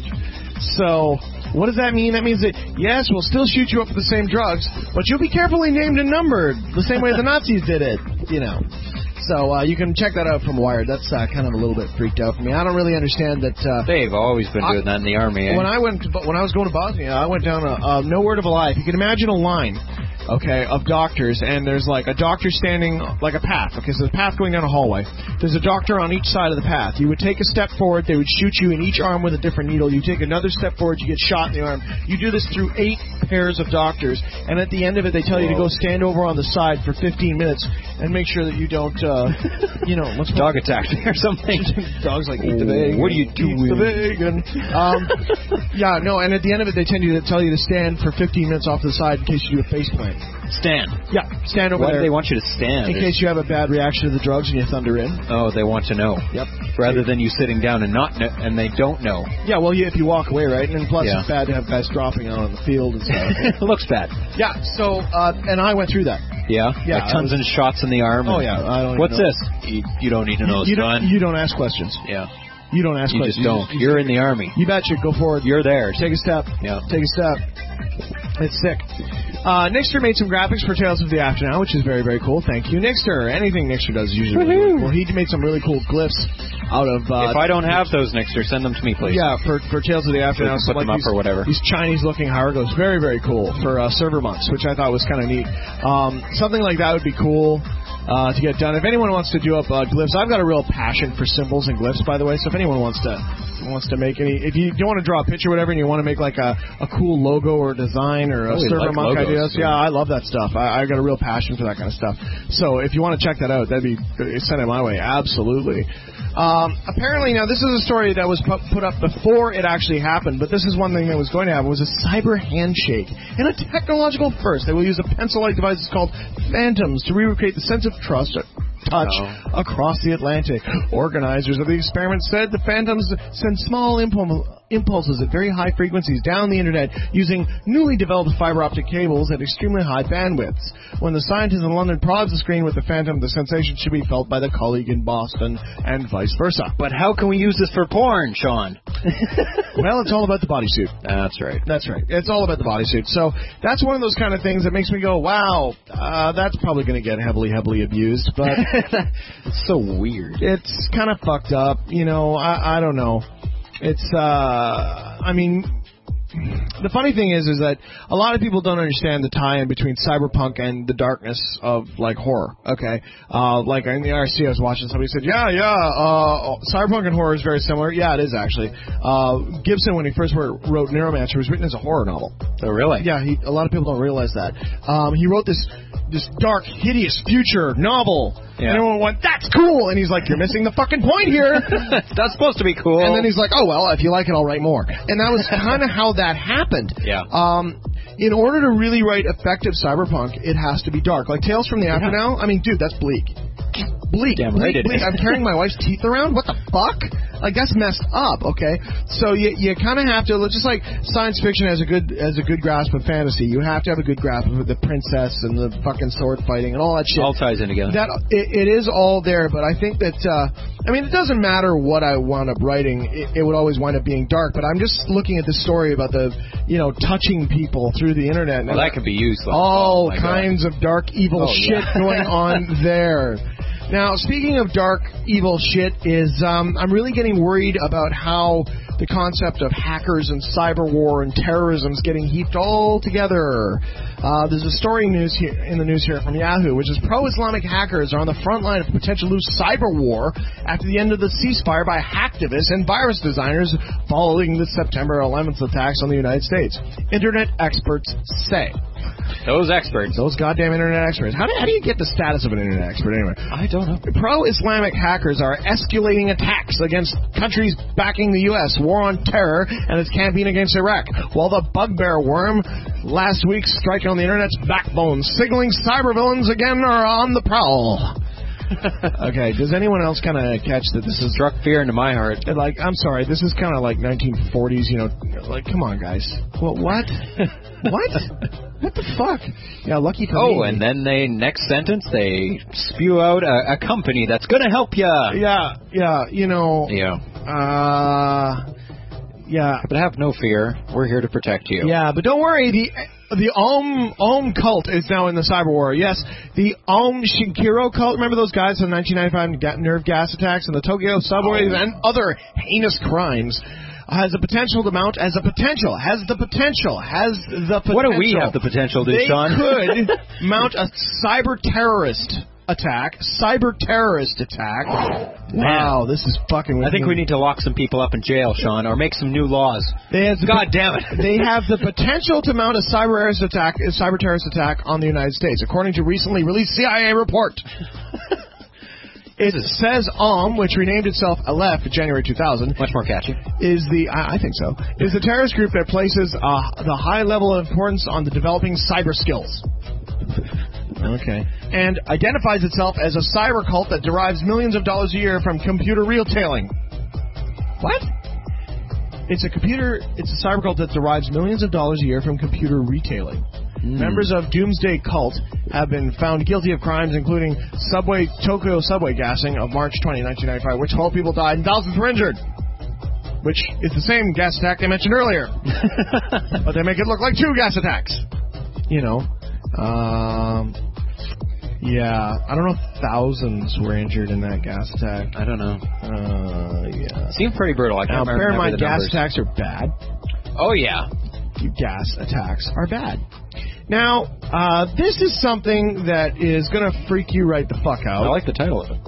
So, what does that mean? That means that, yes, we'll still shoot you up with the same drugs, but you'll be carefully named and numbered, the same way the Nazis did it, you know. So, uh, you can check that out from Wired. That's uh, kind of a little bit freaked out for me. I don't really understand that... Uh, They've always been doing that in the Army, eh? When I went to, when I was going to Bosnia, I went down a, uh, no word of a lie. If you can imagine a line, okay, of doctors, and there's like a doctor standing, like a path, okay, so there's a path going down a hallway. There's a doctor on each side of the path. You would take a step forward, they would shoot you in each arm with a different needle. You take another step forward, you get shot in the arm. You do this through eight pairs of doctors, and at the end of it, they tell you to go stand over on the side for fifteen minutes and make sure that you don't, uh, you know, what's dog attack or something. Dogs like eat the bacon. What are you doing? Eat the bacon. Um, yeah, no, and at the end of it, they tend to tell you to stand for fifteen minutes off to the side in case you do a face plant. Stand. Yeah, stand over Why there. do they want you to stand? In case you have a bad reaction to the drugs and you thunder in. Oh, they want to know. Yep. Rather than you sitting down and not know, and they don't know. Yeah, well, you, if you walk away, right? And then plus, Yeah. it's bad to have guys dropping out on the field and stuff. It looks bad. Yeah. So, uh, and I went through that. Yeah. Yeah, Like tons I of shots in the arm. Oh and- yeah. I don't. What's know. this? You, you don't need to know, You, you son. don't. You don't ask questions. Yeah. You don't ask You questions. just don't. You, You're in the Army. you betcha. Go forward. You're there. Take a step. Yeah. Take a step. It's sick. Uh, Nixter made some graphics for Tales of the After Now, which is very, very cool. Thank you, Nixter. Anything Nixter does is usually really, really cool. He made some really cool glyphs out of... Uh, if I don't have those, Nixter, send them to me, please. Yeah, for, for Tales of the After So Now. we can put them up these, or whatever. These Chinese-looking hieroglyphs. Very, very cool for uh, server monks, which I thought was kind of neat. Um, something like that would be cool. uh, to get done. If anyone wants to do up uh, glyphs, I've got a real passion for symbols and glyphs, by the way. So if anyone wants to wants to make any, if you don't want to draw a picture or whatever, and you want to make like a, a cool logo or design or a oh, server like monk logos, ideas, yeah, I love that stuff. I, I've got a real passion for that kind of stuff. So if you want to check that out, that'd be send it my way, absolutely. Um, apparently, now this is a story that was pu- put up before it actually happened, but this is one thing that was going to happen, was a cyber handshake. And a technological first, they will use a pencil-like device called Phantoms to recreate the sense of trust touch oh. across the Atlantic. Organizers of the experiment said the Phantoms send small impul- impulses at very high frequencies down the internet using newly developed fiber optic cables at extremely high bandwidths. When the scientist in London prods the screen with the Phantom, the sensation should be felt by the colleague in Boston and vice versa. But how can we use this for porn, Sean? Well, it's all about the bodysuit. That's right. That's right. It's all about the bodysuit. So that's one of those kind of things that makes me go, wow, uh, that's probably going to get heavily, heavily abused. But it's so weird. It's kind of fucked up. You know, I, I don't know. It's, uh, I mean, the funny thing is, is that a lot of people don't understand the tie-in between cyberpunk and the darkness of, like, horror, okay? Uh, like, in the I R C, I was watching, somebody said, yeah, yeah, uh, cyberpunk and horror is very similar. Yeah, it is, actually. Uh, Gibson, when he first wrote, wrote Neuromancer, was written as a horror novel. Oh, really? Yeah, he, a lot of people don't realize that. Um, he wrote this this dark, hideous future novel. Yeah. And everyone went, that's cool! And he's like, you're missing the fucking point here! That's supposed to be cool. And then he's like, oh, well, if you like it, I'll write more. And that was kind of how that happened. Yeah. Um, in order to really write effective cyberpunk, it has to be dark. Like Tales from the After Yeah. Now, I mean, dude, that's bleak. Bleak. Damn bleak, right it bleak. is. I'm carrying my wife's teeth around? What the fuck? Like, that's messed up, okay? So you you kind of have to, just like science fiction has a good has a good grasp of fantasy, you have to have a good grasp of the princess and the fucking sword fighting and all that shit. All ties in together. That it, it is all there, but I think that, uh, I mean, it doesn't matter what I wound up writing, it, it would always wind up being dark, but I'm just looking at this story about the, you know, touching people through the internet. Well, that could be used. Like, all oh kinds God. of dark, evil oh, shit yeah. going on there. Now, speaking of dark, evil shit, is um, I'm really getting worried about how the concept of hackers and cyber war and terrorism is getting heaped all together. Uh, there's a story news here, in the news here from Yahoo, which is pro-Islamic hackers are on the front line of potential new cyber war after the end of the ceasefire by hacktivists and virus designers following the September eleventh attacks on the United States. Internet experts say. Those experts. Those goddamn internet experts. How do, how do you get the status of an internet expert anyway? I don't know. Pro-Islamic hackers are escalating attacks against countries backing the U S war on terror and its campaign against Iraq, while the bugbear worm last week striking on the internet's backbone, signaling cybervillains again are on the prowl. Okay, does anyone else kind of catch that this is... Struck fear into my heart. Like, I'm sorry, this is kind of like nineteen forties, you know, like, come on, guys. What? What? What? What the fuck? Yeah, lucky for oh, me. Oh, and then they, next sentence, they spew out a, a company that's going to help you. Yeah, yeah, you know... Yeah. Uh... Yeah. But have no fear. We're here to protect you. Yeah, but don't worry. The the Om Om cult is now in the cyber war. Yes, the Om Shinrikyo cult. Remember those guys in the nineteen ninety-five nerve gas attacks and the Tokyo subways oh. and other heinous crimes? Has the potential to mount as a potential. Has the potential. Has the potential. What do we have the potential to, they Sean? They could mount a cyber terrorist attack, cyber terrorist attack. Wow, this is fucking. I think we need to lock some people up in jail, Sean, or make some new laws. They have the, God damn it! They have the potential to mount a cyber terrorist attack, a cyber terrorist attack on the United States, according to recently released C I A report. It says O M, which renamed itself Aleph in January two thousand. Much more catchy. Is the, I, I think so, is the terrorist group that places uh, the high level of importance on the developing cyber skills. Okay. And identifies itself as a cyber cult that derives millions of dollars a year from computer retailing. What? It's a computer, it's a cyber cult that derives millions of dollars a year from computer retailing. Mm. Members of Doomsday Cult have been found guilty of crimes including subway Tokyo subway gassing of March twentieth, nineteen ninety-five, which twelve people died and thousands were injured. Which is the same gas attack they mentioned earlier. But they make it look like two gas attacks. You know. Um, yeah, I don't know if thousands were injured in that gas attack. I don't know. Uh, yeah. Seemed pretty brutal. I can't now, remember bear in mind, the gas numbers. attacks are bad. Oh, yeah. Gas attacks are bad. Now, uh, this is something that is going to freak you right the fuck out. I like the title of it.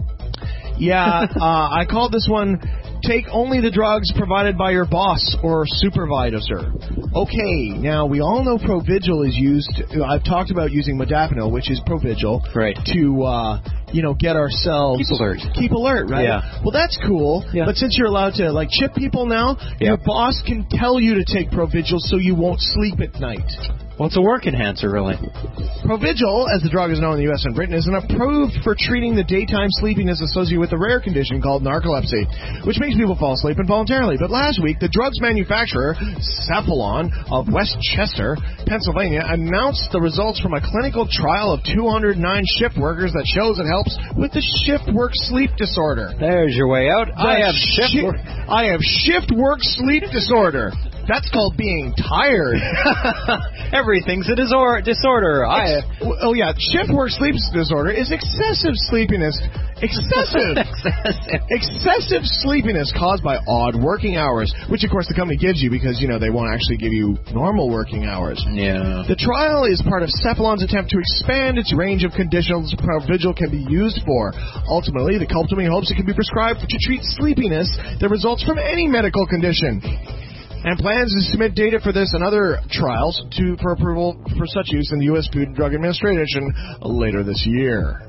Yeah, uh, I called this one, Take Only the Drugs Provided by Your Boss or Supervisor. Okay, now we all know Provigil is used, I've talked about using modafinil, which is Provigil, right. to, uh, you know, get ourselves... Keep alert. Keep alert, right? Yeah. Well, that's cool, yeah. but since you're allowed to, like, chip people now, yeah. your boss can tell you to take Provigil so you won't sleep at night. Well, it's a work enhancer, really. Provigil, as the drug is known in the U S and Britain, is an approved for treating the daytime sleepiness associated with a rare condition called narcolepsy, which makes people fall asleep involuntarily. But last week, the drug's manufacturer, Cephalon of Westchester, Pennsylvania, announced the results from a clinical trial of two hundred nine shift workers that shows it helps with the shift work sleep disorder. There's your way out. The I have shift shi- work. I have shift work sleep disorder. That's called being tired. Everything's a disor- disorder. I Ex- oh, yeah. Shift work sleep disorder is excessive sleepiness. Excessive. excessive. Excessive sleepiness caused by odd working hours, which, of course, the company gives you because, you know, they won't actually give you normal working hours. Yeah. The trial is part of Cephalon's attempt to expand its range of conditions Provigil can be used for. Ultimately, the company hopes it can be prescribed to treat sleepiness that results from any medical condition, and plans to submit data for this and other trials to for approval for such use in the U S Food and Drug Administration later this year.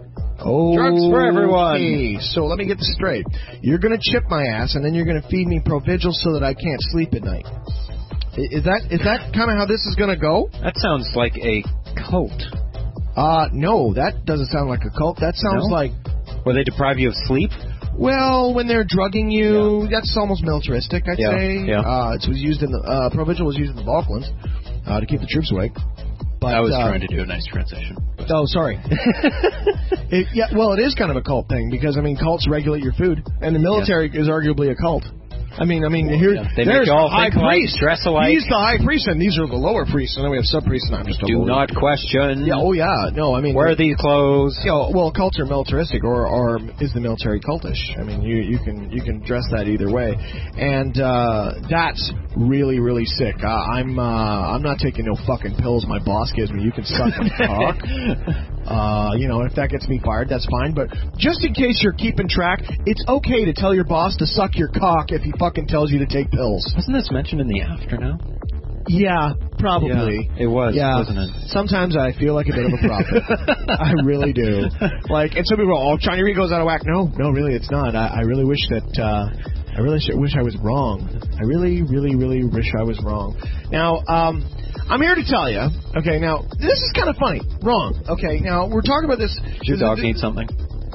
Oh, drugs for everyone. Okay, so let me get this straight. You're going to chip my ass, and then you're going to feed me Provigil so that I can't sleep at night. Is that is that kind of how this is going to go? That sounds like a cult. Uh, no, that doesn't sound like a cult. That sounds no? like... Will they deprive you of sleep? Well, when they're drugging you, yeah. that's almost militaristic, I'd yeah. say. Yeah. Uh, it was used in the uh, Provigil was used in the Falklands uh, to keep the troops awake. But, I was uh, trying to do a nice transition. But. Oh, sorry. it, yeah, well, it is kind of a cult thing because I mean, cults regulate your food, and the military yeah. is arguably a cult. I mean, I mean, here yeah. they there's make you all the high think priest. Alike, dress alike. He's the high priest, and these are the lower priests, and then we have sub priests. And I'm just a do lower. not question. Yeah. Oh, yeah. No, I mean, wear these clothes. You know, well, cults are militaristic, or or is the military cultish? I mean, you you can you can dress that either way, and uh, that's really really sick. Uh, I'm uh, I'm not taking no fucking pills my boss gives me. You can suck my cock. Uh, you know, if that gets me fired, that's fine. But just in case you're keeping track, it's okay to tell your boss to suck your cock if he fucking tells you to take pills. Wasn't this mentioned in the after now? Yeah, probably. Yeah, it was, yeah. wasn't it? Sometimes I feel like a bit of a prophet. I really do. Like, and some people go, oh, Johnny Reed goes out of whack. No, no, really, it's not. I, I really wish that, uh, I really sh- wish I was wrong. I really, really, really wish I was wrong. Now, um, I'm here to tell you, okay, now, this is kind of funny. Wrong. Okay, now, we're talking about this. Does your dog need something? I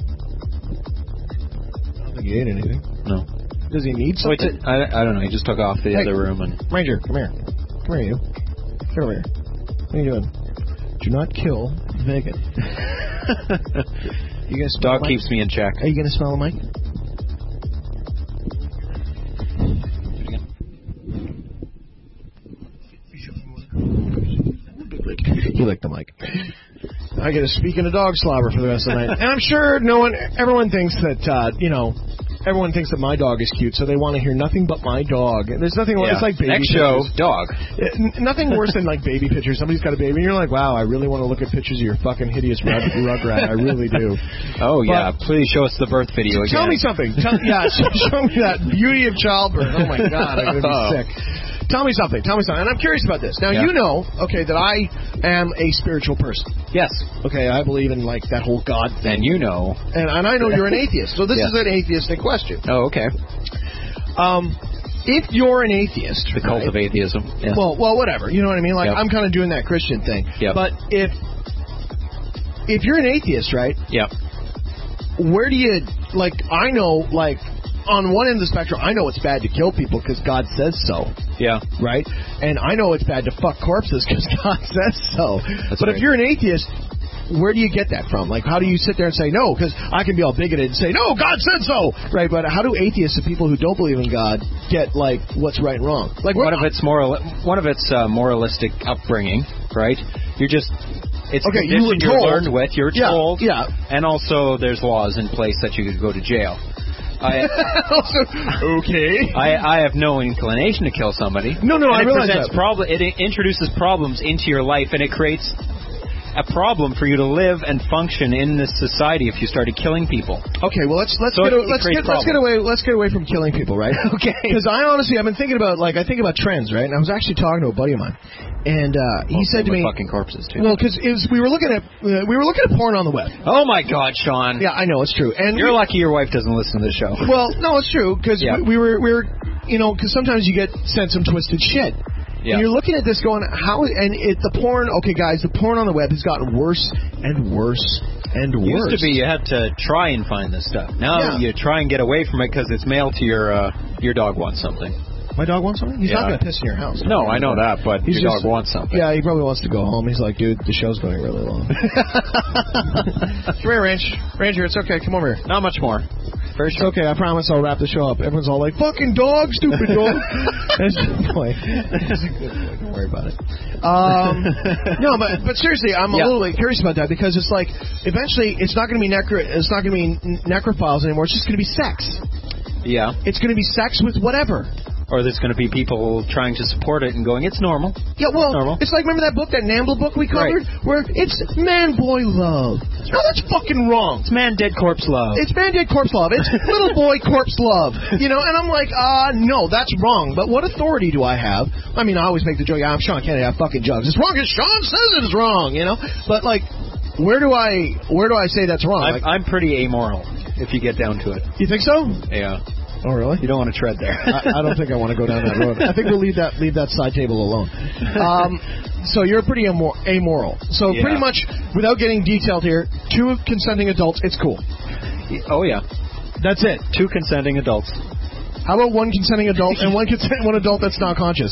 don't think he ate anything. No. Does he need something? Wait, I, I don't know. He just took off the hey, other room and... Ranger, come here. Come here, you. Get over here. What are you doing? Do not kill Vegan. You guys dog keeps me in check. Are you going to smell the mic? You lick the mic. I get to speak in a dog slobber for the rest of the night. And I'm sure no one, everyone thinks that, uh, you know, everyone thinks that my dog is cute, so they want to hear nothing but my dog. And there's nothing, yeah. It's like baby Next pictures. show, dog. It, nothing worse than like baby pictures. Somebody's got a baby, and you're like, wow, I really want to look at pictures of your fucking hideous rug, rugrat. I really do. Oh, yeah. But, please show us the birth video again. Tell me something. Tell, yeah, show me that beauty of childbirth. Oh, my God, I'm going to be oh. sick. Tell me something. Tell me something. And I'm curious about this. Now, yeah. you know, okay, that I am a spiritual person. Yes. Okay, I believe in, like, that whole God thing. And you know. And, and I know you're an atheist. So this yeah. is an atheistic question. Oh, okay. Um, if you're an atheist, the cult right? of atheism. Yeah. Well, well, whatever. You know what I mean? Like, yep. I'm kind of doing that Christian thing. Yep. But if if you're an atheist, right? Yep. Where do you, like, I know, like, on one end of the spectrum, I know it's bad to kill people because God says so. Yeah. Right? And I know it's bad to fuck corpses because God says so. That's but right. if you're an atheist, where do you get that from? Like, how do you sit there and say no? Because I can be all bigoted and say, no, God said so. Right? But how do atheists and people who don't believe in God get, like, what's right and wrong? Like, one of its moral, one of its uh, moralistic upbringing, right? You're just... It's okay, condition you were you're told. learned with, you're yeah, told, yeah. and also there's laws in place that you could go to jail. I, okay. I I have no inclination to kill somebody. No, no, and I it realize presents that. Prob- it introduces problems into your life, and it creates a problem for you to live and function in this society if you started killing people. Okay, well let's let's So get it- a, it let's creates get let's get away let's get away from killing people, right? Okay. Because I honestly I've been thinking about like I think about trends, right? And I was actually talking to a buddy of mine, and uh, he Well, said to with me, fucking corpses too. well, because we were looking at uh, we were looking at porn on the web. Oh my God, Sean! Yeah, I know it's true, and You're we, lucky your wife doesn't listen to this show. well, no, it's true because Yeah. we, we were we were you know because sometimes you get sent some twisted shit. Yeah. And you're looking at this going, how, and it, the porn, okay guys, the porn on the web has gotten worse and worse and worse. Used to be you had to try and find this stuff. Now Yeah. you try and get away from it because it's mailed to your uh, your dog wants something. My dog wants something? He's Yeah. not going to piss in your house. No, I know that, but He's your just- dog wants something. Yeah, he probably wants to go home. He's like, dude, the show's going really long. Come here, Ranch. Ranger, it's okay. Come over here. Not much more. Very It's okay. I promise I'll wrap the show up. Everyone's all like, fucking dog, stupid dog. That's a good point. That's a good point. Don't worry about it. Um, no, but but seriously, I'm a Yeah. little like, curious about that because it's like, eventually, it's not going to be necro. It's not going to be necrophiles anymore. It's just going to be sex. Yeah. It's going to be sex with whatever. Or there's going to be people trying to support it and going, it's normal. Yeah, well, Normal. it's like, remember that book, that Namble book we covered? Where it's man-boy love. No, that's fucking wrong. It's man dead corpse love. It's man-dead corpse love. It's little boy corpse love. You know, and I'm like, uh, no, that's wrong. But what authority do I have? I mean, I always make the joke, I'm Sean Kennedy, I have fucking jugs. It's wrong because Sean says it's wrong, you know? But, like, where do I where do I say that's wrong? I'm, Like, I'm pretty amoral, if you get down to it. you think so? Yeah. Oh, really? You don't want to tread there. I, I don't think I want to go down that road. I think we'll leave that leave that side table alone. Um, so you're pretty amor- amoral. So Yeah. pretty much, without getting detailed here, two consenting adults, it's cool. Oh, yeah. That's it. Two consenting adults. How about one consenting adult and one consent one adult that's not conscious?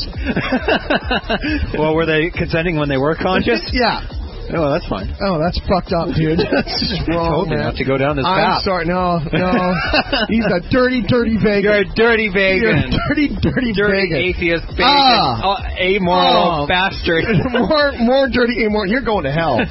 Well, were they consenting when they were conscious? Yeah. Oh, that's fine. Oh, that's fucked up, dude. That's just wrong, Told you man. not to go down this I'm path. sorry. No, no. He's a dirty, dirty vegan. You're a dirty vegan. You're a dirty, dirty, dirty vegan. atheist vegan. Ah. Oh, amoral Oh. bastard. more, more dirty, more. You're going to hell.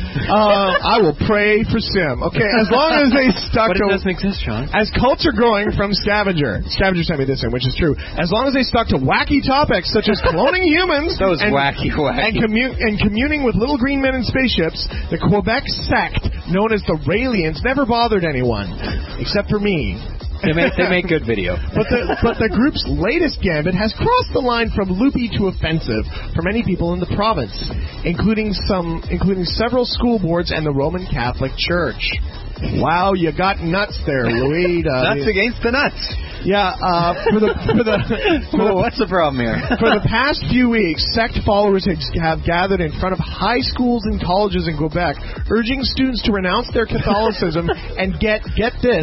Uh, I will pray for Sim. Okay, as long as they stuck But to. it doesn't exist, Sean. As cults are growing from Scavenger, Scavenger sent me this in, which is true. As long as they stuck to wacky topics such as cloning humans, Those and, wacky, wacky. and, commu- and communing with little green men in spaceships, the Quebec sect known as the Raelians never bothered anyone, except for me. They make they make good video. But the but the group's latest gambit has crossed the line from loopy to offensive for many people in the province, including some including several school boards and the Roman Catholic Church. Wow, you got nuts there, Louis. Uh, Nuts against the nuts. Yeah, uh, for the for the for Oh, the, what's the problem here? for the past few weeks, sect followers have gathered in front of high schools and colleges in Quebec, urging students to renounce their Catholicism and get get this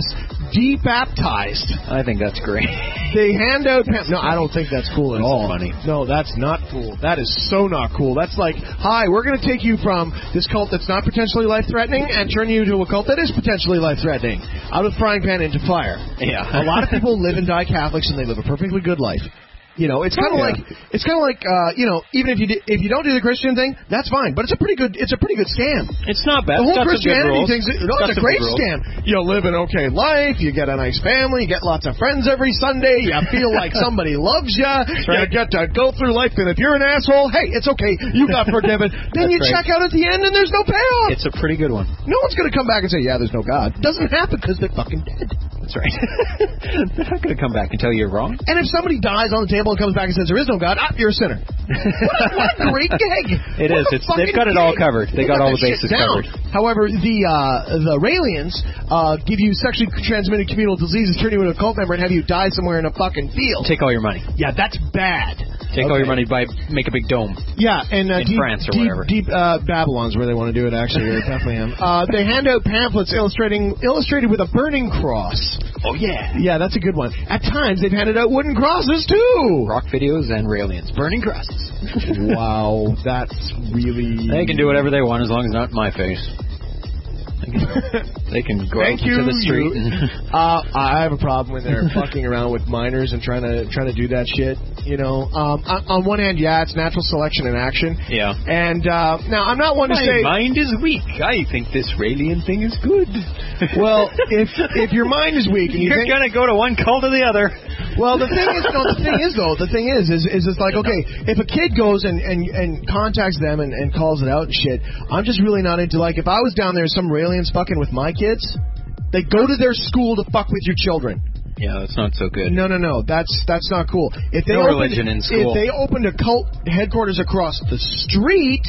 debaptized. I think that's great. They hand out pam- no, I don't think that's cool at That's all. funny. No, that's not cool. That is so not cool. That's like, hi, we're going to take you from this cult that's not potentially life-threatening and turn you into a cult that is potentially life-threatening. Out of frying pan into fire. Yeah. A lot of people live and die Catholics, and they live a perfectly good life. You know, it's kind of Oh, yeah. like it's kind of like uh, you know, even if you di- if you don't do the Christian thing, that's fine. But it's a pretty good it's a pretty good scam. It's not bad. The whole It's got some good Christianity rules. thing's no, got it's a some great good rules. scam. You live an okay life, you get a nice family, you get lots of friends every Sunday, you feel like somebody loves you, right. you get to go through life, and if you're an asshole, hey, it's okay, you got forgiven. Then That's you right. check out at the end, and there's no payoff. It's a pretty good one. No one's going to come back and say, yeah, there's no God. Doesn't happen because they're fucking dead. That's right. They're not going to come back and tell you you're wrong. And if somebody dies on the table and comes back and says there is no God, ah, you're a sinner. What a, what a great gig! It is. What a It's- they've fucking got it all gig. covered. They got all that the shit bases down. covered. However, the uh, the Raelians uh, give you sexually transmitted communal diseases, turn you into a cult member, and have you die somewhere in a fucking field. Take all your money. Yeah, that's bad. Take all Okay. your money. Buy, make a big dome. Yeah, and uh, In deep, France or deep, whatever. deep uh, Babylon's where they want to do it. Actually, or Bethlehem. Uh, they hand out pamphlets illustrating illustrated with a burning cross. Oh yeah. Yeah, that's a good one. At times, they've handed out wooden crosses too. Rock videos and Raelians. Burning crosses. Wow, that's really. They can do whatever they want as long as not in my face. They can go out Thank you, into the street. you. And uh, I have a problem when they're fucking around with minors and trying to trying to do that shit. You know, um, on, on one hand, yeah, it's natural selection in action. yeah. And uh, now I'm not one to My say. mind is weak. I think this Raelian thing is good. Well, if if your mind is weak and you You're think, gonna go to one cult or the other. well, the thing is, no, the thing is though, the thing is, is, is it's like, okay, if a kid goes and, and, and contacts them and, and calls it out and shit, I'm just really not into, like, if I was down there, some Raelians fucking with my kids, they go to their school to fuck with your children. Yeah, that's not so good. No, no, no, that's that's not cool. If they No opened, religion in school. If they opened a cult headquarters across the street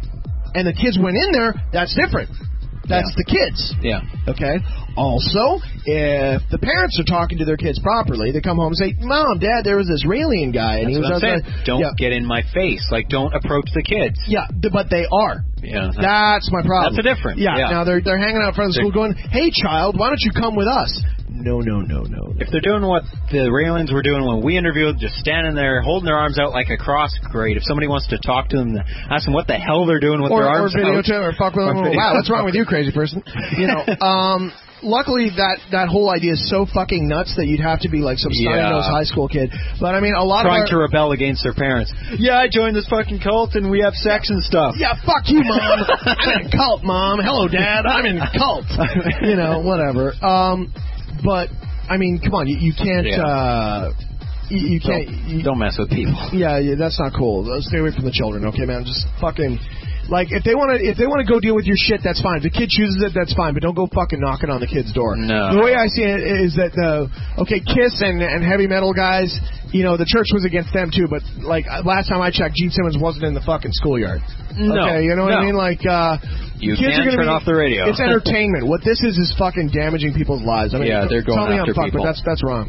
and the kids went in there, that's different. That's Yeah. the kids. Yeah. Okay. Also, if the parents are talking to their kids properly, they come home and say, "Mom, Dad, there was this Raelian guy, and That's he was what I'm saying. outside." Don't yeah. get in my face. Like, don't approach the kids. Yeah, th- but they are. Yeah. That's my problem. That's a difference. Yeah. Yeah. Now they're they're hanging out in front of the They're- school, going, "Hey, child, why don't you come with us?" No, no, no, no. If they're doing what the Raelians were doing when we interviewed, just standing there, holding their arms out like a cross, great. If somebody wants to talk to them, ask them what the hell they're doing with or, their or arms video out. to or fuck with them. Or video. Wow, what's wrong with you, crazy person? You know. Um. Luckily, that, that whole idea is so fucking nuts that you'd have to be like some snotty-nosed Yeah. high school kid. But I mean, a lot Trying of to our, rebel against their parents. Yeah, I joined this fucking cult and we have sex and stuff. yeah, fuck you, mom. I'm in a cult, mom. Hello, dad. I'm in a cult. You know, whatever. Um, but I mean, come on, you, you can't. Yeah. Uh, you, you can't. Don't, You, don't mess with people. yeah, yeah, that's not cool. Stay away from the children, okay, man? Just fucking. Like, if they want to, if they want to go deal with your shit, that's fine. If the kid chooses it, that's fine. But don't go fucking knocking on the kid's door. No. The way I see it is that the okay, Kiss and and heavy metal guys, you know, the church was against them too. But like last time I checked, Gene Simmons wasn't in the fucking schoolyard. No. Okay, you know what I No. mean? Like, uh, You kids can are gonna turn be, off the radio. It's entertainment. What this is is fucking damaging people's lives. I mean, Yeah, they're going tell me after I'm fucked, people. but that's that's wrong.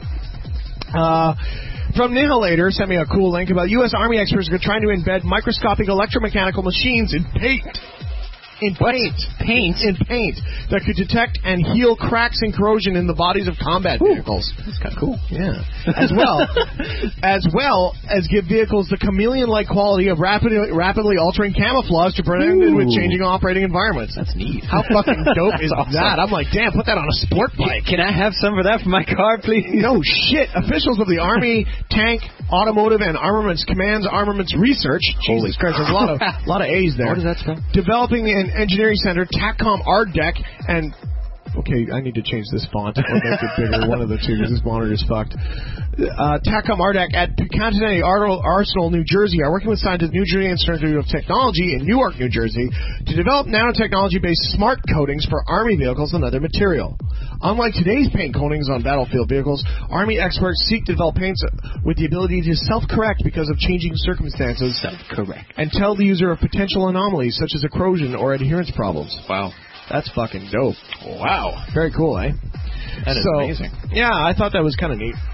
Uh. From Nihilator, sent me a cool link about U S. Army experts are trying to embed microscopic electromechanical machines in paint. In paint. Paint? In paint. That could detect and heal cracks and corrosion in the bodies of combat vehicles. That's kind of cool. Yeah. As well, as well as give vehicles the chameleon-like quality of rapidly, rapidly altering camouflage to blend in with Ooh. changing operating environments. That's neat. How fucking dope is That's awesome. that? I'm like, damn, put that on a sport bike. Can I have some of that for my car, please? No shit. Officials of the Army, Tank, Automotive, and Armaments Command's Armaments Research. Holy Jesus Christ, there's a lot of a lot of A's there. What does that spell? Developing an engineering center, TACCOM R D E C, and okay, I need to change this font or make it bigger. One of the two, because this monitor is fucked. Uh, TACCOM R D E C at Continental Arsenal, New Jersey, are working with scientists at New Jersey Institute of Technology in Newark, New Jersey, to develop nanotechnology-based smart coatings for Army vehicles and other material. Unlike today's paint coatings on battlefield vehicles, Army experts seek to develop paints with the ability to self-correct because of changing circumstances. Self-correct. And tell the user of potential anomalies such as corrosion or adherence problems. Wow. That's fucking dope. Wow. Very cool, eh? That is so, amazing. Yeah, I thought that was kind of neat.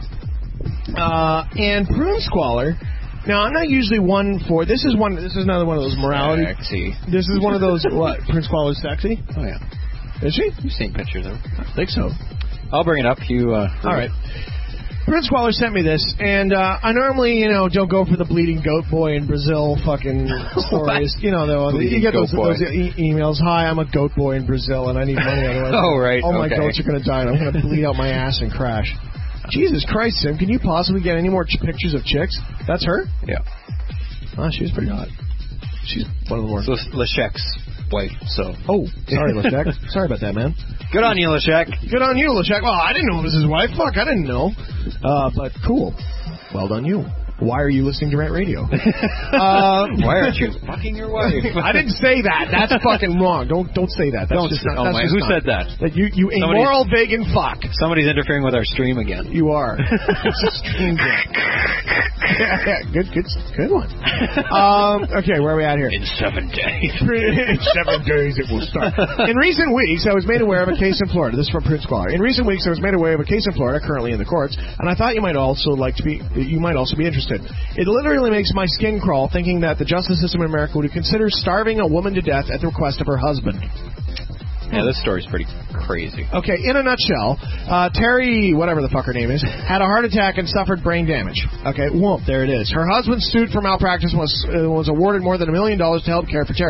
Uh, and Prune Squalor. Now, I'm not usually one for this. Is one. This is another one of those morality. Sexy. This is one of those. What? Prune Squalor's sexy? Oh, yeah. Is she? You've seen pictures of her. I think so. I'll bring it up. You, uh... All right. Prince Squalor sent me this, and uh, I normally, you know, don't go for the bleeding goat boy in Brazil fucking stories. You know, though, you Bleeding get those, goat boy. those e- emails. Hi, I'm a goat boy in Brazil, and I need money otherwise. Oh, right, All my okay. goats are going to die, and I'm going to bleed out my ass and crash. Jesus Christ, Sim, can you possibly get any more ch- pictures of chicks? That's her? Yeah. Oh, she's pretty hot. She's one of the more... So Leshek's wife, so... Oh, sorry, Leshek. Sorry about that, man. Good on you, Leshek. Good on you, Leshek. Well, I didn't know it was his wife. Fuck, I didn't know. Uh, but cool. Well done, you. Why are you listening to Rant Radio? uh, Why aren't you fucking your wife? I didn't say that. That's fucking wrong. Don't don't say that. That's Don't just say- not, oh that's my- just who not- said that? That you you Somebody- immoral vegan fuck. Somebody's interfering with our stream again. You are. It's a stream game. Yeah, yeah, good, good, good one. Um, okay, where are we at here? In seven days. In seven days it will start. In recent weeks, I was made aware of a case in Florida. This is from Prince Squalor. In recent weeks, I was made aware of a case in Florida, currently in the courts, and I thought you might also like to be, you might also be interested. It literally makes my skin crawl thinking that the justice system in America would consider starving a woman to death at the request of her husband. Yeah, this story's pretty crazy. Okay, in a nutshell, uh, Terry, whatever the fuck her name is, had a heart attack and suffered brain damage. Okay, whoop, there it is. Her husband sued for malpractice and was, uh, was awarded more than a million dollars to help care for Terry.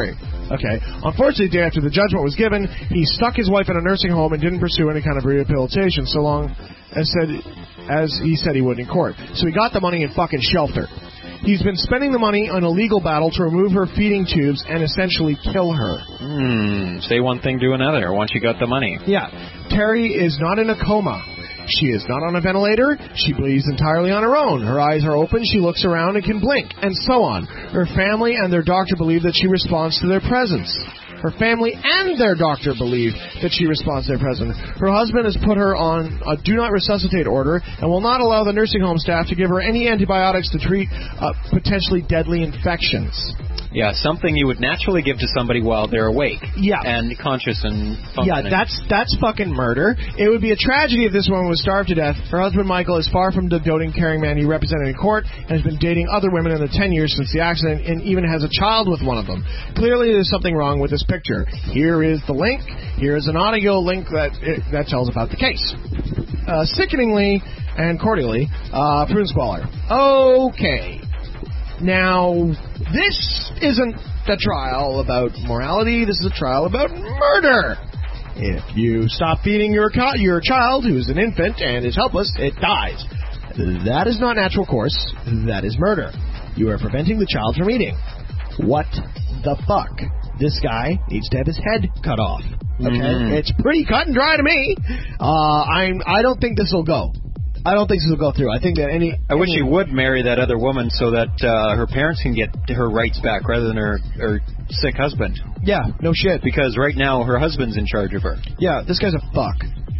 Okay. Unfortunately, the day after the judgment was given, he stuck his wife in a nursing home and didn't pursue any kind of rehabilitation so long as said as he said he would in court. So he got the money and fucking shelved her. He's been spending the money on a legal battle to remove her feeding tubes and essentially kill her. Hmm. Say one thing, do another. Once you got the money. Yeah. Terry is not in a coma. She is not on a ventilator. She breathes entirely on her own. Her eyes are open. She looks around and can blink, and so on. Her family and their doctor believe that she responds to their presence. Her family and their doctor believe that she responds to their presence. Her husband has put her on a do not resuscitate order and will not allow the nursing home staff to give her any antibiotics to treat uh, potentially deadly infections. Yeah, something you would naturally give to somebody while they're awake. Yeah. And conscious and functioning. Yeah, that's that's fucking murder. It would be a tragedy if this woman was starved to death. Her husband, Michael, is far from the doting, caring man he represented in court and has been dating other women in the ten years since the accident and even has a child with one of them. Clearly, there's something wrong with this picture. Here is the link. Here is an audio link that that tells about the case. Uh, sickeningly and cordially, uh, Prune Squalor. Okay. Now, this isn't a trial about morality. This is a trial about murder. If you stop feeding your co- your child, who's an infant and is helpless, it dies. That is not natural course. That is murder. You are preventing the child from eating. What the fuck? This guy needs to have his head cut off. Okay, mm. It's pretty cut and dry to me. Uh, I'm. I don't think this will go. I don't think this will go through. I think that any... I wish any, he would marry that other woman so that uh, her parents can get her rights back rather than her, her sick husband. Yeah, no shit. Because right now her husband's in charge of her. Yeah, this guy's a fuck.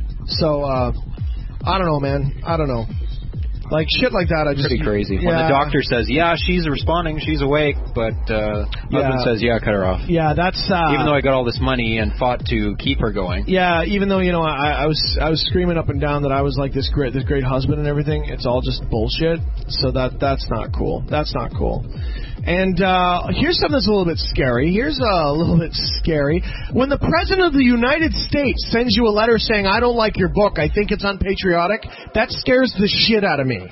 So, uh, I don't know, man. I don't know. Like, shit like that, I just... Pretty crazy. Yeah. When the doctor says, yeah, she's responding, she's awake, but uh, yeah. husband says, yeah, cut her off. Yeah, that's... Uh, even though I got all this money and fought to keep her going. Yeah, even though, you know, I, I was I was screaming up and down that I was like this great this great husband and everything, it's all just bullshit. So that that's not cool. That's not cool. And uh, here's something that's a little bit scary. Here's a little bit scary. When the President of the United States sends you a letter saying, I don't like your book, I think it's unpatriotic, that scares the shit out of me.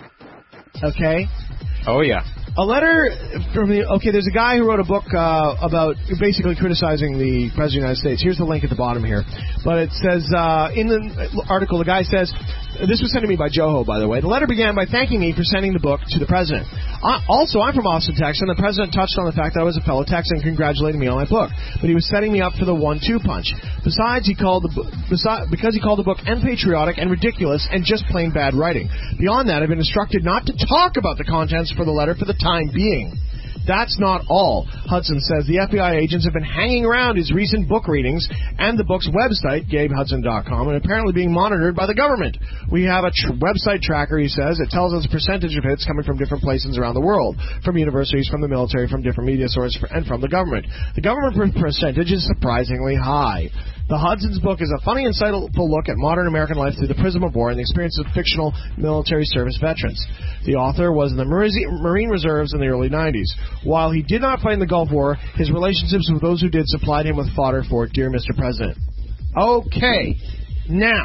Okay? Oh, yeah. A letter from the... Okay, there's a guy who wrote a book uh, about basically criticizing the President of the United States. Here's the link at the bottom here. But it says, uh, in the article, the guy says... This was sent to me by Joho, by the way. The letter began by thanking me for sending the book to the President. I, also, I'm from Austin, Texas, and the President touched on the fact that I was a fellow Texan and congratulating me on my book. But he was setting me up for the one two punch. Besides, he called the besi- because he called the book unpatriotic and ridiculous and just plain bad writing. Beyond that, I've been instructed not to talk about the contents for the letter for the time being. That's not all. Hudson says the F B I agents have been hanging around his recent book readings and the book's website, Gabe Hudson dot com, and apparently being monitored by the government. We have a tr- website tracker, he says. It tells us a percentage of hits coming from different places around the world, from universities, from the military, from different media sources, and from the government. The government per- percentage is surprisingly high. The Hudson's book is a funny, insightful look at modern American life through the prism of war and the experience of fictional military service veterans. The author was in the Marine Reserves in the early nineties. While he did not fight in the Gulf War, his relationships with those who did supplied him with fodder for Dear Mister President. Okay, now,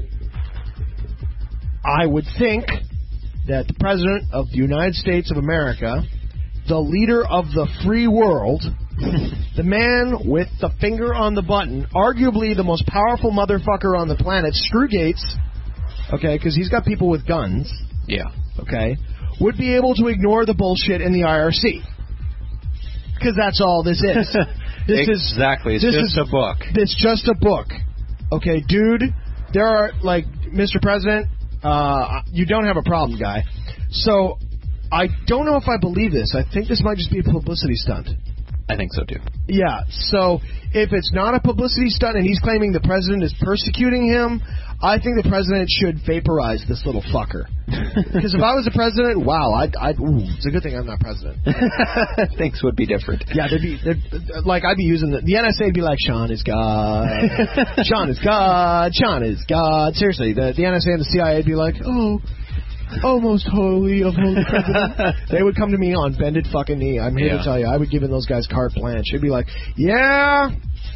I would think that the President of the United States of America, the leader of the free world, the man with the finger on the button, arguably the most powerful motherfucker on the planet, Screw Gates, okay, because he's got people with guns, yeah, okay, would be able to ignore the bullshit in the I R C. Because that's all this is. This exactly. Is, it's this just is, a book. It's just a book. Okay, dude, there are, like, Mister President, uh, you don't have a problem, guy. So, I don't know if I believe this. I think this might just be a publicity stunt. I think so, too. Yeah, so if it's not a publicity stunt and he's claiming the president is persecuting him, I think the president should vaporize this little fucker. Because if I was the president, wow, I'd, I'd, ooh, it's a good thing I'm not president. Things would be different. Yeah, they'd be, they'd, like, I'd be using the, the N S A would be like, Sean is God, Sean is God, Sean is God. Seriously, the, the N S A and the C I A would be like, oh, oh, most holy of holy president. They would come to me on bended fucking knee. I'm here yeah. to tell you, I would give in those guys carte blanche. It'd be like, yeah,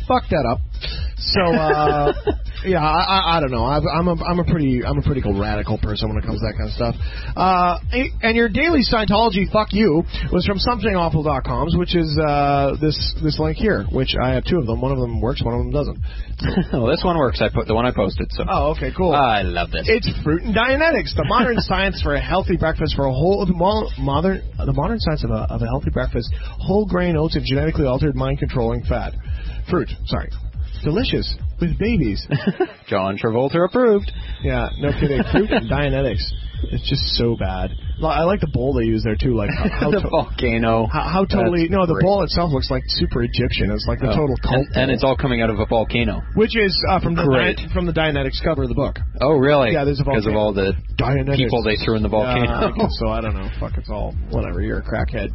fuck that up. So, uh, yeah, I, I, I don't know. I've, I'm a, I'm a pretty, I'm a pretty radical person when it comes to that kind of stuff. Uh, and your daily Scientology fuck you was from something awful dot com, which is uh, this this link here, which I have two of them. One of them works, one of them doesn't. Well, this one works. I put the one I posted. So. Oh, okay, cool. I love this. It's Fruit and Dianetics, the modern science for a healthy breakfast for a whole the mo- modern the modern science of a of a healthy breakfast, whole grain oats and genetically altered mind controlling fat. Fruit, sorry. Delicious with babies. John Travolta approved. Yeah, no kidding. Fruit and Dianetics. It's just so bad. I like the bowl they use there too. Like how, how the to- volcano. How, how totally? That's no, the great. bowl itself looks like super Egyptian. It's like the Oh. total cult. And, and it's all coming out of a volcano. Which is uh, from the Great. Di- from the Dianetics cover of the book. Oh, really? Yeah, there's a Because of volcano. all the Dianetics. people they threw in the volcano. Yeah, I guess so I don't know. Fuck, it's all whatever. You're a crackhead.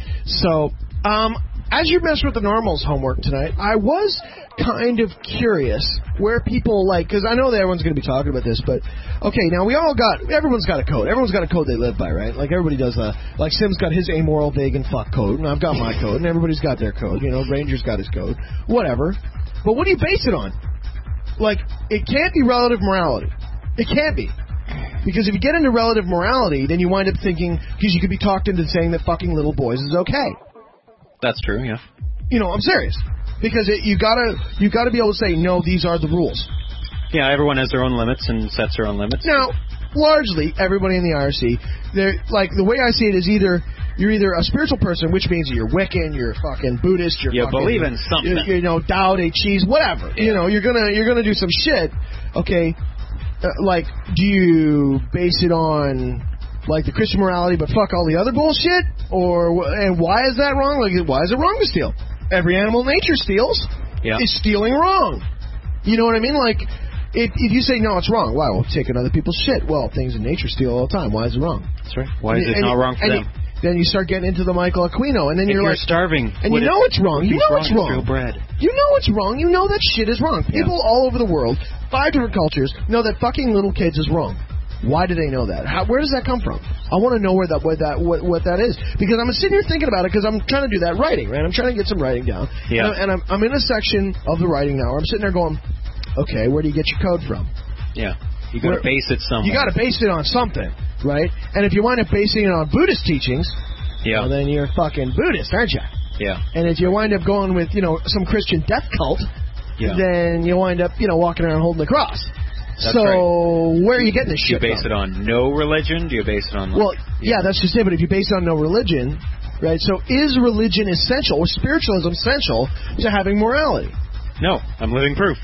So, um, as you messed with the normals homework tonight, I was kind of curious where people like, because I know that everyone's going to be talking about this, but okay, now we all got, everyone's got a code. Everyone's got a code they live by, right? Like everybody does. Uh, like Sim's got his amoral, vegan, fuck code, and I've got my code, and everybody's got their code. You know, Ranger's got his code, whatever. But what do you base it on? Like, it can't be relative morality. It can't be. Because if you get into relative morality, then you wind up thinking, because you could be talked into saying that fucking little boys is okay. That's true, yeah. You know, I'm serious. Because it, you gotta you gotta be able to say, no, these are the rules. Yeah, everyone has their own limits and sets their own limits. Now, largely, everybody in the I R C, they're like, the way I see it is either you're either a spiritual person, which means you're Wiccan, you're fucking Buddhist, you're You fucking, believe in something. You, you know, Tao Te Cheese, whatever. Yeah. You know, you're gonna you're gonna do some shit. Okay, uh, like, do you base it on like the Christian morality, but fuck all the other bullshit? Or and why is that wrong? Like, why is it wrong to steal? Every animal in nature steals. Yeah. Is stealing wrong? You know what I mean? Like, if if you say no, it's wrong. Why? Well, taking other people's shit. Well, things in nature steal all the time. Why is it wrong? That's right. Why is And- it and not you- wrong for and them? you- then you start getting into the Michael Aquino, and then If you're, you're like starving, and would you it- know it's wrong. You it's know it's wrong wrong. to steal bread. You know it's wrong. You know that shit is wrong. People all over the world, five different cultures, know that fucking little kids is wrong. Why do they know that? How, where does that come from? I want to know where that what that what, what that is, because I'm sitting here thinking about it because I'm trying to do that writing, right? I'm trying to get some writing down. Yeah. And, I, and I'm, I'm in a section of the writing now where I'm sitting there going, okay, where do you get your code from? Yeah. You got to Where- base it somewhere. You got to base it on something, right? And if you wind up basing it on Buddhist teachings, Yeah. well, then you're fucking Buddhist, aren't you? Yeah. And if you wind up going with, you know, some Christian death cult, Yeah. then you wind up, you know, walking around holding the cross. That's so right. where are you getting this Do you shit base from? it on no religion? Do you base it on... Well, yeah, that's just it. But if you base it on no religion, right? So is religion essential, or spiritualism essential to having morality? No, I'm living proof.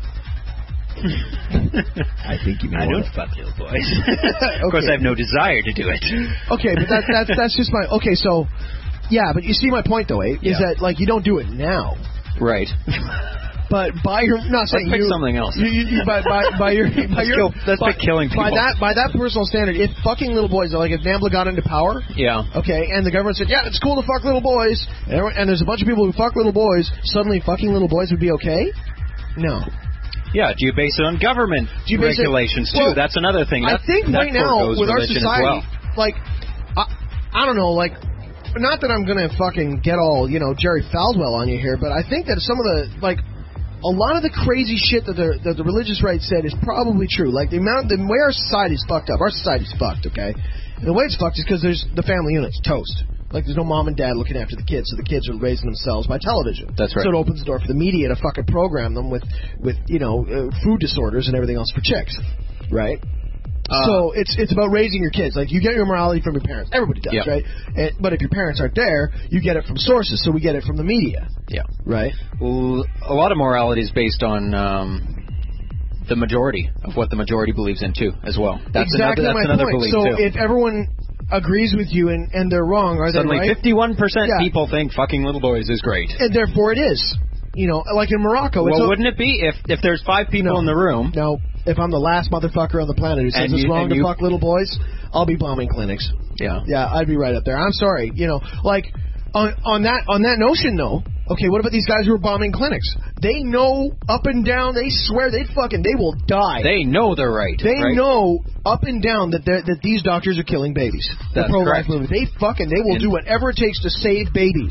I think you mean I don't what? fuck little boys. Of course, I have no desire to do it. Okay, but that, that's that's just my okay. So yeah, but you see my point though, eh? Is Yeah. that like you don't do it now, Right. but by your not saying pick you something else. You, you, you, by, by, by your by Let's your kill- let's by, pick killing by people. that by that personal standard. If fucking little boys, like if NAMBLA got into power, Yeah. okay, and the government said, yeah, it's cool to fuck little boys, and, everyone- and there's a bunch of people who fuck little boys, suddenly fucking little boys would be okay? No. Yeah, do you base it on government Do you base it- regulations, well, too? That's another thing. I That, think that right now forgoes with our religion society, as well. like, I, I don't know, like, not that I'm gonna fucking get all, you know, Jerry Falwell on you here, but I think that some of the, like, a lot of the crazy shit that the that the religious right said is probably true. Like the amount, the way our society's fucked up. Our society's fucked, okay? And the way it's fucked is because there's the family unit's toast. Like there's no mom and dad looking after the kids, so the kids are raising themselves by television. That's right. So it opens the door for the media to fucking program them with with you know uh, food disorders and everything else for chicks, right? Uh, so it's it's about raising your kids. Like you get your morality from your parents. Everybody does, Yeah. right? And, but if your parents aren't there, you get it from sources. So we get it from the media, Yeah. right? Well, a lot of morality is based on um, the majority of what the majority believes in, too, as well. That's exactly another, that's my another point. belief, So too. if everyone agrees with you and, and they're wrong, are Suddenly, they right? fifty-one percent Yeah. people think fucking little boys is great. And therefore it is. You know, like in Morocco. it's Well, a- wouldn't it be if, if there's five people No. in the room? No, if I'm the last motherfucker on the planet who says And it's you- wrong and to you- fuck little boys, I'll be bombing clinics. Yeah. Yeah, I'd be right up there. I'm sorry. You know, like on on that on that notion though. Okay, what about these guys who are bombing clinics? They know up and down. They swear they fucking they will die. They know they're right. They right? know up and down that they're- that these doctors are killing babies. The That's pro-life correct. movement. They fucking they will In- do whatever it takes to save babies. That's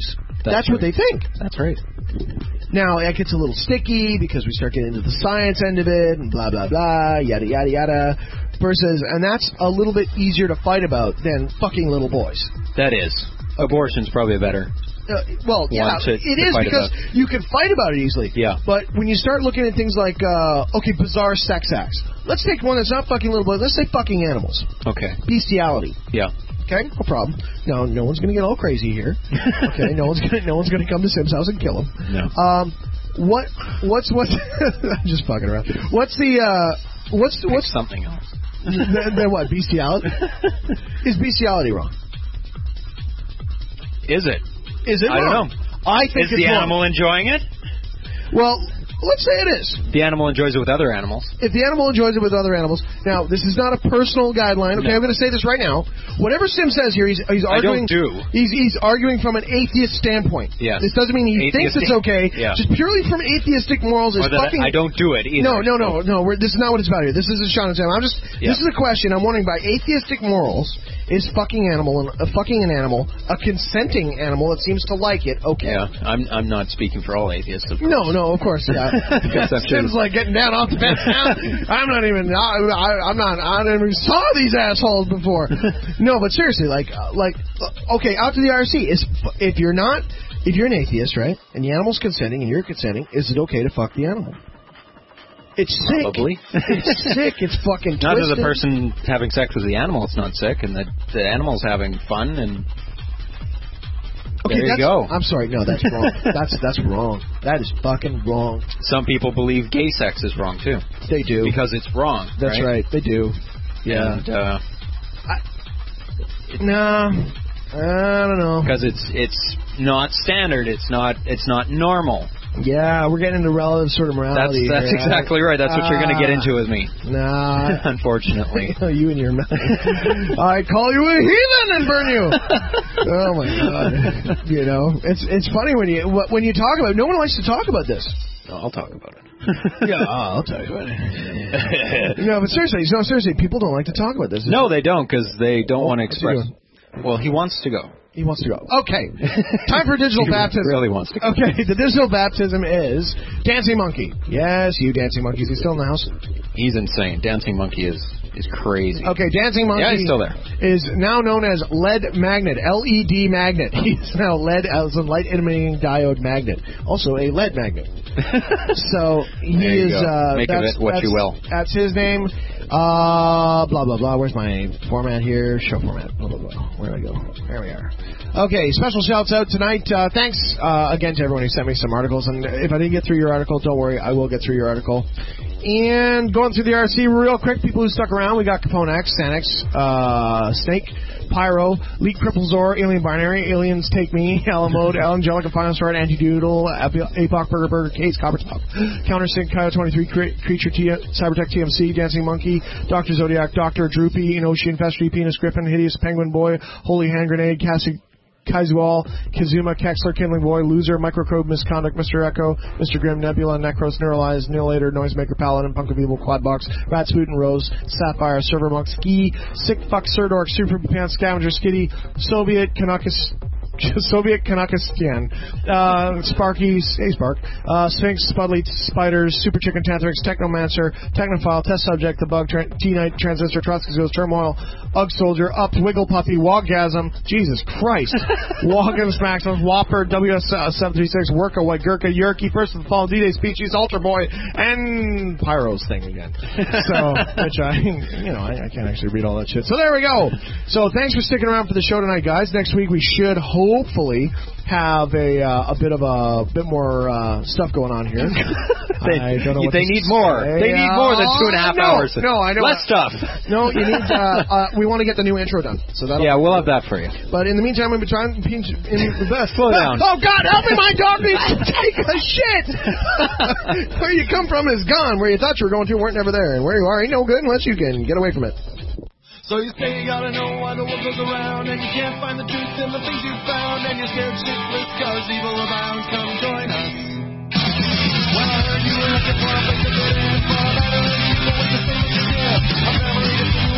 That's, That's what they think. That's right. Now, it gets a little sticky because we start getting into the science end of it and blah, blah, blah, yada, yada, yada. Versus, and that's a little bit easier to fight about than fucking little boys. That is. Okay. Abortion's probably a better... Uh, well, yeah, to, it to is because about. you can fight about it easily. Yeah. But when you start looking at things like, uh, okay, bizarre sex acts. Let's take one that's not fucking little boys. Let's say fucking animals. Okay. Bestiality. Yeah. Okay, no problem. Now, no one's going to get all crazy here. Okay, no one's going no one's going to come to Sim's house and kill him. No. Um, what what's what's I'm just fucking around. What's the uh, what's Pick what's something else? the, the what bestiality? Is bestiality wrong? Is it? Is it? I wrong? don't know. I think is it's the wrong. animal enjoying it? Well, let's say it is. The animal enjoys it with other animals. If the animal enjoys it with other animals, now this is not a personal guideline. Okay, no. I'm going to say this right now. Whatever Sim says here, he's he's arguing. I don't do. He's he's arguing from an atheist standpoint. Yes. This doesn't mean he atheistic, thinks it's okay. Yeah. Just purely from atheistic morals is or that fucking. I don't do it either. No, no, no, no. We're, this is not what it's about here. This is a Sean and Sam. I'm just. Yeah. This is a question. I'm wondering by atheistic morals, is fucking animal and uh, fucking an animal a consenting animal that seems to like it? Okay. Yeah. I'm I'm not speaking for all atheists. Of course. No, no, of course not. Sim's like getting down off the bench now. I'm not even. I, I, I'm not. I never even saw these assholes before. No, but seriously, like, uh, like, uh, okay, out to the I R C. Is if you're not, if you're an atheist, right, and the animal's consenting and you're consenting, is it okay to fuck the animal? It's sick. Probably. It's sick. It's fucking. Not twisted. as the person having sex with the animal, it's not sick, and the the animal's having fun and. Okay, there you that's, go. I'm sorry. No, that's wrong. that's that's wrong. That is fucking wrong. Some people believe gay sex is wrong too. They do because it's wrong. That's right. right. They do. Yeah. And, uh, I, nah. I don't know. Because it's it's not standard. It's not it's not normal. Yeah, we're getting into relative sort of morality. That's that's here. exactly right. That's what you're going to get into with me. Nah. Unfortunately. You and your mouth. I call you a heathen and burn you. Oh my God. You know, it's it's funny when you when you talk about it. No one likes to talk about this. No, I'll talk about it. Yeah, I'll tell you about it. No, but seriously, no, seriously, people don't like to talk about this. No, they don't because they don't Oh, want to express. Well, he wants to go. He wants to go. Okay. Time for digital he baptism. really wants to go. Okay, the digital baptism is Dancing Monkey. Yes, you Dancing Monkey. Is he still in the house? He's insane. Dancing Monkey is, is crazy. Okay, Dancing Monkey yeah, he's still there. Is now known as Lead Magnet, L E D Magnet. He's now lead as a light emitting diode magnet. Also a lead magnet. So he there you is. Go. Uh, Make of it what that's, you will. That's his name. Uh, blah blah blah. Where's my format here? Show format. Blah blah blah. Where do I go? There we are. Okay, special shouts out tonight. Uh, thanks uh, again to everyone who sent me some articles. And if I didn't get through your article, don't worry, I will get through your article. And going through the R C real quick, people who stuck around, we got Capone X, Sanex, uh, Snake, Pyro, Leak Cripplezor, Alien Binary, Aliens Take Me, Alamode, Angelica Final Sword, Anti-Doodle, Apoc Burger Burger, Case, Copper Top, Countersync, Kyle twenty-three, Creature, T- Cybertech T M C, Dancing Monkey, Doctor Zodiac, Doctor Droopy, Inoshi Infestry, Penis Griffin, Hideous Penguin Boy, Holy Hand Grenade, Cassie, Kaizual, Kazuma, Kexler, Kindling Boy, Loser, Microcode, Misconduct, Mister Echo, Mister Grim, Nebula, Necros, Neuralize, Neolator, Noisemaker, Paladin, Punk of Evil, Quadbox, Ratspoot and Rose, Sapphire, Server Monk, Ski, Sick Fuck, Surdork, Super Pants, Scavenger, Skitty, Soviet, Kanakis, Soviet Kanakistan, uh, Sparky, hey Spark, uh, Sphinx, Spudley, Spiders, Super Chicken, Tanthrix, Technomancer, Technophile, Test Subject, The Bug, tra- T-Night, Transistor, Trotsky's Ghost, Turmoil, Ugg Soldier, Up, Wiggle Puppy, Woggasm, Jesus Christ, Woggins, Maximus, Whopper, W S seven three six, Worka, White Gurkha, Yerky, First of the Fall, D-Day Speeches, Ultra Boy, and Pyro's thing again. So, which I, you know, I, I can't actually read all that shit. So there we go. So thanks for sticking around for the show tonight, guys. Next week we should hopefully have a uh, a bit of a bit more uh, stuff going on here. they I don't know what they to need more. say. They need more than two and a half no, hours. No, I know. Less stuff. No, you need. Uh, uh, we want to get the new intro done. So that. Yeah, we'll have that for you. But in the meantime, we'll be trying. In the best. Slow down. Oh God, help me! My dog needs to take a shit. Where you come from is gone. Where you thought you were going to weren't never there, and where you are ain't no good unless you can get away from it. So you say you gotta know why the world goes around, and you can't find the truth in the things you found, and you're scared shitless cause evil abounds. Come join us. Well, I heard you were looking for a place to fit in, but I better leave you with the things you give. I'm never